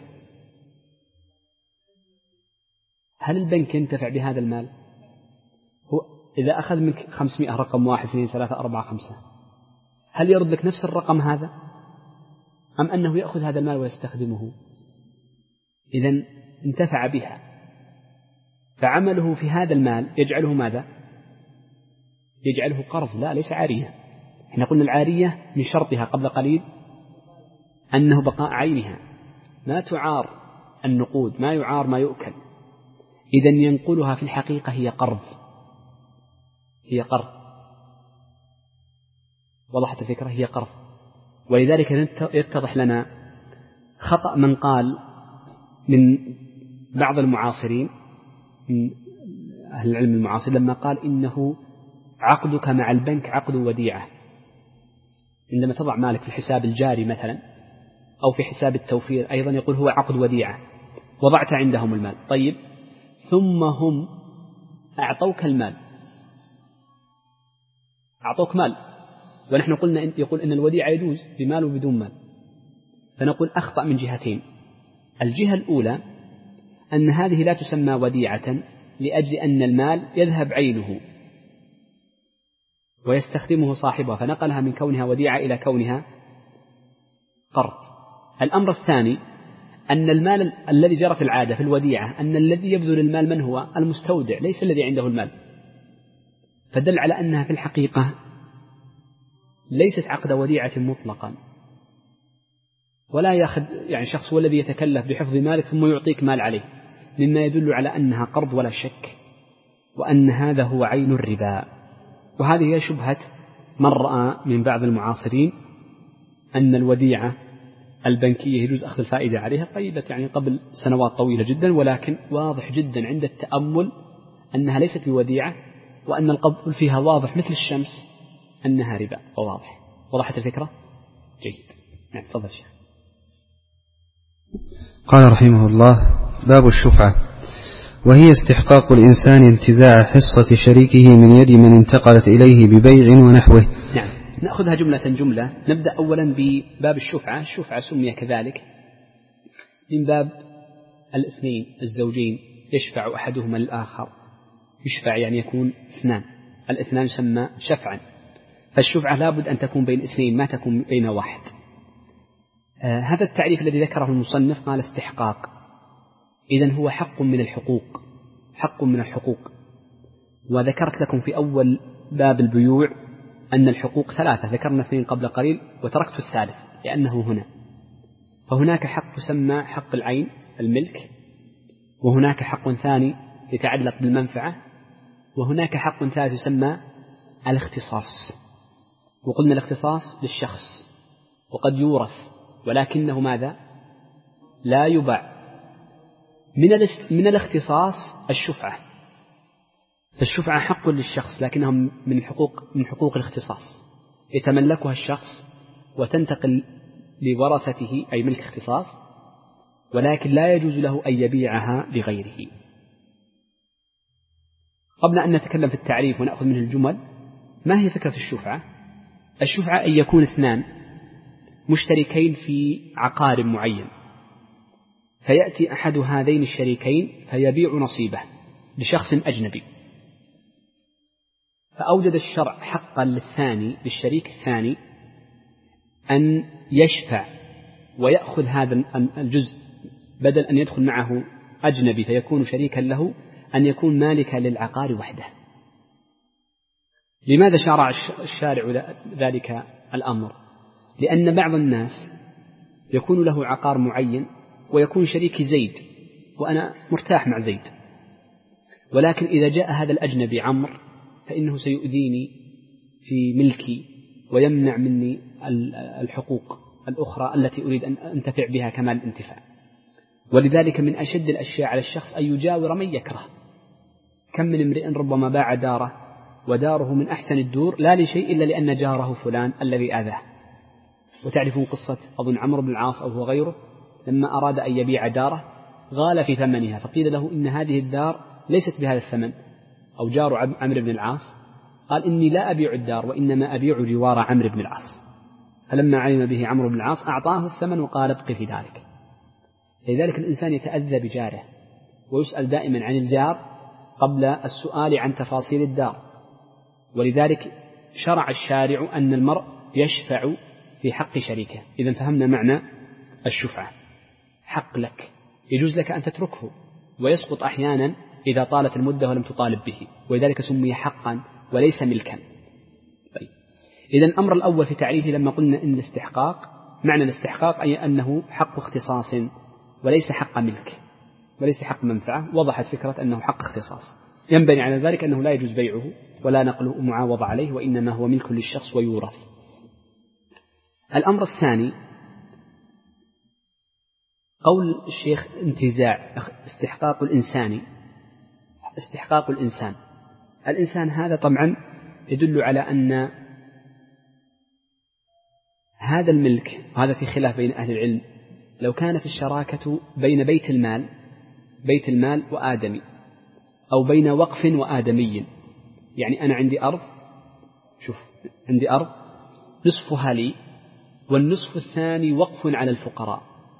Speaker 2: هل البنك ينتفع بهذا المال؟ هو إذا أخذ منك 500 رقم 1 2 3 4 5 هل يرد لك نفس الرقم هذا أم أنه يأخذ هذا المال ويستخدمه؟ إذن انتفع بها، فعمله في هذا المال يجعله ماذا؟ يجعله قرض، لا ليس عارية. احنا قلنا العارية من شرطها قبل قليل أنه بقاء عينها، ما تعار النقود، ما يعار ما يؤكل. إذن ينقلها في الحقيقة هي قرض. وضحت الفكرة؟ هي قرض. ولذلك يتضح لنا خطأ من قال من بعض المعاصرين من أهل العلم المعاصر لما قال إنه عقدك مع البنك عقد وديعة. عندما تضع مالك في الحساب الجاري مثلا أو في حساب التوفير أيضا يقول هو عقد وديعة، وضعت عندهم المال. طيب ثم هم أعطوك المال، أعطوك مال، ونحن قلنا يقول إن الوديعة يجوز بمال وبدون مال. فنقول أخطأ من جهتين. الجهة الأولى أن هذه لا تسمى وديعة لأجل أن المال يذهب عينه ويستخدمه صاحبها، فنقلها من كونها وديعة إلى كونها قرض. الأمر الثاني أن المال الذي جرت العادة في الوديعة أن الذي يبذل المال من هو؟ المستودع، ليس الذي عنده المال، فدل على أنها في الحقيقة ليست عقد وديعة مطلقا. ولا يأخذ يعني شخص هو الذي يتكلف بحفظ مالك ثم يعطيك مال عليه، مما يدل على أنها قرض ولا شك، وأن هذا هو عين الربا. وهذه هي شبهة من رأى من بعض المعاصرين أن الوديعة البنكية يجوز أخذ الفائدة عليها. قيدت يعني قبل سنوات طويلة جدا، ولكن واضح جدا عند التأمل أنها ليست بوديعة، وأن القبض فيها واضح مثل الشمس أنها ربا وواضح. وضحت الفكرة؟ جيد. نعم تفضل شيخ.
Speaker 1: قال رحمه الله: باب الشفعة، وهي استحقاق الإنسان انتزاع حصة شريكه من يد من انتقلت إليه ببيع ونحوه.
Speaker 2: نعم نأخذها جملة. نبدأ أولا بباب الشفعة. الشفعة سمي كذلك من باب الاثنين الزوجين، يشفع أحدهما الآخر. يشفع يعني يكون اثنان، الاثنان يسمى شفعا. فالشفعة لابد أن تكون بين اثنين، ما تكون بين واحد. هذا التعريف الذي ذكره المصنف قال استحقاق، إذن هو حق من الحقوق. وذكرت لكم في أول باب البيوع أن الحقوق 3، ذكرنا 2 قبل قليل وتركت الثالث لأنه هنا. فهناك حق يسمى حق العين الملك، وهناك حق ثاني يتعلق بالمنفعة، وهناك حق ثالث يسمى الاختصاص. وقلنا الاختصاص للشخص وقد يورث، ولكنه ماذا؟ لا يباع. من الاختصاص الشفعة، فالشفعة حق للشخص لكنها من حقوق الاختصاص، يتملكها الشخص وتنتقل لورثته أي ملك اختصاص، ولكن لا يجوز له أن يبيعها لغيره. قبل أن نتكلم في التعريف ونأخذ منه الجمل، ما هي فكرة الشفعة؟ الشفعة أن يكون اثنان مشتركين في عقار معين، فيأتي أحد هذين الشريكين فيبيع نصيبه لشخص أجنبي، فأوجد الشرع حقا للثاني للشريك الثاني أن يشفع ويأخذ هذا الجزء، بدل أن يدخل معه أجنبي فيكون شريكا له، أن يكون مالكا للعقار وحده. لماذا شرع الشارع ذلك الأمر؟ لأن بعض الناس يكون له عقار معين ويكون شريكي زيد وأنا مرتاح مع زيد، ولكن إذا جاء هذا الأجنبي عمرو فإنه سيؤذيني في ملكي ويمنع مني الحقوق الأخرى التي أريد أن أنتفع بها كمال الانتفاع. ولذلك من أشد الأشياء على الشخص أن يجاور من يكره. كم من امرئ ربما باع داره وداره من أحسن الدور لا لشيء إلا لأن جاره فلان الذي آذاه. وتعرفون قصة أظن عمرو بن العاص أو هو غيره، لما أراد أن يبيع داره غال في ثمنها، فقيل له إن هذه الدار ليست بهذا الثمن، أو جار عمرو بن العاص قال إني لا أبيع الدار وإنما أبيع جوار عمرو بن العاص، فلما علم به عمرو بن العاص أعطاه الثمن وقال ابق في ذلك. لذلك الإنسان يتأذى بجاره، ويسأل دائما عن الجار قبل السؤال عن تفاصيل الدار. ولذلك شرع الشارع أن المرء يشفع في حق شريكه. إذا فهمنا معنى الشفعة، حق لك يجوز لك أن تتركه، ويسقط أحيانا إذا طالت المدة ولم تطالب به، ولذلك سمي حقا وليس ملكا. طيب. إذا الأمر الأول في تعريفه لما قلنا إن الاستحقاق، معنى الاستحقاق أي أنه حق اختصاص وليس حق ملك وليس حق منفعة، وضحت فكرة أنه حق اختصاص، ينبني على ذلك أنه لا يجوز بيعه ولا نقله معاوضة عليه، وإنما هو ملك للشخص ويورث. الأمر الثاني قول الشيخ انتزاع استحقاق الإنسان. الإنسان هذا طبعا يدل على أن هذا الملك، وهذا في خلاف بين أهل العلم، لو كانت الشراكة بين بيت المال وآدمي، أو بين وقف وآدمي، يعني أنا عندي أرض، عندي أرض نصفها لي والنصف الثاني وقف على الفقراء،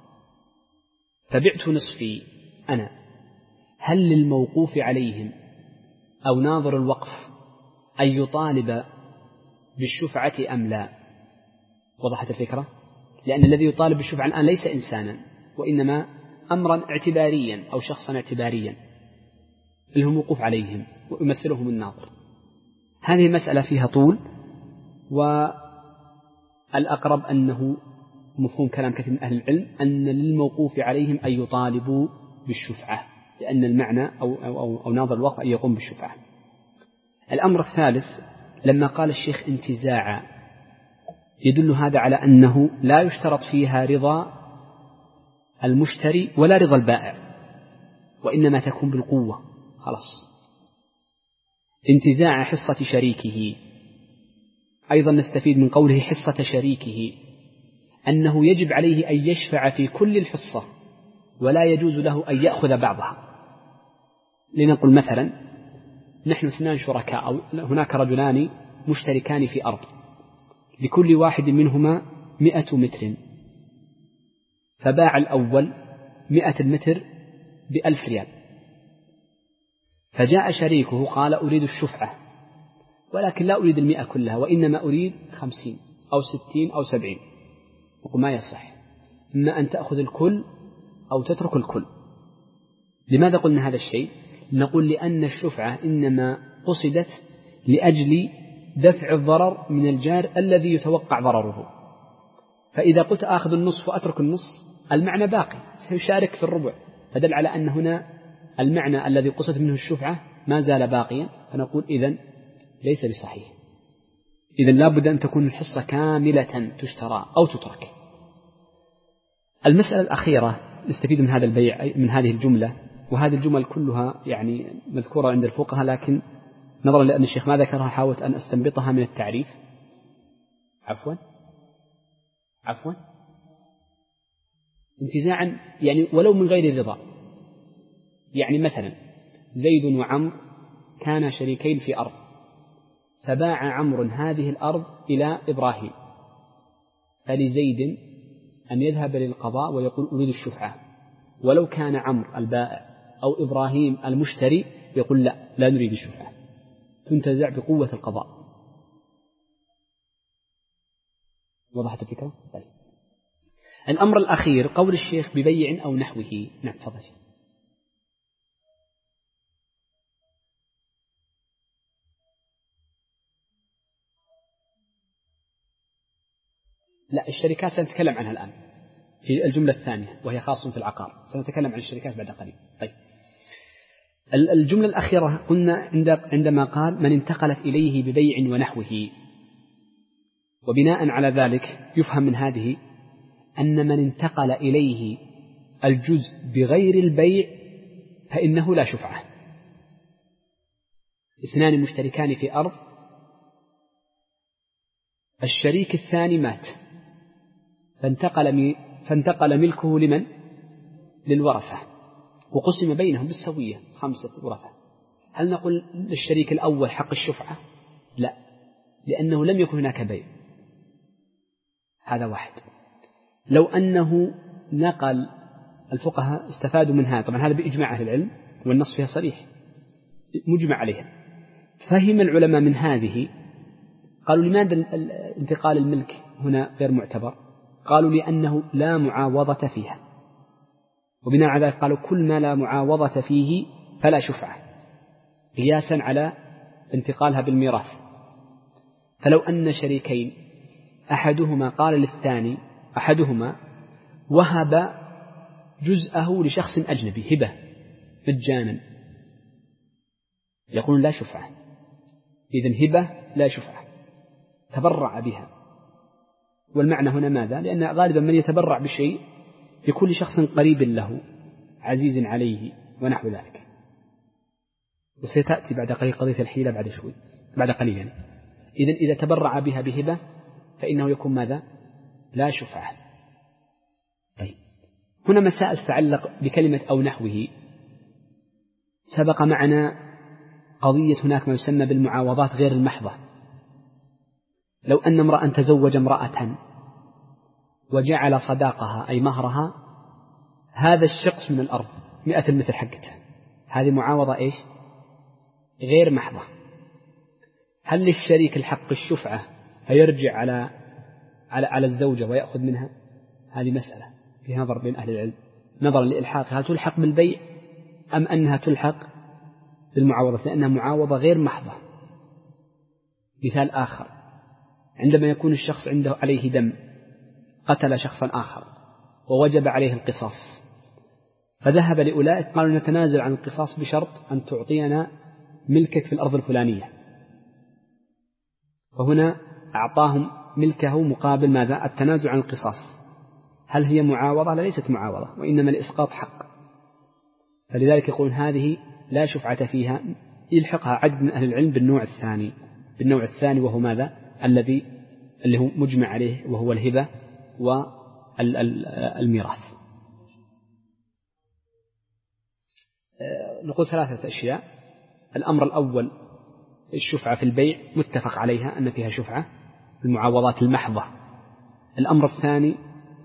Speaker 2: فبعت نصفي أنا، هل للموقوف عليهم أو ناظر الوقف أن يطالب بالشفعة أم لا؟ وضحت الفكرة؟ لأن الذي يطالب بالشفعة الآن ليس إنسانا، وإنما أمرا اعتباريا أو شخصا اعتباريا اللي هو موقوف عليهم ويمثلهم الناظر. هذه مسألة فيها طول، والأقرب أنه مفهوم كلام كثير من أهل العلم أن للموقوف عليهم أن يطالبوا بالشفعة، لأن المعنى أو ناظر الوقف أن يقوم بالشفعة. الأمر الثالث لما قال الشيخ انتزاعا، يدل هذا على أنه لا يشترط فيها رضا المشتري ولا رضا البائع، وإنما تكون بالقوة خلاص. انتزاع حصة شريكه، أيضا نستفيد من قوله حصة شريكه أنه يجب عليه أن يشفع في كل الحصة ولا يجوز له أن يأخذ بعضها. لنقل مثلا نحن 2 شركاء، أو هناك رجلان مشتركان في أرض، لكل واحد منهما 100 متر، فباع الأول 100 المتر ب1000 ريال، فجاء شريكه قال أريد الشفعة ولكن لا أريد 100 كلها، وإنما أريد 50 أو 60 أو 70. وما يصح، إما أن تأخذ الكل أو تترك الكل. لماذا قلنا هذا الشيء؟ نقول لأن الشفعة إنما قصدت لأجل دفع الضرر من الجار الذي يتوقع ضرره، فإذا قلت آخذ النصف وأترك النصف المعنى باقي، سيشارك في الربع، فدل على أن هنا المعنى الذي قصد منه الشفعة ما زال باقيا، فنقول إذن ليس بصحيح. إذن لا بد أن تكون الحصة كاملة تشترى أو تترك. المسألة الأخيرة نستفيد من هذا البيع، من هذه الجملة، وهذه الجمل كلها يعني مذكورة عند الفقهاء، لكن نظرا لأن الشيخ ما ذكرها حاولت أن أستنبطها من التعريف. عفوا انتزاعا يعني ولو من غير رضا. يعني مثلا زيد وعمر كانا شريكين في أرض، فباع عمرو هذه الأرض إلى إبراهيم، فلزيد أن يذهب للقضاء ويقول أريد الشفعة، ولو كان عمرو البائع أو إبراهيم المشتري يقول لا نريد الشفعة، تنتزع بقوة القضاء. وضحت الفكرة؟ طيب. الأمر الأخير قول الشيخ ببيع أو نحوه. نعم تفضل. لا، الشركات سنتكلم عنها الآن في الجملة الثانية وهي خاص في العقار، سنتكلم عن الشركات بعد قليل. طيب. الجملة الأخيرة قلنا عندما قال من انتقلت إليه ببيع ونحوه، وبناء على ذلك يفهم من هذه أن من انتقل إليه الجزء بغير البيع فإنه لا شفعة. اثنان مشتركان في أرض، الشريك الثاني مات فانتقل ملكه لمن؟ للورثة، وقسم بينهم بالسوية 5 ورثة. هل نقول للشريك الأول حق الشفعة؟ لا، لأنه لم يكن هناك بيع. هذا واحد. لو أنه نقل، الفقهاء استفادوا من هذا، طبعا هذا بإجماع أهل العلم والنص فيها صريح مجمع عليها. فهم العلماء من هذه قالوا لماذا انتقال الملك هنا غير معتبر؟ قالوا لأنه لا معاوضة فيها، وبناء على ذلك قالوا كل ما لا معاوضة فيه فلا شفعة، قياسا على انتقالها بالميراث. فلو أن شريكين أحدهما قال للثاني، أحدهما وهب جزءه لشخص أجنبي هبة مجانا، يقول لا شفعة. إذن هبة لا شفعة، تبرع بها. والمعنى هنا ماذا؟ لأن غالبا من يتبرع بشيء يكون لشخص قريب له عزيز عليه ونحو ذلك. وستأتي بعد قليل قضية الحيلة بعد قليل يعني. إذا تبرع بها بهبة فإنه يكون ماذا؟ لا شفعة. طيب. هنا مسائل تتعلق بكلمة أو نحوه. سبق معنا قضية هناك ما يسمى بالمعاوضات غير المحضة. لو أن امرأ تزوج امرأة وجعل صداقها أي مهرها هذا الشخص من الأرض 100 المثل حقتها، هذه معاوضة إيش؟ غير محضة. هل للشريك الحق الشفعة فيرجع على الزوجة ويأخذ منها؟ هذه مسألة في نظر بين أهل العلم نظرا لإلحاقها، هل تلحق بالبيع أم أنها تلحق بالمعاوضة، لأنها معاوضة غير محضة. مثال آخر، عندما يكون الشخص عنده عليه دم، قتل شخصا آخر ووجب عليه القصاص، فذهب لأولئك قالوا نتنازل عن القصاص بشرط أن تعطينا ملكك في الأرض الفلانية، فهنا أعطاهم ملكه مقابل ماذا؟ التنازل عن القصاص. هل هي معاوضة؟ لا، ليست معاوضة، وإنما الإسقاط حق. فلذلك يقولون هذه لا شفعة فيها، يلحقها عدد من أهل العلم بالنوع الثاني وهو ماذا؟ اللي هو مجمع عليه وهو الهبة والميراث. نقول 3 أشياء. الأمر الأول الشفعة في البيع متفق عليها أن فيها شفعة، المعاوضات المحضة. الأمر الثاني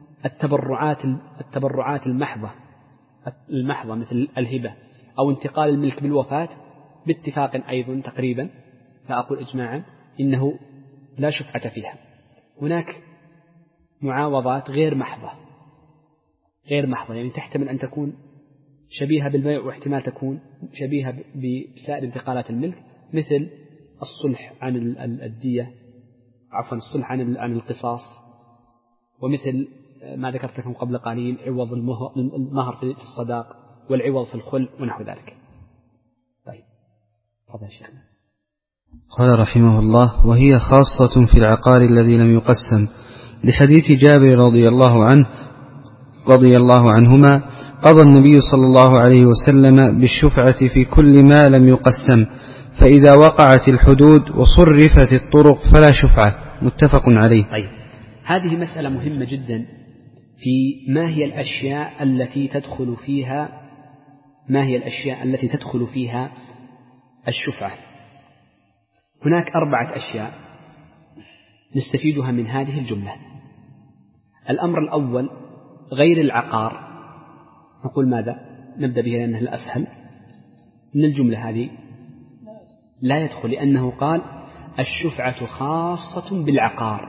Speaker 2: التبرعات المحضة مثل الهبة أو انتقال الملك بالوفاة باتفاق أيضا تقريبا، فأقول إجماعا إنه لا شفعة فيها. هناك معاوضات غير محضة يعني تحتمل أن تكون شبيهة بالبيع واحتمال تكون شبيهة بسائر انتقالات الملك، مثل الصلح عن الدية، الصلح عن القصاص، ومثل ما ذكرت لكم قبل قليل عوض المهر في الصداق والعوض في الخل ونحو ذلك. طيب هذا يا شيخنا.
Speaker 1: قال رحمه الله: وهي خاصة في العقار الذي لم يقسم، لحديث جابر رضي الله عنهما: قضى النبي صلى الله عليه وسلم بالشفعة في كل ما لم يقسم، فإذا وقعت الحدود وصرفت الطرق فلا شفعة. متفق عليه.
Speaker 2: طيب. هذه مسألة مهمة جدا في ما هي الأشياء التي تدخل فيها الشفعة. هناك 4 أشياء نستفيدها من هذه الجملة. الأمر الأول غير العقار. نقول ماذا؟ نبدأ به لأنه الأسهل. من الجملة هذه لا يدخل، لأنه قال الشفعة خاصة بالعقار.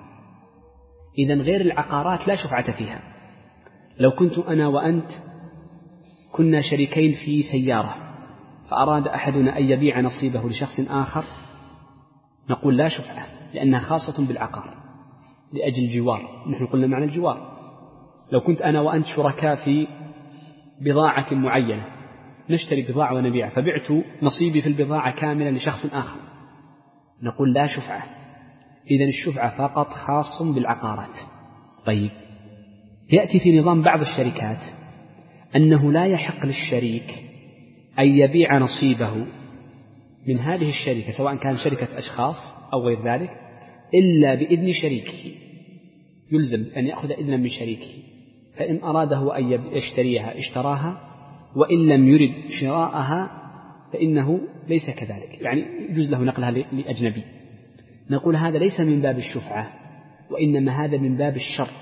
Speaker 2: إذن غير العقارات لا شفعة فيها. لو كنت أنا وأنت كنا شريكين في سيارة، فأراد أحدنا أن يبيع نصيبه لشخص آخر، نقول لا شفعة، لأنها خاصة بالعقار لأجل الجوار. نحن قلنا معنى الجوار. لو كنت أنا وأنت شركاء في بضاعة معينة، نشتري بضاعة ونبيع، فبعت نصيبي في البضاعة كاملا لشخص آخر، نقول لا شفعة. إذن الشفعة فقط خاص بالعقارات. طيب، يأتي في نظام بعض الشركات أنه لا يحق للشريك أن يبيع نصيبه من هذه الشركة، سواء كان شركة أشخاص أو غير ذلك، إلا بإذن شريكه. يلزم أن يأخذ إذنا من شريكه، فإن أراده أن يشتريها اشتراها، وإن لم يرد شراءها فإنه ليس كذلك، يعني يجوز له نقلها لأجنبي. نقول هذا ليس من باب الشفعة، وإنما هذا من باب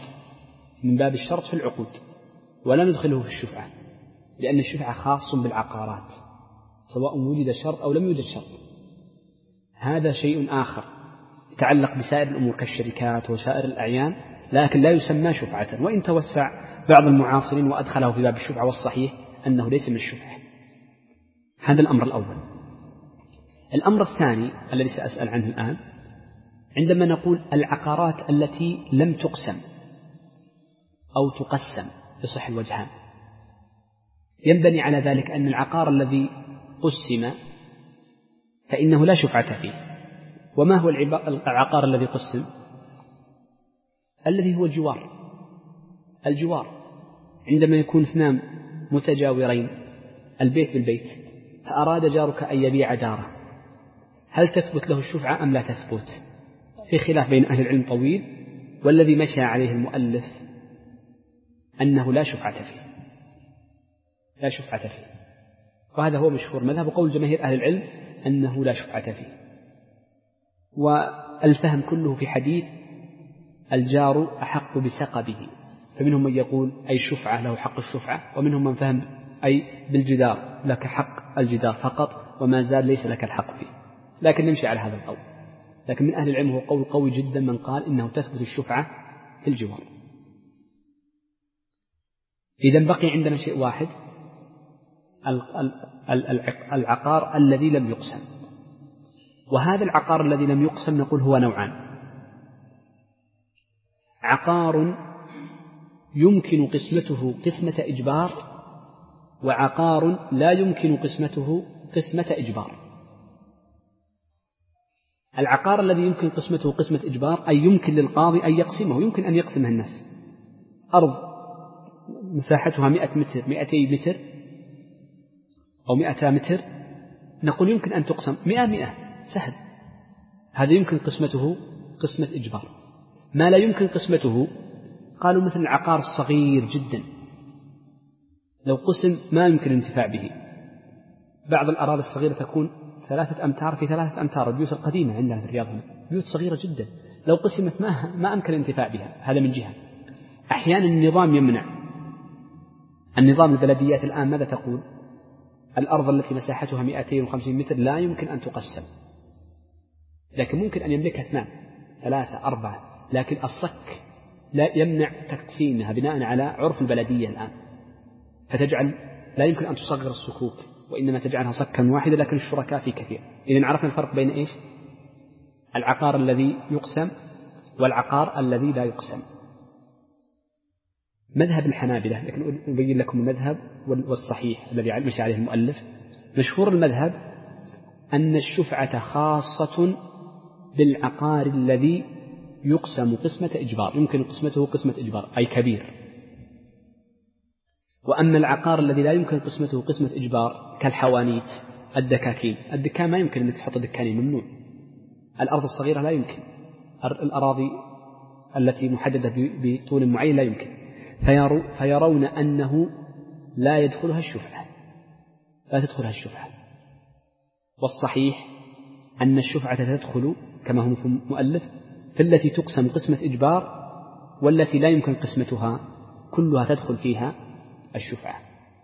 Speaker 2: الشرط في العقود، ولا ندخله في الشفعة، لأن الشفعة خاص بالعقارات سواء وجد شرط أو لم يوجد شرط. هذا شيء آخر يتعلق بسائر الأمور كالشركات وسائر الأعيان، لكن لا يسمى شفعة، وإن توسع بعض المعاصرين وأدخله في باب الشفعة، والصحيح أنه ليس من الشفعة. هذا الأمر الأول. الأمر الثاني الذي سأسأل عنه الآن، عندما نقول العقارات التي لم تقسم أو تقسم يصح الوجهان، ينبني على ذلك أن العقار الذي قسم فإنه لا شفعة فيه. وما هو العقار الذي قسم؟ الذي هو الجوار. عندما يكون 2 متجاورين البيت بالبيت، فأراد جارك أن يبيع داره، هل تثبت له الشفعة أم لا تثبت؟ في خلاف بين أهل العلم طويل، والذي مشى عليه المؤلف أنه لا شفعة فيه، وهذا هو مشهور مذهب وقول جماهير أهل العلم أنه لا شفعة فيه. والفهم كله في حديث الجار أحق بسقبه، فمنهم من يقول أي شفعة له حق الشفعة، ومنهم من فهم أي بالجدار لك حق الجدار فقط، وما زال ليس لك الحق فيه. لكن نمشي على هذا القول. لكن من أهل العلم هو قول قوي جدا من قال إنه تثبت الشفعة في الجوار. إذن بقي عندنا شيء واحد، العقار الذي لم يقسم. وهذا العقار الذي لم يقسم نقول هو نوعان: عقار يمكن قسمته قسمة إجبار، وعقار لا يمكن قسمته قسمة إجبار. العقار الذي يمكن قسمته قسمة إجبار أي يمكن للقاضي أن يقسمه، يمكن أن يقسمها الناس. أرض مساحتها 100 متر 200 متر أو 200 متر، نقول يمكن أن تقسم 100 سهل، هذا يمكن قسمته قسمة إجبار. ما لا يمكن قسمته قالوا مثل العقار الصغير جدا لو قسم ما يمكن الانتفاع به. بعض الأراضي الصغيرة تكون 3 أمتار في 3 أمتار، البيوت القديمة عندنا في الرياض هنا بيوت صغيرة جدا لو قسمت ما أمكن الانتفاع بها. هذا من جهة. أحيانا النظام يمنع. النظام البلديات الآن ماذا تقول؟ الأرض التي مساحتها 250 متر لا يمكن أن تقسم، لكن ممكن أن يملكها 2 3 4، لكن الصك لا يمنع تقسيمها بناء على عرف البلدية الآن، فتجعل لا يمكن أن تصغر الصكوك، وإنما تجعلها صكا واحدا، لكن الشركاء في كثير. إذن عرفنا الفرق بين إيش؟ العقار الذي يقسم والعقار الذي لا يقسم. مذهب الحنابلة، لكن أبين لكم المذهب والصحيح الذي مشى عليه المؤلف. مشهور المذهب أن الشفعة خاصة بالعقار الذي يقسم قسمة إجبار، يمكن قسمته قسمة إجبار أي كبير. وأما العقار الذي لا يمكن قسمته قسمة إجبار كالحوانيت الدكاكين، الدكان ما يمكن أنك تحط دكانين، ممنوع. الأرض الصغيرة لا يمكن، الأراضي التي محددة بطول معين لا يمكن. فيرون أنه لا يدخلها الشفعة، لا تدخلها الشفعة. والصحيح أن الشفعة تدخل كما هو مؤلف في التي تقسم قسمة إجبار، والتي لا يمكن قسمتها كلها تدخل فيها الشفعة.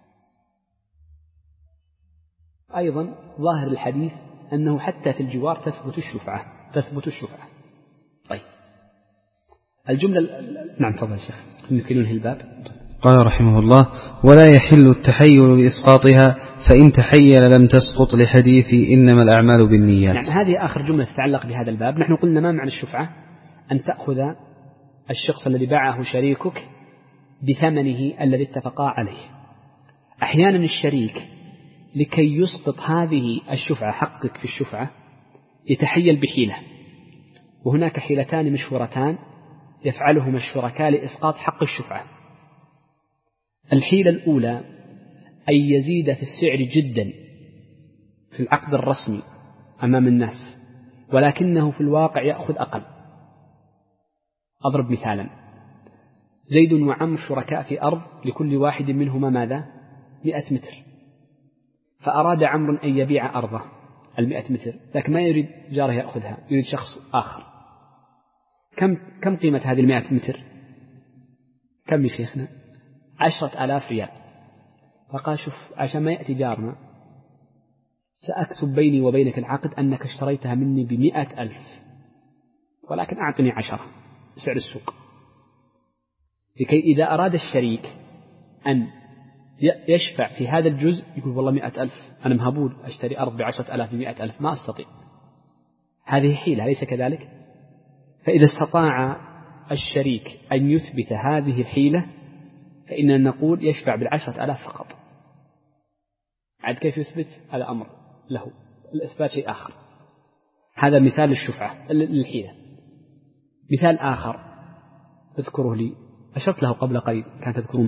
Speaker 2: أيضا ظاهر الحديث أنه حتى في الجوار تثبت الشفعة. طيب الجملة نعم تفضل الشيخ يمكن ننهي الباب.
Speaker 1: قال رحمه الله: ولا يحل التحيل لإسقاطها، فإن تحيل لم تسقط، لحديث إنما الأعمال بالنيات.
Speaker 2: يعني هذه آخر جملة تتعلق بهذا الباب. نحن قلنا ما معنى الشفعة؟ أن تأخذ الشخص الذي باعه شريكك بثمنه الذي اتفقا عليه. أحيانا الشريك لكي يسقط هذه الشفعة، حقك في الشفعة، يتحيل بحيلة، وهناك حيلتان مشهورتان يفعلهما الشركاء لإسقاط حق الشفعة. الحيلة الأولى أن يزيد في السعر جدا في العقد الرسمي أمام الناس، ولكنه في الواقع يأخذ أقل. أضرب مثالا: زيد وعمر شركاء في أرض لكل واحد منهما ماذا؟ 100 متر، فأراد عمرو أن يبيع أرضه 100 متر، لكن ما يريد جاره يأخذها، يريد شخص آخر. كم قيمة هذه 100 متر؟ كم يا شيخنا؟ 10,000 ريال. فقال: شوف، عشان ما يأتي جارنا سأكتب بيني وبينك العقد أنك اشتريتها مني 100,000، ولكن أعطني 10 سعر السوق، لكي إذا أراد الشريك أن يشفع في هذا الجزء يقول: والله 100,000 أنا مهبول أشتري أرض ب10,000 ب100,000 ما أستطيع. هذه حيلة، أليس كذلك؟ فإذا استطاع الشريك أن يثبت هذه الحيلة فإننا نقول يشفع 10,000 فقط. عاد كيف يثبت؟ هذا أمر له، الإثبات شيء آخر. هذا مثال للشفعة للحيلة. مثال آخر اذكره لي، أشرت له قبل قليل كان تذكرون.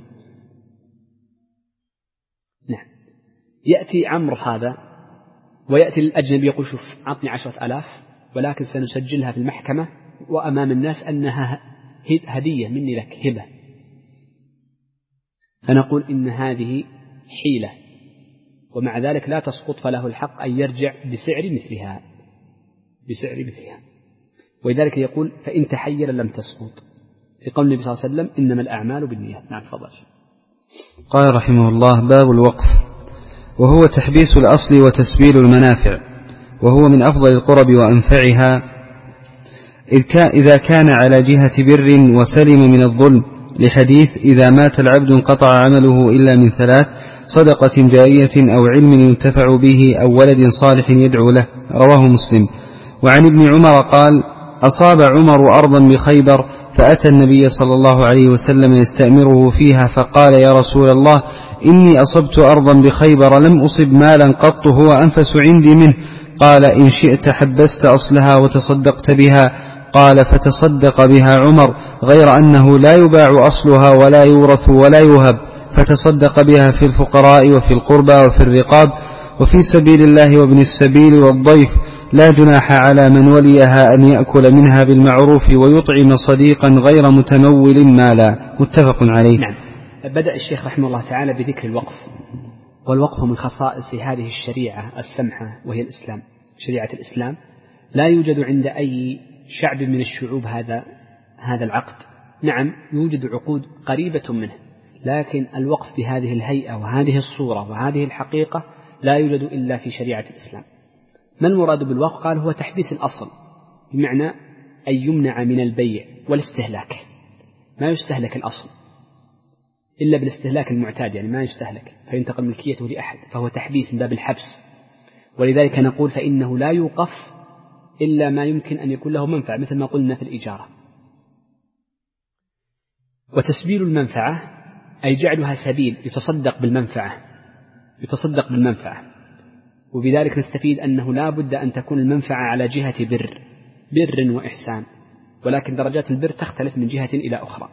Speaker 2: نعم، يأتي عمرو هذا ويأتي الأجنبي يقول: شوف، أعطني 10,000 ولكن سنسجلها في المحكمة وأمام الناس أنها هدية مني لك، هبة. فنقول إن هذه حيلة، ومع ذلك لا تسقط، فله الحق أن يرجع بسعر مثلها. ولذلك يقول: فإن تحيل لم تسقط، في قول النبي صلى الله عليه وسلم: إنما الأعمال بالنيات. نعم تفضل.
Speaker 1: قال رحمه الله: باب الوقف، وهو تحبيس الأصل وتسبيل المنافع، وهو من أفضل القرب وأنفعها، إذا كان على جهة بر وسلم من الظلم، لحديث: إذا مات العبد انقطع عمله إلا من 3: صدقة جارية أو علم ينتفع به أو ولد صالح يدعو له، رواه مسلم. وعن ابن عمر قال: أصاب عمر أرضا بخيبر، فأتى النبي صلى الله عليه وسلم يستأمره فيها، فقال: يا رسول الله، إني أصبت أرضا بخيبر لم أصب مالا قط هو أنفس عندي منه. قال: إن شئت حبست أصلها وتصدقت بها. قال: فتصدق بها عمر، غير أنه لا يباع أصلها ولا يورث ولا يوهب، فتصدق بها في الفقراء وفي القربى وفي الرقاب وفي سبيل الله وابن السبيل والضيف، لا جناح على من وليها أن يأكل منها بالمعروف ويطعم صديقا غير متمول مالا. متفق عليه.
Speaker 2: نعم. بدأ الشيخ رحمه الله تعالى بذكر الوقف، والوقف من خصائص هذه الشريعة السمحة وهي الإسلام، شريعة الإسلام. لا يوجد عند أي شعب من الشعوب هذا العقد. نعم يوجد عقود قريبة منه، لكن الوقف بهذه الهيئة وهذه الصورة وهذه الحقيقة لا يوجد إلا في شريعة الإسلام. ما المراد بالوقف؟ قال: هو تحبيس الأصل، بمعنى أن يمنع من البيع والاستهلاك، ما يستهلك الأصل إلا بالاستهلاك المعتاد، يعني ما يستهلك فينتقل ملكيته لأحد، فهو تحبيس من باب الحبس. ولذلك نقول فإنه لا يوقف إلا ما يمكن أن يكون له منفعة، مثل ما قلنا في الإجارة. وتسبيل المنفعة أي جعلها سبيل يتصدق بالمنفعة، وبذلك نستفيد أنه لا بد أن تكون المنفعة على جهة بر وإحسان، ولكن درجات البر تختلف من جهة إلى أخرى.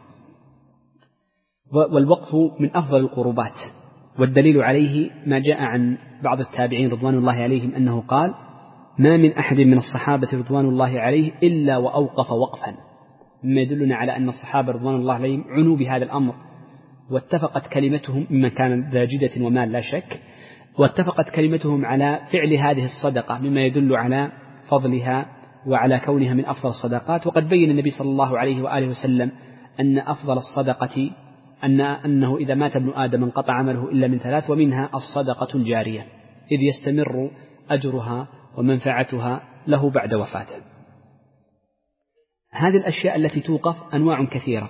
Speaker 2: والوقف من أفضل القربات، والدليل عليه ما جاء عن بعض التابعين رضوان الله عليهم أنه قال: ما من أحد من الصحابة رضوان الله عليه إلا وأوقف وقفا، مما يدلنا على أن الصحابة رضوان الله عليهم عنوا بهذا الأمر، واتفقت كلمتهم ممن كان ذا جدة ومال لا شك، واتفقت كلمتهم على فعل هذه الصدقة مما يدل على فضلها وعلى كونها من أفضل الصدقات. وقد بين النبي صلى الله عليه وآله وسلم أن أفضل الصدقة أنه إذا مات ابن آدم انقطع عمله إلا من ثلاث، ومنها الصدقة الجارية إذ يستمر أجرها ومنفعتها له بعد وفاته. هذه الأشياء التي توقف أنواع كثيرة،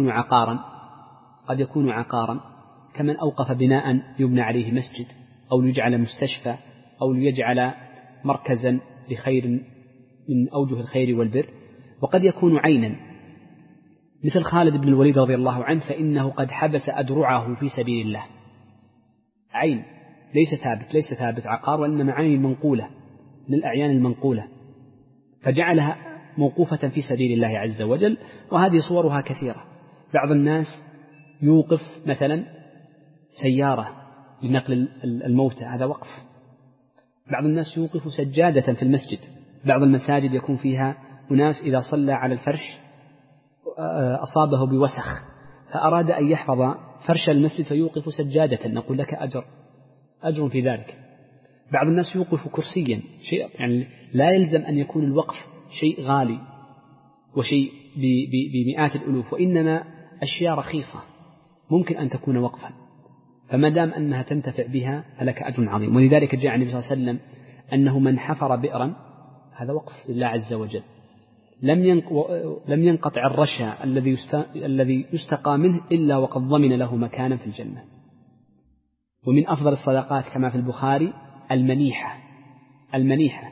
Speaker 2: قد يكون عقارا كمن أوقف بناء يبنى عليه مسجد أو يجعل مستشفى أو يجعل مركزا لخير من أوجه الخير والبر، وقد يكون عينا مثل خالد بن الوليد رضي الله عنه، فإنه قد حبس أدرعه في سبيل الله. عين ليس ثابت عقار، وإنما عين منقولة من الأعيان المنقولة، فجعلها موقوفة في سبيل الله عز وجل. وهذه صورها كثيرة. بعض الناس يوقف مثلا سيارة لنقل الموتى، هذا وقف. بعض الناس يوقف سجادة في المسجد. بعض المساجد يكون فيها أناس إذا صلى على الفرش أصابه بوسخ فأراد أن يحفظ فرش المسجد فيوقف سجادة، نقول لك أجر في ذلك. بعض الناس يوقف كرسيا، شيء يعني لا يلزم أن يكون الوقف شيء غالي وشيء بمئات الألوف، وإنما أشياء رخيصة ممكن أن تكون وقفا، فما دام أنها تنتفع بها فلك أجر عظيم. ولذلك جاء النبي صلى الله عليه وسلم أنه من حفر بئرا هذا وقف لله عز وجل، لم ينقطع الرشا الذي يستقى منه إلا وقد ضمن له مكانا في الجنة. ومن أفضل الصدقات كما في البخاري المنيحة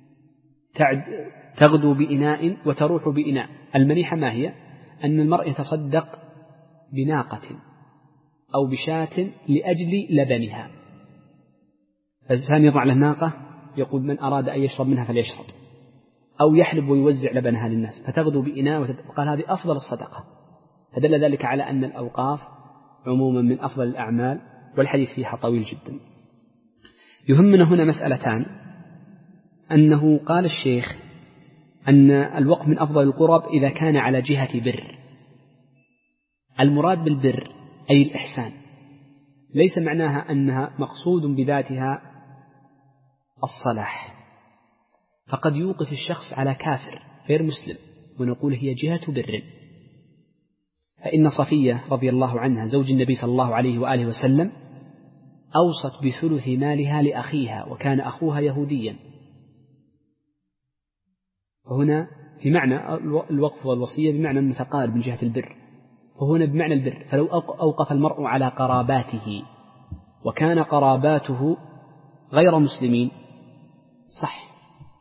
Speaker 2: تغدو بإناء وتروح بإناء. المنيحة ما هي؟ أن المرء يتصدق بناقة أو بشاة لأجل لبنها، فالإنسان يضع له ناقة يقول من أراد أن يشرب منها فليشرب، أو يحلب ويوزع لبنها للناس، فتغدو بإناء وقال هذه أفضل الصدقة. فدل ذلك على أن الأوقاف عموما من أفضل الأعمال، والحديث فيها طويل جدا. يهمنا هنا مسألتان، أنه قال الشيخ أن الوقف من أفضل القرب إذا كان على جهة بر. المراد بالبر أي الإحسان، ليس معناها أنها مقصود بذاتها الصلاح، فقد يوقف الشخص على كافر غير مسلم ونقول هي جهة بر. فإن صفية رضي الله عنها زوج النبي صلى الله عليه وآله وسلم أوصت بثلث مالها لأخيها، وكان أخوها يهوديا. وهنا في معنى الوقف والوصية بمعنى المتقارب من جهة البر، فهنا بمعنى البر. فلو أوقف المرء على قراباته وكان قراباته غير مسلمين صح.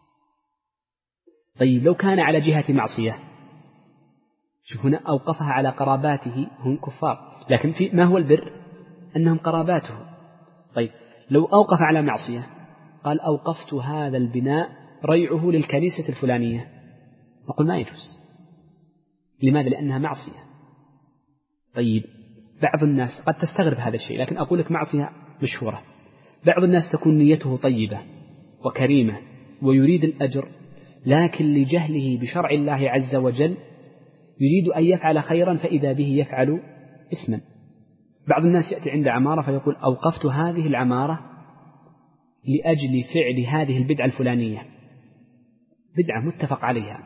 Speaker 2: طيب لو كان على جهة معصية، شوف هنا أوقفها على قراباته هم كفار، لكن ما هو البر؟ أنهم قراباته. طيب لو أوقف على معصية قال أوقفت هذا البناء ريعه للكنيسة الفلانية، نقول ما يجوز. لماذا؟ لأنها معصية. طيب بعض الناس قد تستغرب هذا الشيء، لكن أقول لك معصية مشهورة. بعض الناس تكون نيته طيبة وكريمة ويريد الأجر، لكن لجهله بشرع الله عز وجل يريد أن يفعل خيرا فإذا به يفعل إثما. بعض الناس يأتي عند عمارة فيقول أوقفت هذه العمارة لأجل فعل هذه البدعة الفلانية، بدعة متفق عليها،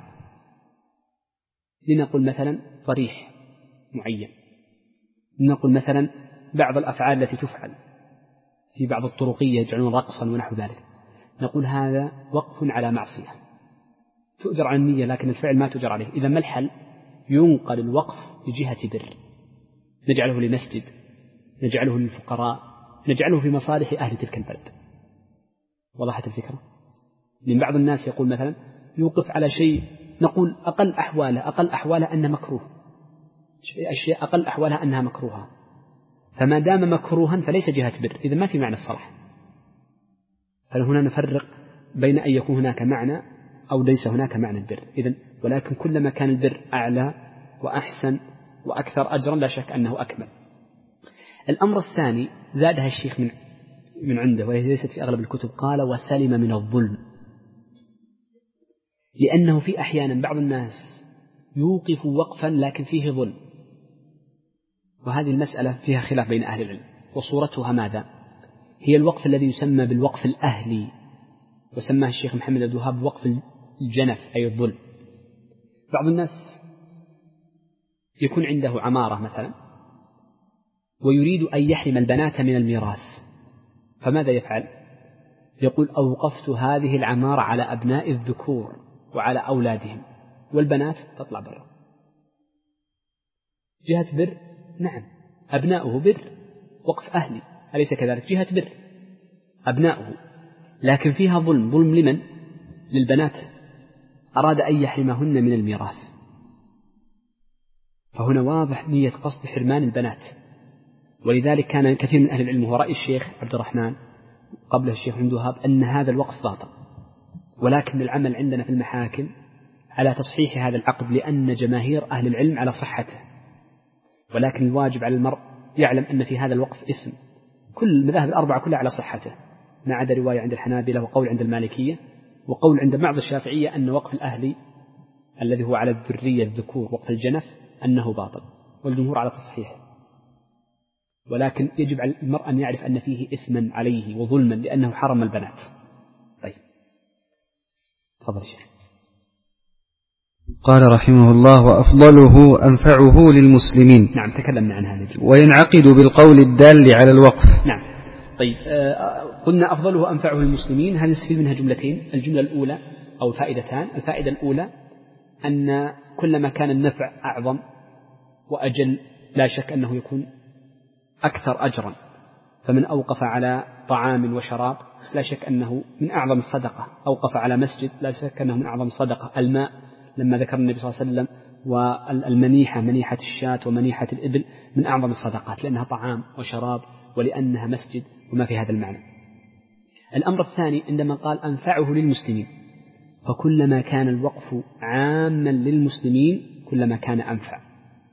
Speaker 2: لنقول مثلا ضريح معين، لنقول مثلا بعض الأفعال التي تفعل في بعض الطرقية يجعلون رقصا ونحو ذلك، نقول هذا وقف على معصية تؤجر على النية لكن الفعل ما تؤجر عليه. إذا ما الحل؟ ينقل الوقف لجهة بر، نجعله لمسجد، نجعله للفقراء، نجعله في مصالح أهل تلك البلد. وضحت الفكرة؟ من بعض الناس يقول مثلا يوقف على شيء نقول أقل أحواله أنه مكروه، أشياء أقل أحوالها أنها مكروهة، فما دام مكروها فليس جهة بر، إذا ما في معنى الصلاح. فهنا نفرق بين أن يكون هناك معنى أو ليس هناك معنى البر. إذن ولكن كلما كان البر أعلى وأحسن وأكثر أجرا لا شك أنه أكمل. الأمر الثاني زادها الشيخ من عنده وهي ليست في أغلب الكتب، قال وسلم من الظلم، لأنه في أحيانا بعض الناس يوقف وقفا لكن فيه ظلم، وهذه المسألة فيها خلاف بين أهل العلم، وصورتها ماذا؟ هي الوقف الذي يسمى بالوقف الأهلي، وسماه الشيخ محمد عبد الوهاب وقف الجنف أي الظلم. بعض الناس يكون عنده عمارة مثلا ويريد أن يحرم البنات من الميراث، فماذا يفعل؟ يقول أوقفت هذه العمارة على أبناء الذكور وعلى أولادهم، والبنات تطلع برا. جهة بر، نعم أبناؤه بر، وقف أهلي أليس كذلك؟ جهة بر أبناؤه، لكن فيها ظلم. ظلم لمن؟ للبنات، أراد أن يحرمهن من الميراث، فهنا واضح نية قصد حرمان البنات. ولذلك كان كثير من أهل العلم، ورأي الشيخ عبد الرحمن قبل الشيخ عبد الوهاب، أن هذا الوقف باطل، ولكن العمل عندنا في المحاكم على تصحيح هذا العقد، لأن جماهير أهل العلم على صحته، ولكن الواجب على المرء يعلم أن في هذا الوقف إثم. كل المذاهب الأربعة كلها على صحته، ما عدا رواية عند الحنابلة وقول عند المالكية وقول عند بعض الشافعية أن وقف الأهلي الذي هو على الذرية الذكور وقف الجنف أنه باطل، والجمهور على تصحيحه. ولكن يجب على المرء أن يعرف أن فيه إثما عليه وظلما، لأنه حرم البنات. طيب تفضل شيخ.
Speaker 1: قال رحمه الله: وأفضله أنفعه للمسلمين.
Speaker 2: نعم تكلمنا عن هذا.
Speaker 1: وينعقد بالقول الدال على الوقف.
Speaker 2: نعم. طيب قلنا أفضله أنفعه للمسلمين، هذا نستفيد منها جملتين. الجملة الأولى أو فائدتان. الفائدة الأولى أن كلما كان النفع أعظم وأجل لا شك أنه يكون أكثر أجرا، فمن أوقف على طعام وشراب لا شك أنه من أعظم الصدقة، أوقف على مسجد لا شك أنه من أعظم الصدقة. الماء لما ذكر النبي صلى الله عليه وسلم، والمنيحة منيحة الشاة ومنيحة الإبل من أعظم الصدقات، لأنها طعام وشراب ولأنها مسجد وما في هذا المعنى. الأمر الثاني عندما قال أنفعه للمسلمين، فكلما كان الوقف عاما للمسلمين كلما كان أنفع.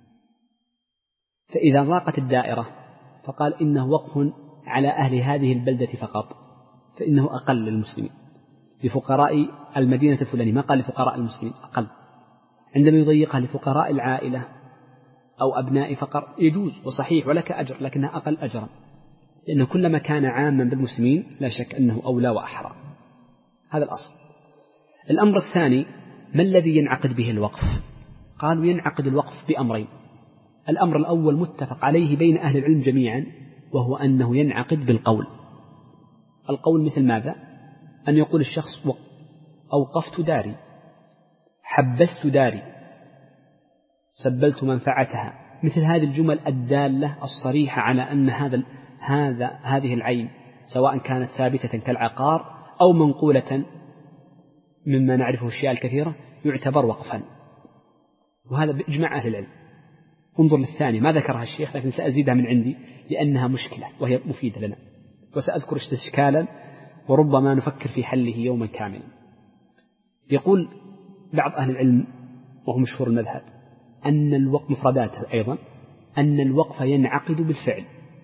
Speaker 2: فإذا ضاقت الدائرة فقال إنه وقف على أهل هذه البلدة فقط، فإنه أقل للمسلمين، لفقراء المدينة الفلانية، ما قال لفقراء المسلمين، أقل. عندما يضيقها لفقراء العائلة أو أبناء فقر يجوز وصحيح ولك أجر، لكنها أقل أجرا، لأنه كلما كان عاما بالمسلمين لا شك أنه أولى وأحرى. هذا الأصل. الأمر الثاني: ما الذي ينعقد به الوقف؟ قالوا ينعقد الوقف بأمرين. الأمر الأول متفق عليه بين أهل العلم جميعا، وهو أنه ينعقد بالقول. القول مثل ماذا؟ أن يقول الشخص أوقفت داري، حبست داري، سبلت منفعتها، مثل هذه الجمل الدالة الصريحة على أن هذه العين سواء كانت ثابتة كالعقار أو منقولة مما نعرفه الشيء الكثيرة يعتبر وقفا، وهذا بإجماع أهل العلم. انظر للثاني ما ذكرها الشيخ، لكن سأزيدها من عندي لأنها مشكلة وهي مفيدة لنا، وسأذكر استشكالا وربما نفكر في حله يوما كاملا. يقول بعض أهل العلم وهو مشهور المذهب أن الوقف مفرداته أيضا أن الوقف ينعقد بالفعل،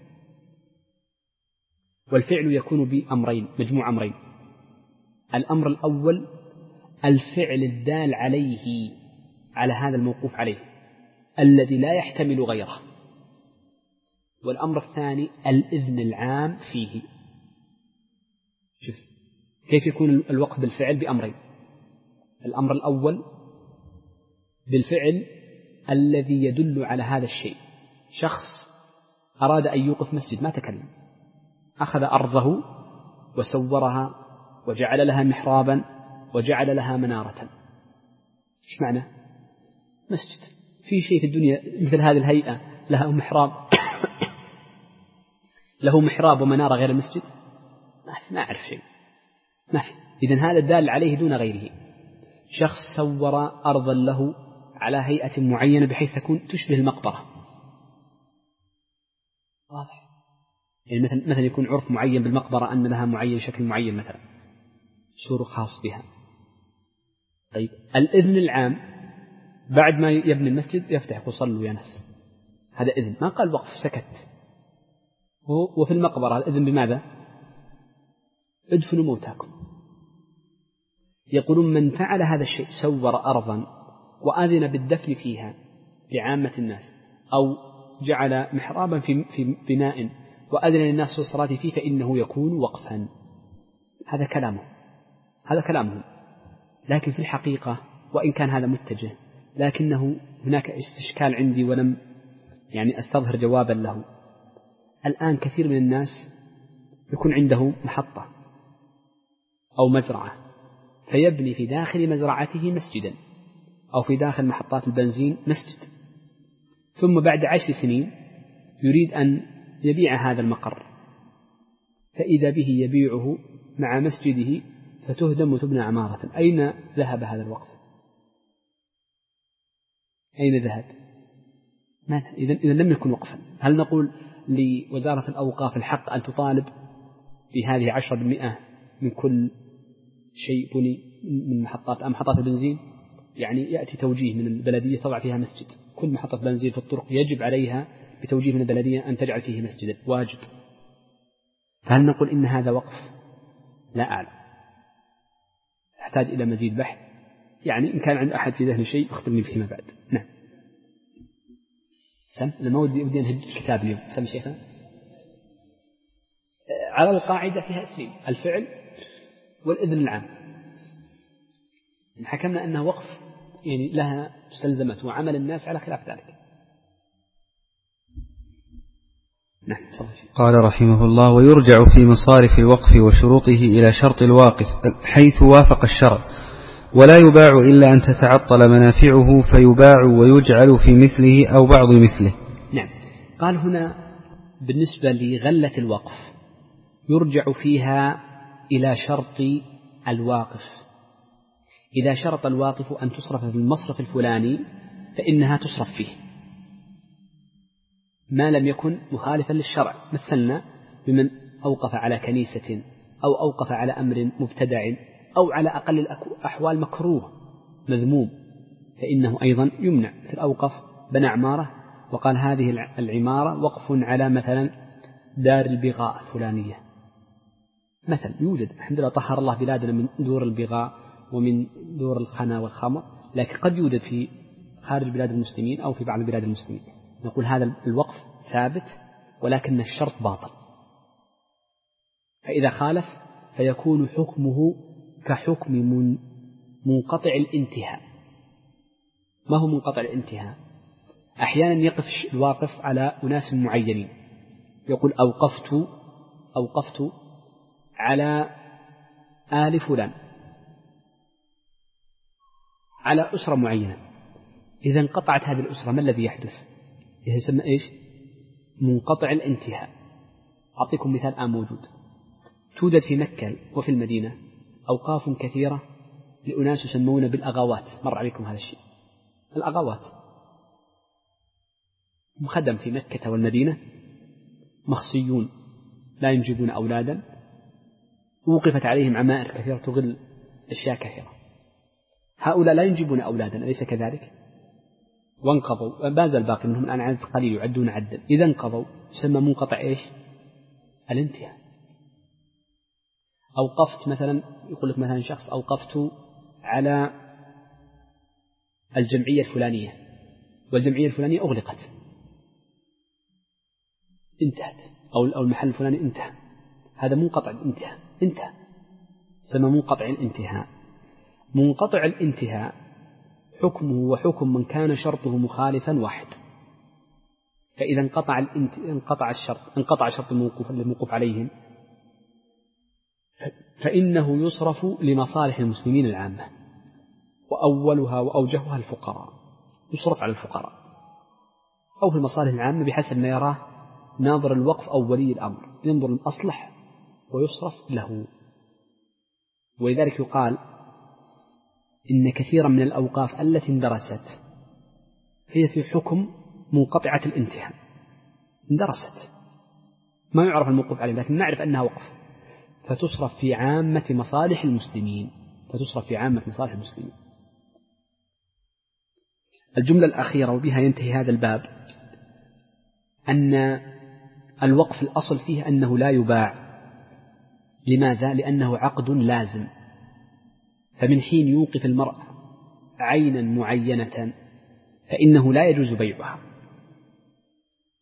Speaker 2: والفعل يكون بأمرين، مجموع أمرين. الأمر الأول الفعل الدال عليه، على هذا الموقوف عليه الذي لا يحتمل غيره. والأمر الثاني الإذن العام فيه. شوف كيف يكون الوقف بالفعل بأمرين. الأمر الأول بالفعل الذي يدل على هذا الشيء. شخص أراد أن يوقف مسجد ما تكلم، أخذ أرضه وسورها وجعل لها محرابا وجعل لها منارة. إيش معنى؟ مسجد. في شيء في الدنيا مثل هذه الهيئة لها محراب له محراب ومنارة غير المسجد؟ ما أعرف شيء، ما في. إذن هذا الدال عليه دون غيره. شخص سور أرضا له على هيئة معينة بحيث تكون تشبه المقبرة، واضح؟ يعني مثلا يكون عرف معين بالمقبرة أن لها معين شكل معين مثلا سور خاص بها. طيب الإذن العام بعد ما يبني المسجد يفتح وصلوا يا ناس، هذا إذن، ما قال وقف سكت. وفي المقبرة الإذن بماذا؟ ادفنوا موتاكم. يقولون من فعل هذا الشيء سور أرضا وأذن بالدفن فيها لعامة الناس أو جعل محرابا في بناء وأذن للناس في الصلاة فيه فإنه يكون وقفا. هذا كلامه. لكن في الحقيقة وإن كان هذا متجه لكنه هناك استشكال عندي ولم أستظهر جوابا له. الآن كثير من الناس يكون عنده محطة أو مزرعة فيبني في داخل مزرعته مسجدا أو في داخل محطات البنزين مسجد، ثم بعد 10 سنين يريد أن يبيع هذا المقر، فإذا به يبيعه مع مسجده فتهدم وتبنى عمارة. أين ذهب هذا الوقف؟ أين ذهب؟ إذا لم يكن وقفا. هل نقول لوزارة الأوقاف الحق أن تطالب بهذه 10% من كل شيء بني من محطات البنزين؟ يأتي توجيه من البلدية تضع فيها مسجد، كل محطة بنزين في الطرق يجب عليها بتوجيه من البلدية أن تجعل فيه مسجدا، واجب. فهل نقول إن هذا وقف؟ لا أعلم، أحتاج إلى مزيد بحث. إن كان عند أحد في ذهن شيء أخبرني فيما بعد. نعم. لما ودي أنهج الكتاب اليوم. شيخنا على القاعدة فيها 2: الفعل والإذن العام. حكمنا أنه وقف لها مستلزمة وعمل الناس على خلاف ذلك. نعم.
Speaker 1: قال رحمه الله: ويرجع في مصارف الوقف وشروطه إلى شرط الواقف حيث وافق الشرع، ولا يباع إلا أن تتعطل منافعه فيباع ويجعل في مثله أو بعض مثله.
Speaker 2: نعم. قال هنا بالنسبة لغلة الوقف يرجع فيها إلى شرط الواقف. إذا شرط الواقف أن تصرف في المصرف الفلاني فإنها تصرف فيه ما لم يكن مخالفا للشرع. مثلنا بمن أوقف على كنيسة أو أوقف على أمر مبتدع أو على أقل الأحوال مكروه مذموم فإنه أيضا يمنع. مثل أوقف بنى عمارة وقال هذه العمارة وقف على مثلا دار البغاء الفلانية مثلا. يوجد الحمد لله طهر الله بلادنا من دور البغاء ومن دور الخنا والخمر، لكن قد يوجد في خارج بلاد المسلمين أو في بعض بلاد المسلمين. نقول هذا الوقف ثابت ولكن الشرط باطل، فإذا خالف فيكون حكمه كحكم منقطع الانتهاء. ما هو منقطع الانتهاء؟ أحيانا يقف الواقف على أناس معينين، يقول أوقفت على آل فلان، على أسرة معينة. إذا انقطعت هذه الأسرة ما الذي يحدث؟ يسمى إيش؟ منقطع الانتهاء. أعطيكم مثال الآن موجود، توجد في مكة وفي المدينة أوقاف كثيرة لأناس يسمون بالأغاوات. مر عليكم هذا الشيء؟ الأغاوات مخدم في مكة والمدينة، مخصيون لا ينجبون أولادا، ووقفت عليهم عمائر كثيرة تغل أشياء كثيرة. هؤلاء لا ينجبون أولادا، أليس كذلك؟ وانقضوا، ما زال باقي منهم الآن عدد قليل يعدون عدا. إذا انقضوا يسمى منقطع إيش؟ الانتهاء. أوقفت مثلا، يقول لك مثلا شخص أوقفت على الجمعية الفلانية والجمعية الفلانية أغلقت، انتهت، أو المحل الفلاني انتهى، هذا منقطع الانتهاء، انتهى، سمى منقطع الانتهاء. منقطع الانتهاء حكمه وحكم من كان شرطه مخالفا واحد. فإذا انقطع الشرط الموقوف عليهم فإنه يصرف لمصالح المسلمين العامة، وأولها وأوجهها الفقراء، يصرف على الفقراء أو في المصالح العامة بحسب ما يراه ناظر الوقف أو ولي الأمر، ينظر الأصلح ويصرف له. ولذلك يقال إن كثيرا من الأوقاف التي اندرست هي في حكم منقطعة الانتهاء، اندرست ما يعرف الموقوف عليه لكن نعرف أنها وقف، فتصرف في عامة مصالح المسلمين، الجملة الأخيرة وبها ينتهي هذا الباب أن الوقف الأصل فيه أنه لا يباع. لماذا؟ لأنه عقد لازم، فمن حين يوقف المرء عينا معينة فإنه لا يجوز بيعها،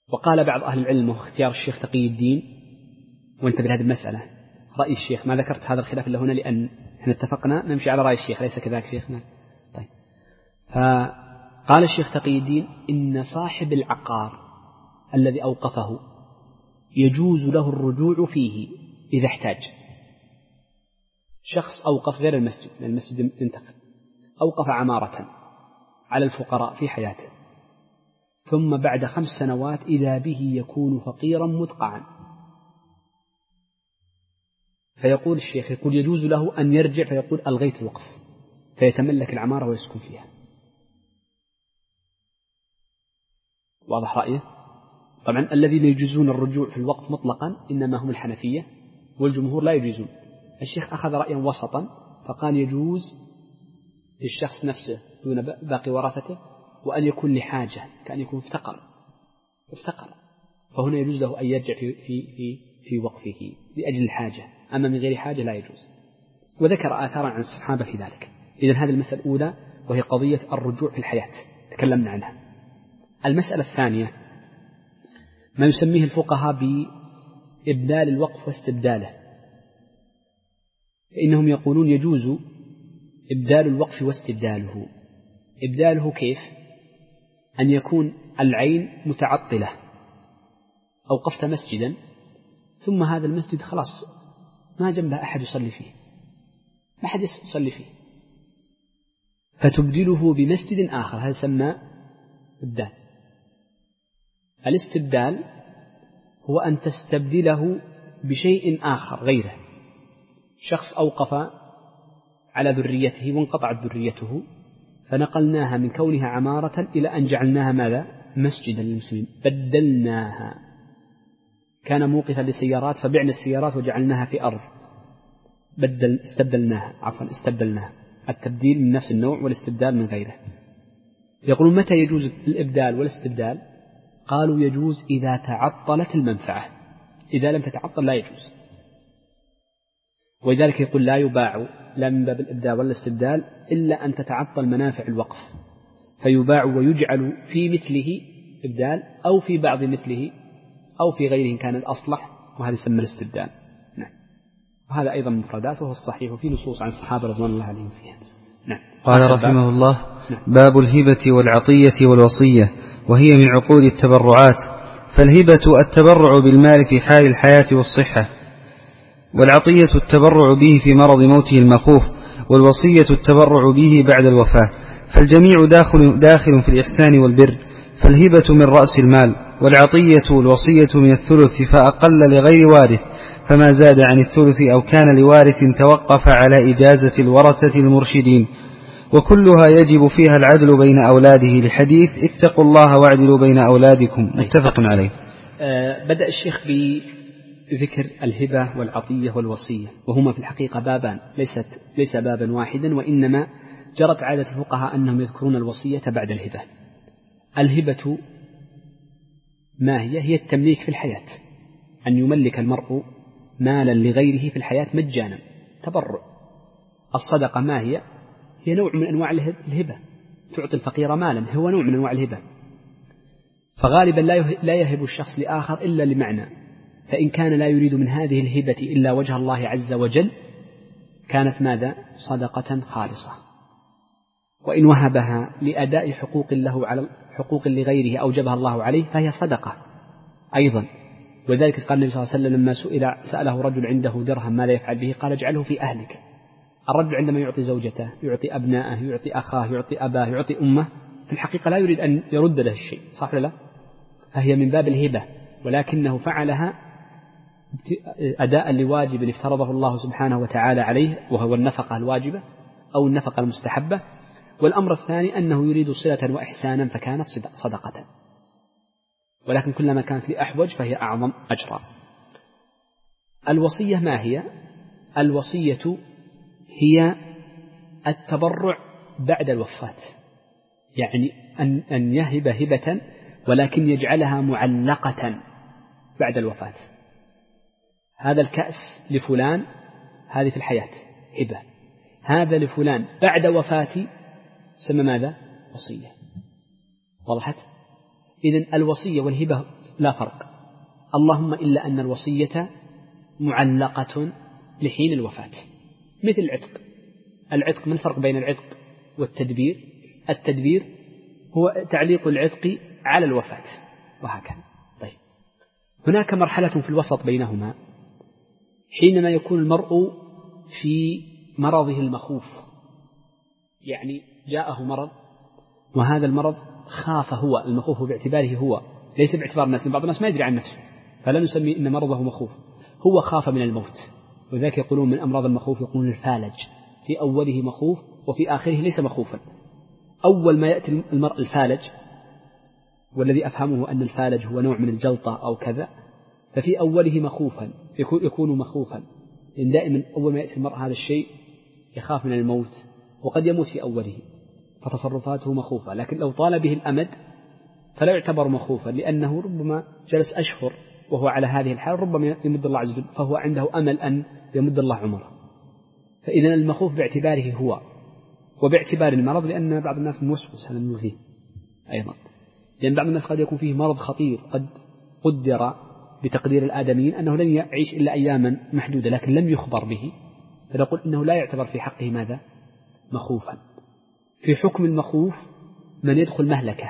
Speaker 2: وقال بعض أهل العلم واختيار الشيخ تقي الدين، وانتبه لهذه المسألة، رأي الشيخ، ما ذكرت هذا الخلاف إلا هنا لأن احنا اتفقنا نمشي على رأي الشيخ، ليس كذلك شيخنا. طيب، فقال الشيخ تقي الدين إن صاحب العقار الذي أوقفه يجوز له الرجوع فيه إذا احتاج. شخص أوقف غير المسجد، لأن المسجد انتقل، أوقف عمارة على الفقراء في حياته، ثم بعد 5 سنوات إذا به يكون فقيرا مدقعا، فيقول الشيخ يقول يجوز له أن يرجع فيقول ألغيت الوقف، فيتملك العمارة ويسكن فيها. واضح رأيه؟ طبعا الذين يجوزون الرجوع في الوقف مطلقا إنما هم الحنفية، والجمهور لا يجوزون. الشيخ أخذ رأيا وسطا فقال يجوز للشخص نفسه دون باقي ورثته، وأن يكون لحاجة كأن يكون افتقر، فهنا يجوز له أن يرجع في وقفه لأجل الحاجة، أما من غير حاجة لا يجوز. وذكر آثارا عن الصحابة في ذلك. إذن هذه المسألة الأولى وهي قضية الرجوع في الحياة تكلمنا عنها. المسألة الثانية ما يسميه الفقهاء بإبدال الوقف واستبداله، فإنهم يقولون يجوز إبدال الوقف واستبداله. إبداله كيف؟ أن يكون العين متعطلة، أوقفت مسجدا ثم هذا المسجد خلاص ما جنبه أحد يصلي فيه، ما أحد يصلي فيه، فتبدله بمسجد آخر، هذا يسمى إبدال. الاستبدال هو أن تستبدله بشيء آخر غيره. شخص أوقف على ذريته وانقطعت ذريته، فنقلناها من كونها عمارة إلى أن جعلناها ماذا؟ مسجدا للمسلمين، بدلناها. كان موقفا لسيارات فبعنا السيارات وجعلناها في أرض، استبدلناها. التبديل من نفس النوع والاستبدال من غيره. يقولون متى يجوز الإبدال والاستبدال؟ قالوا يجوز إذا تعطلت المنفعة، إذا لم تتعطل لا يجوز. ولذلك يقول لا يباع لا من باب الإبدال ولا الاستبدال إلا أن تتعطل منافع الوقف، فيباع ويجعل في مثله إبدال أو في بعض مثله أو في غيره كان الأصلح، وهذا يسمى الاستبدال. نعم. وهذا أيضا مفردات وهو الصحيح، وفي نصوص عن الصحابة رضوان الله عليهم فيها. نعم.
Speaker 1: قال رحمه الله: باب الهبة والعطية والوصية، وهي من عقود التبرعات. فالهبة التبرع بالمال في حال الحياة والصحة، والعطية التبرع به في مرض موته المخوف، والوصية التبرع به بعد الوفاة. فالجميع داخل في الإحسان والبر. فالهبة من رأس المال، والعطية والوصية من الثلث فأقل لغير وارث، فما زاد عن الثلث أو كان لوارث توقف على إجازة الورثة المرشدين، وكلها يجب فيها العدل بين أولاده، لحديث اتقوا الله واعدلوا بين أولادكم، متفق عليه.
Speaker 2: بدأ الشيخ بذكر الهبة والعطية والوصية، وهما في الحقيقة بابان، ليس بابا واحدا، وإنما جرت عادة الفقهاء أنهم يذكرون الوصية بعد الهبة. الهبة ما هي التمليك في الحياة، أن يملك المرء مالا لغيره في الحياة مجانا، تبرع. الصدقة ما هي نوع من أنواع الهبة، تعطي الفقير مالا، هو نوع من أنواع الهبة. فغالبا لا يهب الشخص لآخر إلا لمعنى، فإن كان لا يريد من هذه الهبة إلا وجه الله عز وجل كانت ماذا؟ صدقة خالصة. وإن وهبها لأداء حقوق له على حقوق لغيره أوجبها الله عليه فهي صدقة أيضا. وذلك قال النبي صلى الله عليه وسلم لما سأله رجل عنده درهم ما لا يفعل به، قال اجعله في أهلك. الرجل عندما يعطي زوجته، يعطي أبنائه، يعطي أخاه، يعطي أباه، يعطي أمه، في الحقيقة لا يريد أن يرد له الشيء، صح ولا لا؟ فهي من باب الهبة، ولكنه فعلها أداء لواجب افترضه الله سبحانه وتعالى عليه، وهو النفقة الواجبة أو النفقة المستحبة. والأمر الثاني أنه يريد صلة وإحسانا فكانت صدقة، ولكن كلما كانت لأحوج فهي أعظم أجرا. الوصية ما هي؟ الوصية هي التبرع بعد الوفاة، يعني أن يهب هبة ولكن يجعلها معلقة بعد الوفاة. هذا الكأس لفلان، هذه في الحياة هبة، هذا لفلان بعد وفاتي سمى ماذا؟ وصية. وضحت؟ إذن الوصية والهبة لا فرق، اللهم إلا أن الوصية معلقة لحين الوفاة، مثل العتق. ما الفرق بين العتق والتدبير؟ التدبير هو تعليق العتق على الوفاة وهكذا. طيب، هناك مرحلة في الوسط بينهما، حينما يكون المرء في مرضه المخوف، يعني جاءه مرض وهذا المرض خاف هو، المخوف باعتباره هو ليس باعتبار الناس، بعض الناس ما يدري عن نفسه فلا نسمي إن مرضه مخوف، هو خاف من الموت. وذلك يقولون من أمراض المخوف يقولون الفالج، في أوله مخوف وفي آخره ليس مخوفا. أول ما يأتي المرء الفالج، والذي أفهمه أن الفالج هو نوع من الجلطة أو كذا، ففي أوله مخوفا يكون مخوفا، لأن دائما أول ما يأتي المرء هذا الشيء يخاف من الموت وقد يموت في أوله فتصرفاته مخوفة. لكن لو طال به الأمد فلا يعتبر مخوفا، لأنه ربما جلس أشهر وهو على هذه الحال، ربما يمد الله عز وجل، فهو عنده أمل أن يمد الله عمره. فإذا المخوف باعتباره هو وباعتبار المرض، لأن بعض الناس موسوس هذا المفيه أيضا، لأن بعض الناس قد يكون فيه مرض خطير قد قدر بتقدير الآدميين أنه لن يعيش إلا أياما محدودة، لكن لم يخبر به، فنقول إنه لا يعتبر في حقه ماذا؟ مخوفا. في حكم المخوف من يدخل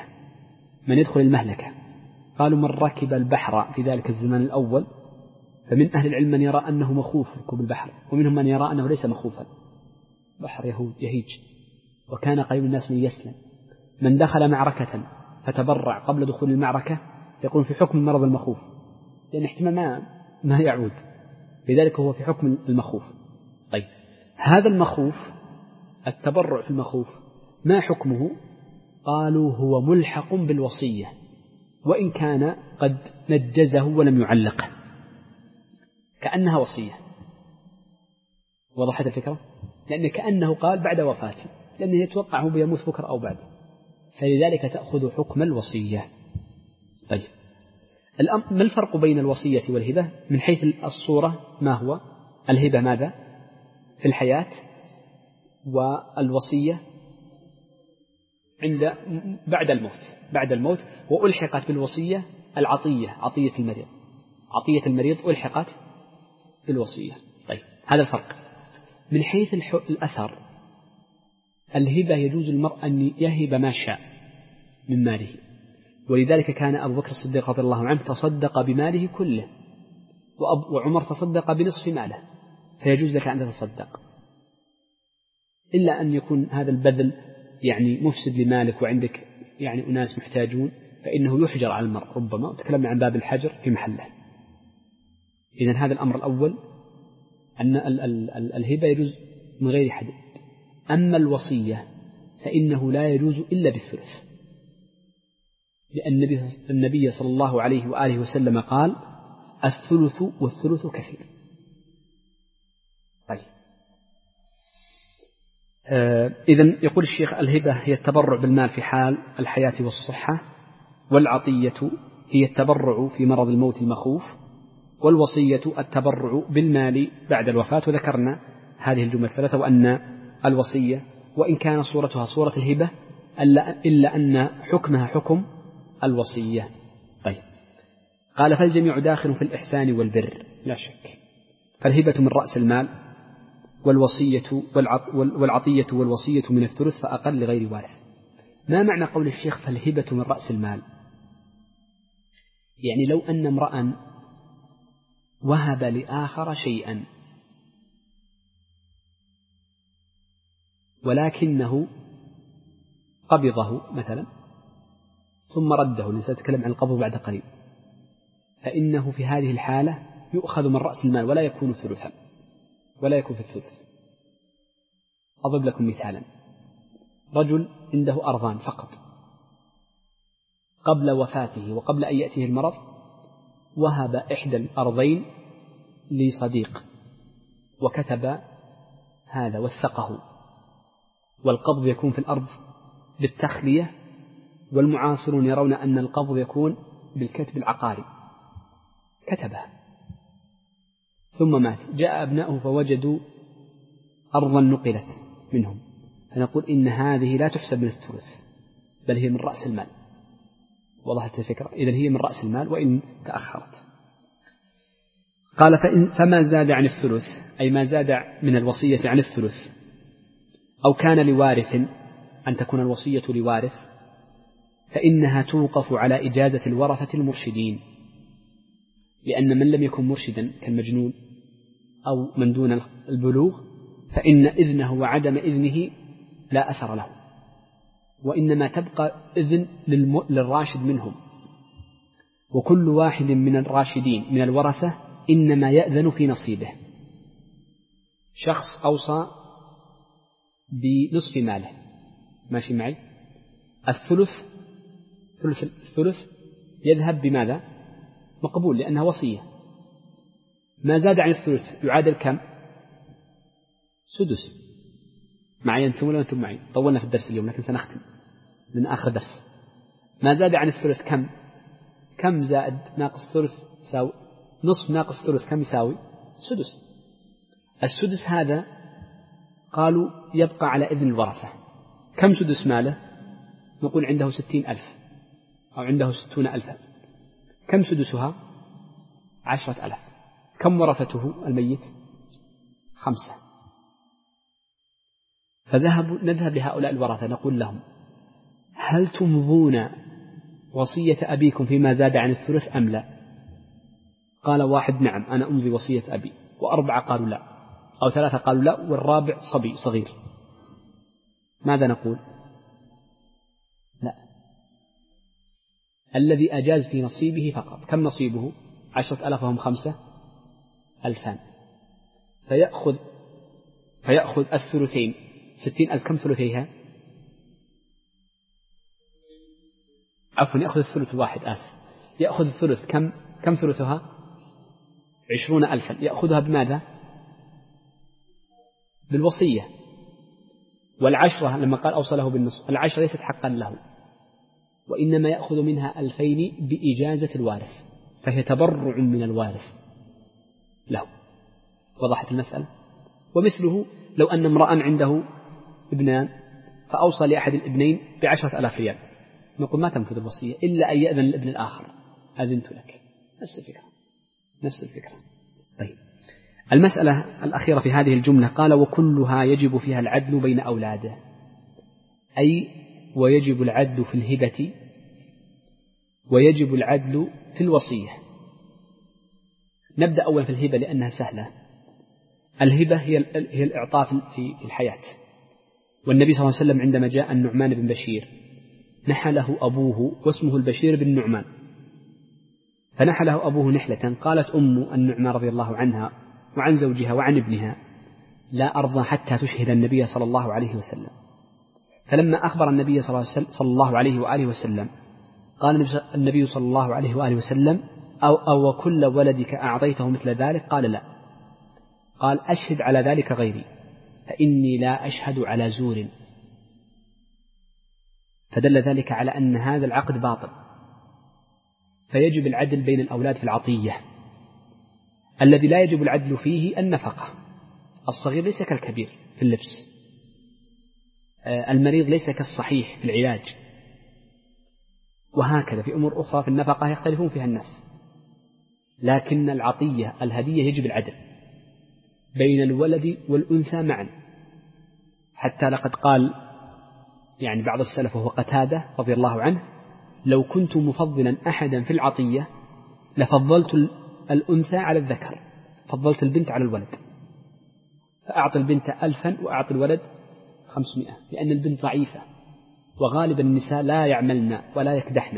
Speaker 2: المهلكة، قالوا من ركب البحر في ذلك الزمان الأول، فمن أهل العلم من يرى أنه مخوف ركوب البحر، ومنهم من يرى أنه ليس مخوفا، بحر يهيج، وكان قريب الناس من يسلم. من دخل معركة فتبرع قبل دخول المعركة يكون في حكم المرض المخوف، لأن احتمال ما يعود، لذلك هو في حكم المخوف. طيب، هذا المخوف، التبرع في المخوف ما حكمه؟ قالوا هو ملحق بالوصية، وإن كان قد نجزه ولم يعلقه، كأنها وصية. وضحت الفكرة؟ لأن كأنه قال بعد وفاتي، لأنه يتوقع هو بيموت بكرة أو بعد، فلذلك تأخذ حكم الوصية. طيب، ما الفرق بين الوصية والهبة من حيث الصورة؟ ما هو؟ الهبة ماذا؟ في الحياة، والوصية بعد الموت، وألحقت بالوصية عطية المريض ألحقت بالوصية. طيب، هذا الفرق. من حيث الأثر، الهبة يجوز المرء أن يهب ما شاء من ماله، ولذلك كان أبو بكر الصديق رضي الله عنه تصدق بماله كله، وعمر تصدق بنصف ماله، فيجوز لك أن تتصدق، إلا أن يكون هذا البذل يعني مفسد لمالك وعندك يعني أناس محتاجون، فإنه يحجر على المرء ربما، وتكلمنا عن باب الحجر في محله. إذن هذا الأمر الأول، أن الهبة يجوز من غير حد. أما الوصية فإنه لا يجوز إلا بالثلث، لأن النبي صلى الله عليه وآله وسلم قال الثلث والثلث كثير. طيب، إذن يقول الشيخ الهبة هي التبرع بالمال في حال الحياة والصحة، والعطية هي التبرع في مرض الموت المخوف، والوصية التبرع بالمال بعد الوفاة. وذكرنا هذه الجملة الثلاثة، وأن الوصية وإن كان صورتها صورة الهبة إلا أن حكمها حكم الوصية. طيب، قال فالجميع داخل في الإحسان والبر لا شك، فالهبة من رأس المال، والعطية والوصية من الثلث فأقل لغير وارث. ما معنى قول الشيخ فالهبة من رأس المال؟ يعني لو أن امرأ وهب لآخر شيئا ولكنه قبضه مثلا ثم رده، سنتكلم عن القبض بعد قليل، فإنه في هذه الحالة يؤخذ من رأس المال ولا يكون ثلثا، ولا يكون في الثلث. أضرب لكم مثالا، رجل عنده أرضان فقط، قبل وفاته وقبل أن يأتيه المرض وهب إحدى الأرضين لصديق وكتب هذا وثقه، والقبض يكون في الأرض بالتخلية، والمعاصرون يرون أن القبض يكون بالكتب العقاري، كتبها ثم مات، جاء أبناؤه فوجدوا أرضا نقلت منهم، فنقول إن هذه لا تحسب من الثلث بل هي من رأس المال، وضحت الفكرة؟ إذن هي من رأس المال وإن تأخرت. قال فما زاد عن الثلث، أي ما زاد من الوصية عن الثلث، أو كان لوارث، أن تكون الوصية لوارث، فإنها توقف على إجازة الورثة المرشدين، لأن من لم يكن مرشدا كالمجنون أو من دون البلوغ فإن إذنه وعدم إذنه لا أثر له، وإنما تبقى إذن للراشد منهم، وكل واحد من الراشدين من الورثة إنما يأذن في نصيبه. شخص أوصى بنصف ماله، ماشي معي؟ الثلث يذهب بماذا؟ مقبول لأنها وصية. ما زاد عن الثلث يعادل كم؟ سدس. معي أنتم ولا أنتم معي؟ طولنا في الدرس اليوم لكن سنختم من آخر درس. ما زاد عن الثلث كم زائد ناقص ثلث يساوي نصف ناقص ثلث كم يساوي؟ سدس. السدس هذا قالوا يبقى على إذن الورثة. كم سدس ماله؟ نقول عنده 60,000 أو عنده 60,000. كم سدسها؟ 10,000. كم ورثته الميت؟ 5. نذهب لهؤلاء الورثة نقول لهم هل تمضون وصية أبيكم فيما زاد عن الثلث أم لا؟ قال واحد نعم أنا أمضي وصية أبي، و4 قالوا لا، أو 3 قالوا لا، والرابع صبي صغير. ماذا نقول؟ لا، الذي أجاز في نصيبه فقط. كم نصيبه؟ 10,000 وهم 5 2,000. فيأخذ الثلثين. 60,000 كم ثلثيها؟ عفوا يأخذ الثلث واحد، يأخذ الثلث كم ثلثها؟ 20,000. يأخذها بماذا؟ بالوصية. والعشرة لما قال أوصله بالنصف، العشرة ليست حقا له، وإنما يأخذ منها 2,000 بإجازة الوارث، فهي تبرع من الوارث له. وضحت المسألة؟ ومثله لو أن امرأ عنده ابنان فأوصى لأحد الابنين ب10,000 ريال، نقول ما تنفذ الوصية إلا أن يأذن الابن الآخر، أذنت لك. نفس الفكرة. طيب، المسألة الأخيرة في هذه الجملة قال وكلها يجب فيها العدل بين أولاده، أي ويجب العدل في الهبة ويجب العدل في الوصية. نبدأ أولا في الهبة لأنها سهلة. الهبة هي الإعطاء في الحياة. والنبي صلى الله عليه وسلم عندما جاء النعمان بن بشير نحله أبوه واسمه البشير بن نعمان، فنحله أبوه نحلة، قالت أم النعمان رضي الله عنها وعن زوجها وعن ابنها لا أرضى حتى تشهد النبي صلى الله عليه وسلم. فلما أخبر النبي صلى الله عليه وآله وسلم قال النبي صلى الله عليه وآله وسلم أو كل ولدك أعطيته مثل ذلك؟ قال لا. قال أشهد على ذلك غيري فإني لا أشهد على زور. فدل ذلك على أن هذا العقد باطل. فيجب العدل بين الأولاد في العطية. الذي لا يجب العدل فيه النفقة. الصغير ليس كالكبير في اللبس، المريض ليس كالصحيح في العلاج، وهكذا في أمور أخرى في النفقة يختلفون فيها الناس. لكن العطية الهدية يجب العدل بين الولد والأنثى معا. حتى لقد قال يعني بعض السلف وهو قتادة رضي الله عنه لو كنت مفضلا أحدا في العطية لفضلت الأنثى على الذكر، فضلت البنت على الولد، فأعطي البنت 1000 وأعطي الولد 500، لأن البنت ضعيفة وغالبا النساء لا يعملن ولا يكدحن.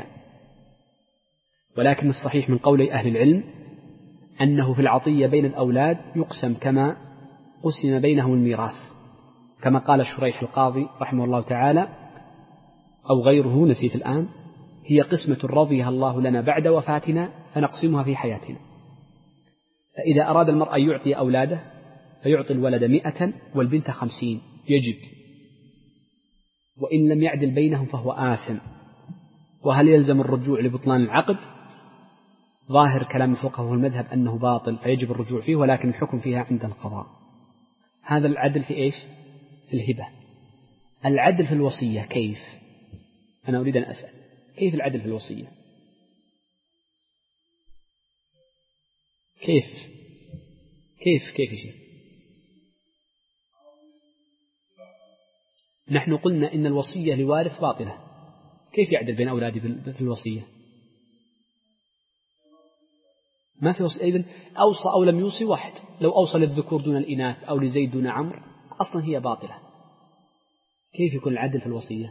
Speaker 2: ولكن الصحيح من قول أهل العلم أنه في العطية بين الأولاد يقسم كما قسم بينهم الميراث، كما قال شريح القاضي رحمه الله تعالى أو غيره نسيت الآن: هي قسمة رضيها الله لنا بعد وفاتنا فنقسمها في حياتنا. فإذا أراد المرء أن يعطي أولاده فيعطي الولد 100 والبنت 50 يجب، وإن لم يعدل بينهم فهو آثم. وهل يلزم الرجوع لبطلان العقد؟ ظاهر كلام الفقهاء والمذهب أنه باطل فيجب الرجوع فيه، ولكن الحكم فيها عند القضاء. هذا العدل في إيش؟ في الهبة. العدل في الوصية كيف؟ أنا أريد أن أسأل كيف العدل في الوصية؟ كيف يا شيخ؟ نحن قلنا إن الوصية لوارث باطلة، كيف يعدل بين أولاده في الوصية؟ ما في وصية أيضا، أوصى أو لم يوصي واحد، لو أوصى للذكور دون الإناث أو لزيد دون عمرو أصلا هي باطلة، كيف يكون العدل في الوصية؟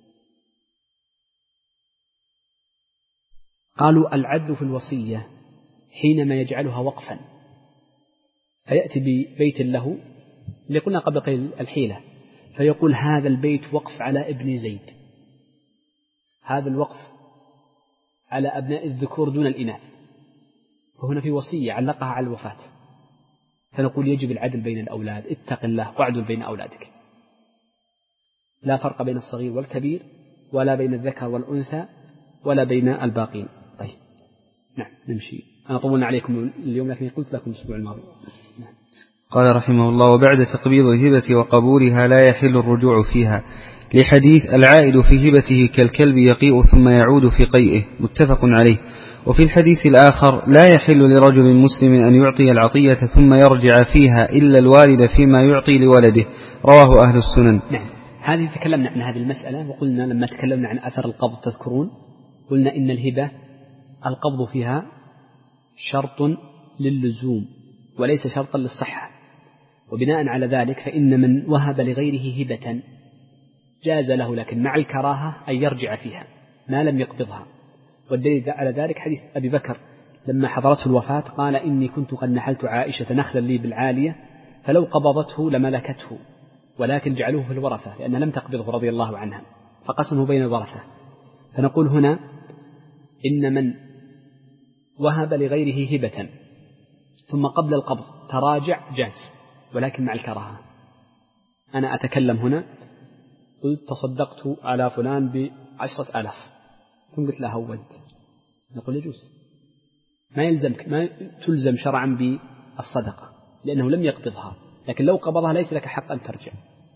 Speaker 2: قالوا العدل في الوصية حينما يجعلها وقفا، فيأتي ببيت له اللي قلنا قبل قليل الحيلة، فيقول هذا البيت وقف على ابن زيد، هذا الوقف على أبناء الذكور دون الإناث، فهنا في وصية علقها على الوفاة، فنقول يجب العدل بين الأولاد، اتق الله واعدل بين أولادك، لا فرق بين الصغير والكبير ولا بين الذكر والأنثى ولا بين الباقين. طيب نعم نمشي، أنا طولنا عليكم اليوم لكن قلت لكم الأسبوع الماضي. نعم.
Speaker 1: قال رحمه الله: وبعد تقبيض الهبة وقبولها لا يحل الرجوع فيها، لحديث العائد في هبته كالكلب يقيء ثم يعود في قيئه، متفق عليه. وفي الحديث الآخر: لا يحل لرجل مسلم أن يعطي العطية ثم يرجع فيها إلا الوالد فيما يعطي لولده، رواه أهل السنن.
Speaker 2: نعم، هذه تكلمنا عن هذه المسألة، وقلنا لما تكلمنا عن أثر القبض تذكرون قلنا إن الهبة القبض فيها شرط للزوم وليس شرطا للصحة، وبناء على ذلك فإن من وهب لغيره هبة جاز له لكن مع الكراهة أن يرجع فيها ما لم يقبضها. والدليل على ذلك حديث أبي بكر لما حضرته الوفاة قال: إني كنت قد نحلت عائشة نخلا لي بالعالية فلو قبضته لملكته ولكن جعلوه في الورثة لأنها لم تقبضه رضي الله عنها، فقسمه بين الورثة. فنقول هنا إن من وهب لغيره هبة ثم قبل القبض تراجع جاز ولكن مع الكراهة. أنا أتكلم هنا قلت تصدقت على فلان ب10,000 ثم قلت له هونت، نقول يجوز، ما يلزمك، ما تلزم شرعا بالصدقة لأنه لم يقبضها، لكن لو قبضها ليس لك حق أن ترجع.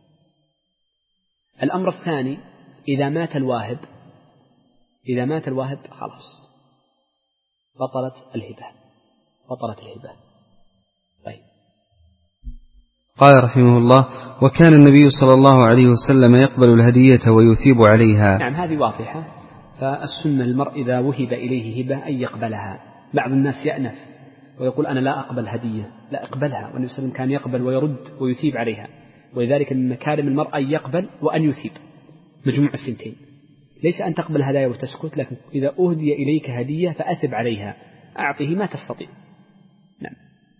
Speaker 2: الأمر الثاني: إذا مات الواهب خلاص بطلت الهبة. طيب.
Speaker 1: قال رحمه الله: وكان النبي صلى الله عليه وسلم يقبل الهدية ويثيب عليها.
Speaker 2: نعم، هذه واضحة. فالسنة المرء إذا وهب إليه هبة أن يقبلها. بعض الناس يأنف ويقول أنا لا أقبل هدية، لا أقبلها، والنبي صلى الله عليه وسلم كان يقبل ويرد ويثيب عليها، ولذلك من مكارم المرء أن يقبل وأن يثيب، مجموع السنتين، ليس أن تقبل هدايا وتسكت، لكن إذا أهدي إليك هدية فأثب عليها، أعطه ما تستطيع. نعم.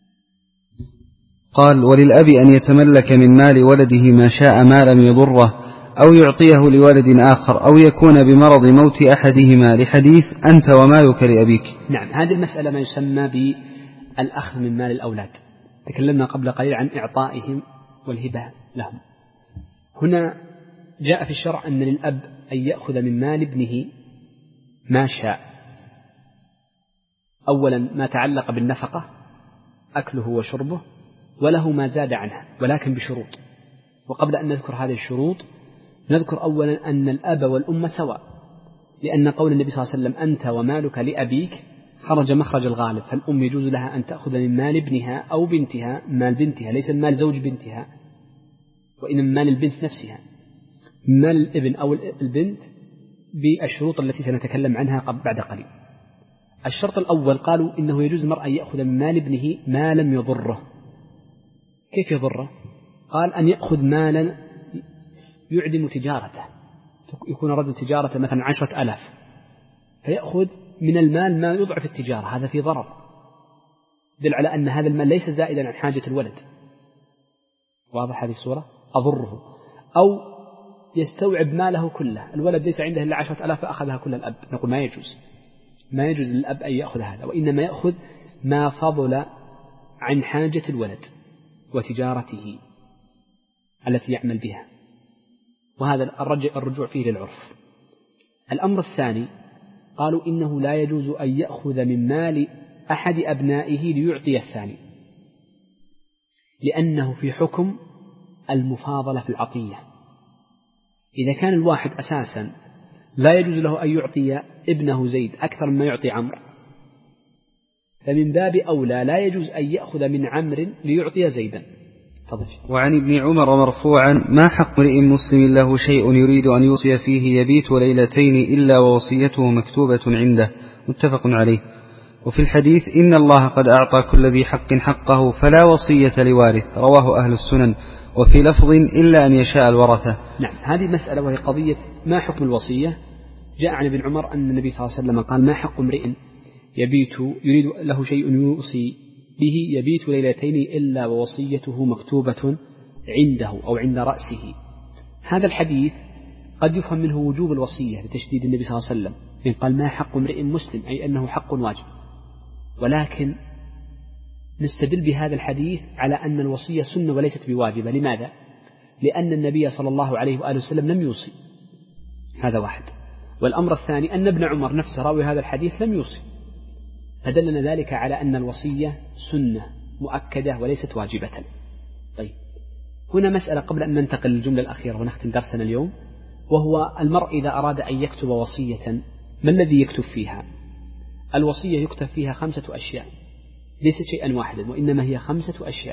Speaker 1: قال: وللأب أن يتملك من مال ولده ما شاء ما لم يضره، أو يعطيه لولد آخر، أو يكون بمرض موت أحدهما، لحديث أنت ومالك لأبيك.
Speaker 2: نعم، هذه المسألة ما يسمى بالأخذ من مال الأولاد، تكلمنا قبل قليل عن إعطائهم والهبة لهم. هنا جاء في الشرع أن للأب أن يأخذ من مال ابنه ما شاء، أولا ما تعلق بالنفقة أكله وشربه، وله ما زاد عنها ولكن بشروط. وقبل أن نذكر هذه الشروط نذكر أولا أن الأب والأم سواء، لأن قول النبي صلى الله عليه وسلم أنت ومالك لأبيك خرج مخرج الغالب، فالأم يجوز لها أن تأخذ من مال ابنها أو بنتها، مال بنتها ليس مال زوج بنتها وإنما مال البنت نفسها، مال الابن أو البنت بالشروط التي سنتكلم عنها بعد قليل. الشرط الأول قالوا إنه يجوز المرء أن يأخذ من مال ابنه ما لم يضره. كيف يضره؟ قال أن يأخذ مالا يعدم تجارته، يكون رجل تجارة مثلا 10,000 فيأخذ من المال ما يضعف التجارة، هذا في ضرر، دل على أن هذا المال ليس زائدا عن حاجة الولد. واضح هذه الصورة؟ أضره. أو يستوعب ماله كله، الولد ليس عنده إلا 10,000 فأخذها كل الأب، نقول ما يجوز للأب أن يأخذ هذا، وإنما يأخذ ما فضل عن حاجة الولد وتجارته التي يعمل بها، وهذا الرجوع فيه للعرف. الأمر الثاني قالوا إنه لا يجوز أن يأخذ من مال أحد أبنائه ليعطي الثاني، لأنه في حكم المفاضلة في العطية. إذا كان الواحد أساسا لا يجوز له أن يعطي ابنه زيد أكثر مما يعطي عمرو، فمن باب أولى لا يجوز أن يأخذ من عمرو ليعطي زيدا. تفضل.
Speaker 1: وعن ابن عمر مرفوعا: ما حق امرئ مسلم له شيء يريد أن يوصي فيه يبيت ليلتين إلا ووصيته مكتوبة عنده، متفق عليه. وفي الحديث: إن الله قد أعطى كل ذي حق حقه فلا وصية لوارث، رواه أهل السنن. وفي لفظ: إلا أن يشاء الورثة.
Speaker 2: نعم، هذه مسألة وهي قضية ما حكم الوصية. جاء عن ابن عمر أن النبي صلى الله عليه وسلم قال: ما حق امرئ يريد له شيء يوصي به يبيت ليلتين إلا ووصيته مكتوبة عنده أو عند رأسه. هذا الحديث قد يفهم منه وجوب الوصية لتشديد النبي صلى الله عليه وسلم، إن قال: ما حق امرئ مسلم، أي أنه حق واجب. ولكن نستدل بهذا الحديث على أن الوصية سنة وليست بواجبة. لماذا؟ لأن النبي صلى الله عليه وآله وسلم لم يوصي. هذا واحد. والأمر الثاني أن ابن عمر نفسه راوي هذا الحديث لم يوصي، فدلنا ذلك على أن الوصية سنة مؤكدة وليست واجبة. طيب، هنا مسألة قبل أن ننتقل للجملة الأخيرة ونختم درسنا اليوم، وهو المرء إذا أراد أن يكتب وصية ما الذي يكتب فيها؟ الوصية يكتب فيها 5 أشياء، ليست شيئا واحدا وإنما هي 5 أشياء.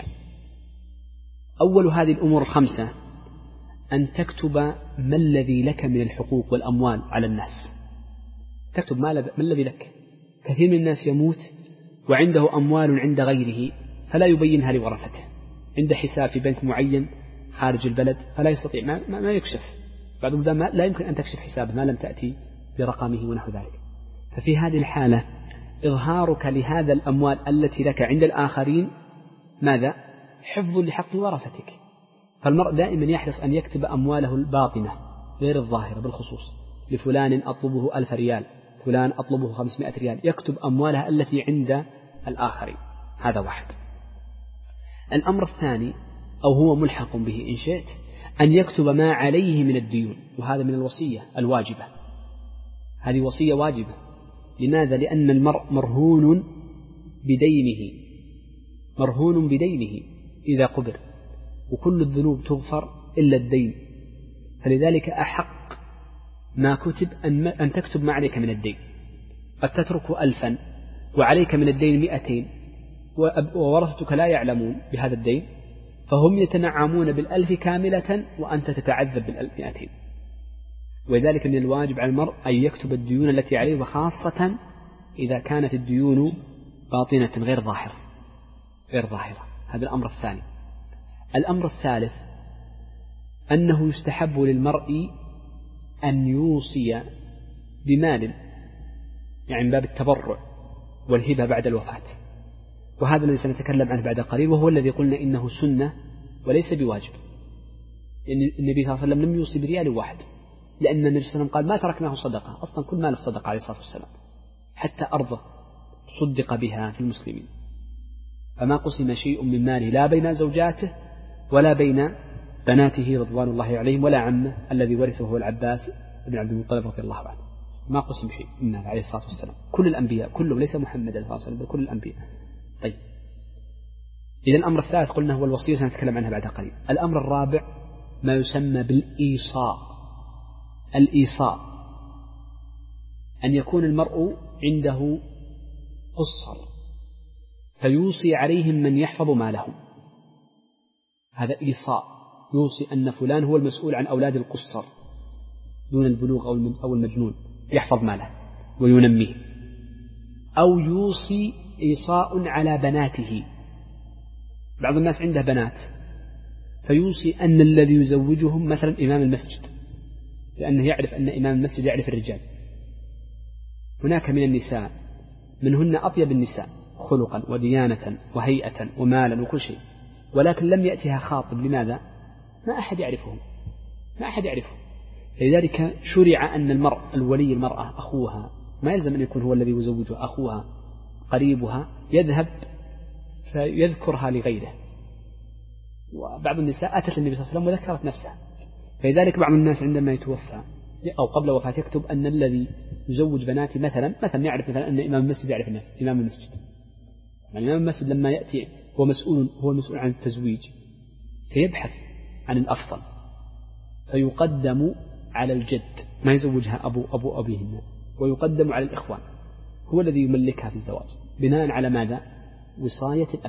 Speaker 2: أول هذه الأمور 5 أن تكتب ما الذي لك من الحقوق والأموال على الناس. تكتب ما الذي لك. كثير من الناس يموت وعنده أموال عند غيره فلا يبينها لورثته، عند حساب في بنك معين خارج البلد فلا يستطيع ما يكشف، بعضهم لا يمكن أن تكشف حسابه ما لم تأتي برقمه ونحو ذلك. ففي هذه الحالة إظهارك لهذا الأموال التي لك عند الآخرين ماذا؟ حفظ لحق ورثتك. فالمرء دائما يحرص أن يكتب أمواله الباطنة غير الظاهرة بالخصوص. لفلان أطلبه 1000 ريال، فلان أطلبه 500 ريال، يكتب أموالها التي عند الآخرين. هذا واحد. الأمر الثاني أو هو ملحق به إن شئت أن يكتب ما عليه من الديون، وهذا من الوصية الواجبة. هذه وصية واجبة. لماذا؟ لأن المرء مرهون بدينه إذا قبر، وكل الذنوب تغفر إلا الدين، فلذلك أحق ما كتب أن تكتب ما عليك من الدين. قد تترك 1000 وعليك من الدين 200 وورثتك لا يعلمون بهذا الدين، فهم يتنعمون 1000 كاملة وأنت تتعذب 200. وذلك من الواجب على المرء أن يكتب الديون التي عليه، وخاصة إذا كانت الديون باطنة غير ظاهرة. هذا الأمر الثاني. الأمر الثالث أنه يستحب للمرء أن يوصي بمال، يعني من باب التبرع والهبة بعد الوفاة، وهذا الذي سنتكلم عنه بعد قليل، وهو الذي قلنا إنه سنة وليس بواجب. لأن النبي صلى الله عليه وسلم لم يوصي بريال واحد، لأن النبي صلى الله عليه وسلم قال: ما تركناه صدقة، أصلا كل مال الصدقة عليه الصلاة والسلام، حتى أرضه صدق بها في المسلمين. فما قسم شيء من ماله لا بين زوجاته ولا بين بناته رضوان الله عليهم ولا عمه الذي ورثه هو العباس بن عبد المطلب رضي الله عنه. ما قسم شيء من ماله عليه الصلاة والسلام، كل الأنبياء كلهم، ليس محمد صلى الله عليه وسلم، كل الأنبياء. طيب، إذا الأمر الثالث قلنا هو الوصية، سنتكلم عنها بعد قليل. الأمر الرابع ما يسمى بالإيصاء. الإيصاء أن يكون المرء عنده قصر فيوصي عليهم من يحفظ مالهم. هذا إيصاء، يوصي أن فلان هو المسؤول عن أولاد القصر دون البلوغ أو المجنون، يحفظ ماله وينميه. أو يوصي إيصاء على بناته. بعض الناس عنده بنات فيوصي أن الذي يزوجهم مثلا إمام المسجد، لأنه يعرف أن إمام المسجد يعرف الرجال. هناك من النساء منهن أطيب النساء خلقا وديانة وهيئة ومالا وكل شيء، ولكن لم يأتها خاطب. لماذا؟ ما أحد يعرفهم. لذلك شرع أن المرء الولي المرأة أخوها، ما يلزم أن يكون هو الذي يزوجها، أخوها قريبها يذهب فيذكرها لغيره. وبعض النساء أتت للنبي صلى الله عليه وسلم وذكرت نفسها. فلذلك بعض الناس عندما يتوفى أو قبل وفاة يكتب أن الذي يزوج بناتي مثلا يعرف مثلا أن إمام المسجد يعرف الناس. إمام المسجد، يعني إمام المسجد لما يأتي هو المسؤول عن التزويج، سيبحث عن الأفضل فيقدم على الجد ما يزوجها أبو أبيهن، ويقدم على الإخوان، هو الذي يملكها في الزواج بناء على ماذا؟ وصاية الأب.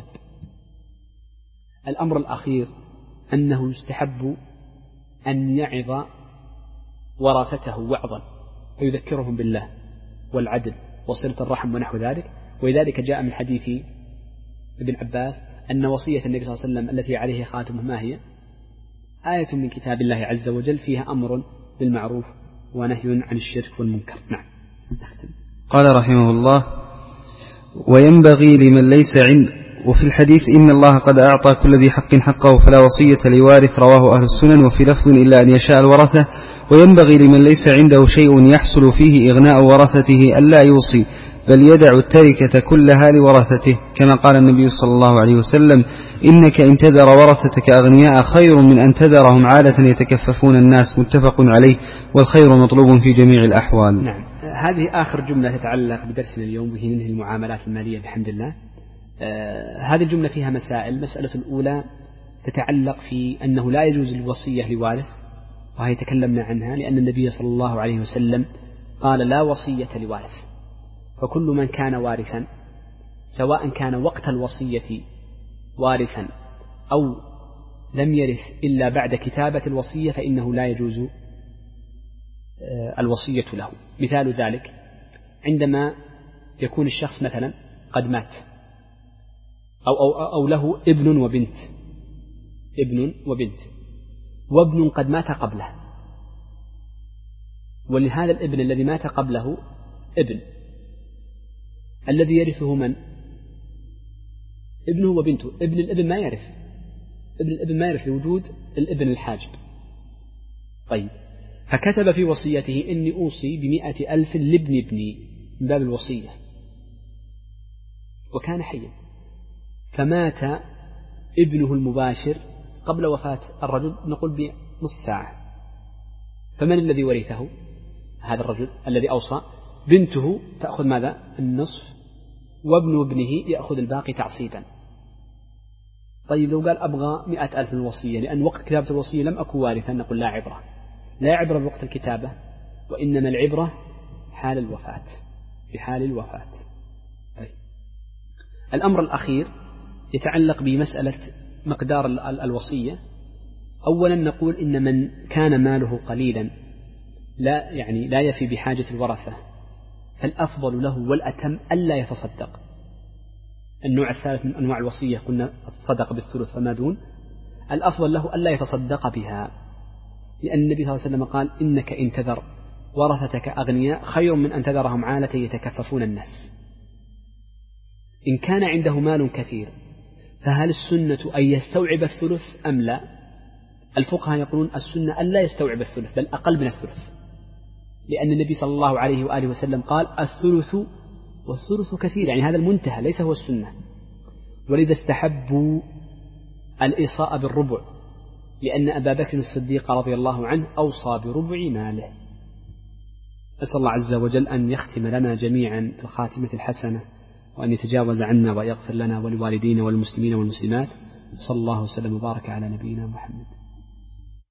Speaker 2: الأمر الأخير أنه يستحب أن يعظ ورثته وعظا ويذكرهم بالله والعدل وصلة الرحم ونحو ذلك. ولذلك جاء من حديث ابن عباس أن وصية النبي صلى الله عليه وسلم التي عليه خاتمه ما هي؟ آية من كتاب الله عز وجل فيها أمر بالمعروف ونهي عن الشرك والمنكر. نعم.
Speaker 1: قال رحمه الله: وينبغي لمن ليس عند، وفي الحديث إن الله قد أعطى كل ذي حق حقه فلا وصية لوارث، رواه أهل السنن. وفي لفظ إلا أن يشاء الورثة. وينبغي لمن ليس عنده شيء يحصل فيه إغناء ورثته ألا يوصي، بل يدع التركة كلها لورثته، كما قال النبي صلى الله عليه وسلم: إنك إن تذر ورثتك أغنياء خير من أن تذرهم عالة يتكففون الناس. متفق عليه، والخير مطلوب في جميع الأحوال.
Speaker 2: نعم. هذه آخر جملة تتعلق بدرسنا اليوم، وهي ننهي المعاملات المالية بحمد الله. هذه الجملة فيها مسائل. المسألة الأولى تتعلق في أنه لا يجوز الوصية لوارث، وهي تكلمنا عنها، لأن النبي صلى الله عليه وسلم قال: لا وصية لوارث. فكل من كان وارثا، سواء كان وقت الوصية وارثا أو لم يرث إلا بعد كتابة الوصية، فإنه لا يجوز الوصية له. مثال ذلك عندما يكون الشخص مثلا قد مات، أو له ابن وبنت، وابن قد مات قبله، ولهذا الابن الذي مات قبله ابن، الذي يرثه من؟ ابنه وبنته. ابن الابن ما يرث لوجود الابن الحاجب. طيب، فكتب في وصيته: إني أوصي ب100,000 لابن ابني، من باب الوصية، وكان حيا، فمات ابنه المباشر قبل وفاة الرجل، نقول بنص ساعة، فمن الذي ورثه؟ هذا الرجل الذي أوصى. بنته تأخذ ماذا؟ النصف، وابن ابنه يأخذ الباقي تعصيبا. طيب، لو قال أبغى 100,000 الوصية لأن وقت كتابة الوصية لم أكن وارثا، نقول لا عبرة بوقت الكتابة، وإنما العبرة بحال الوفاة. طيب. الأمر الأخير يتعلق بمسألة مقدار الوصية. أولا نقول إن من كان ماله قليلا لا يفي بحاجة الورثة، فالأفضل له والأتم ألا يتصدق. النوع الثالث من أنواع الوصية قلنا الصدق بالثلث فما دون، الأفضل له ألا يتصدق بها، لأن النبي صلى الله عليه وسلم قال: إنك إن تذر ورثتك أغنياء خير من أن تذرهم عالة يتكففون الناس. إن كان عنده مال كثير، فهل السنة أن يستوعب الثلث أم لا؟ الفقهاء يقولون السنة ألا يستوعب الثلث، بل أقل من الثلث، لأن النبي صلى الله عليه وآله وسلم قال: الثلث، والثلث كثير، يعني هذا المنتهى ليس هو السنة. ولذا استحبوا الإيصاء بالربع، لأن أبا بكر الصديق رضي الله عنه أوصى بربع ماله. أسأل الله عز وجل أن يختم لنا جميعا في الخاتمة الحسنة، وأن يتجاوز عنا ويغفر لنا ولوالدينا والمسلمين والمسلمات. صلى الله وسلم وبارك على نبينا محمد.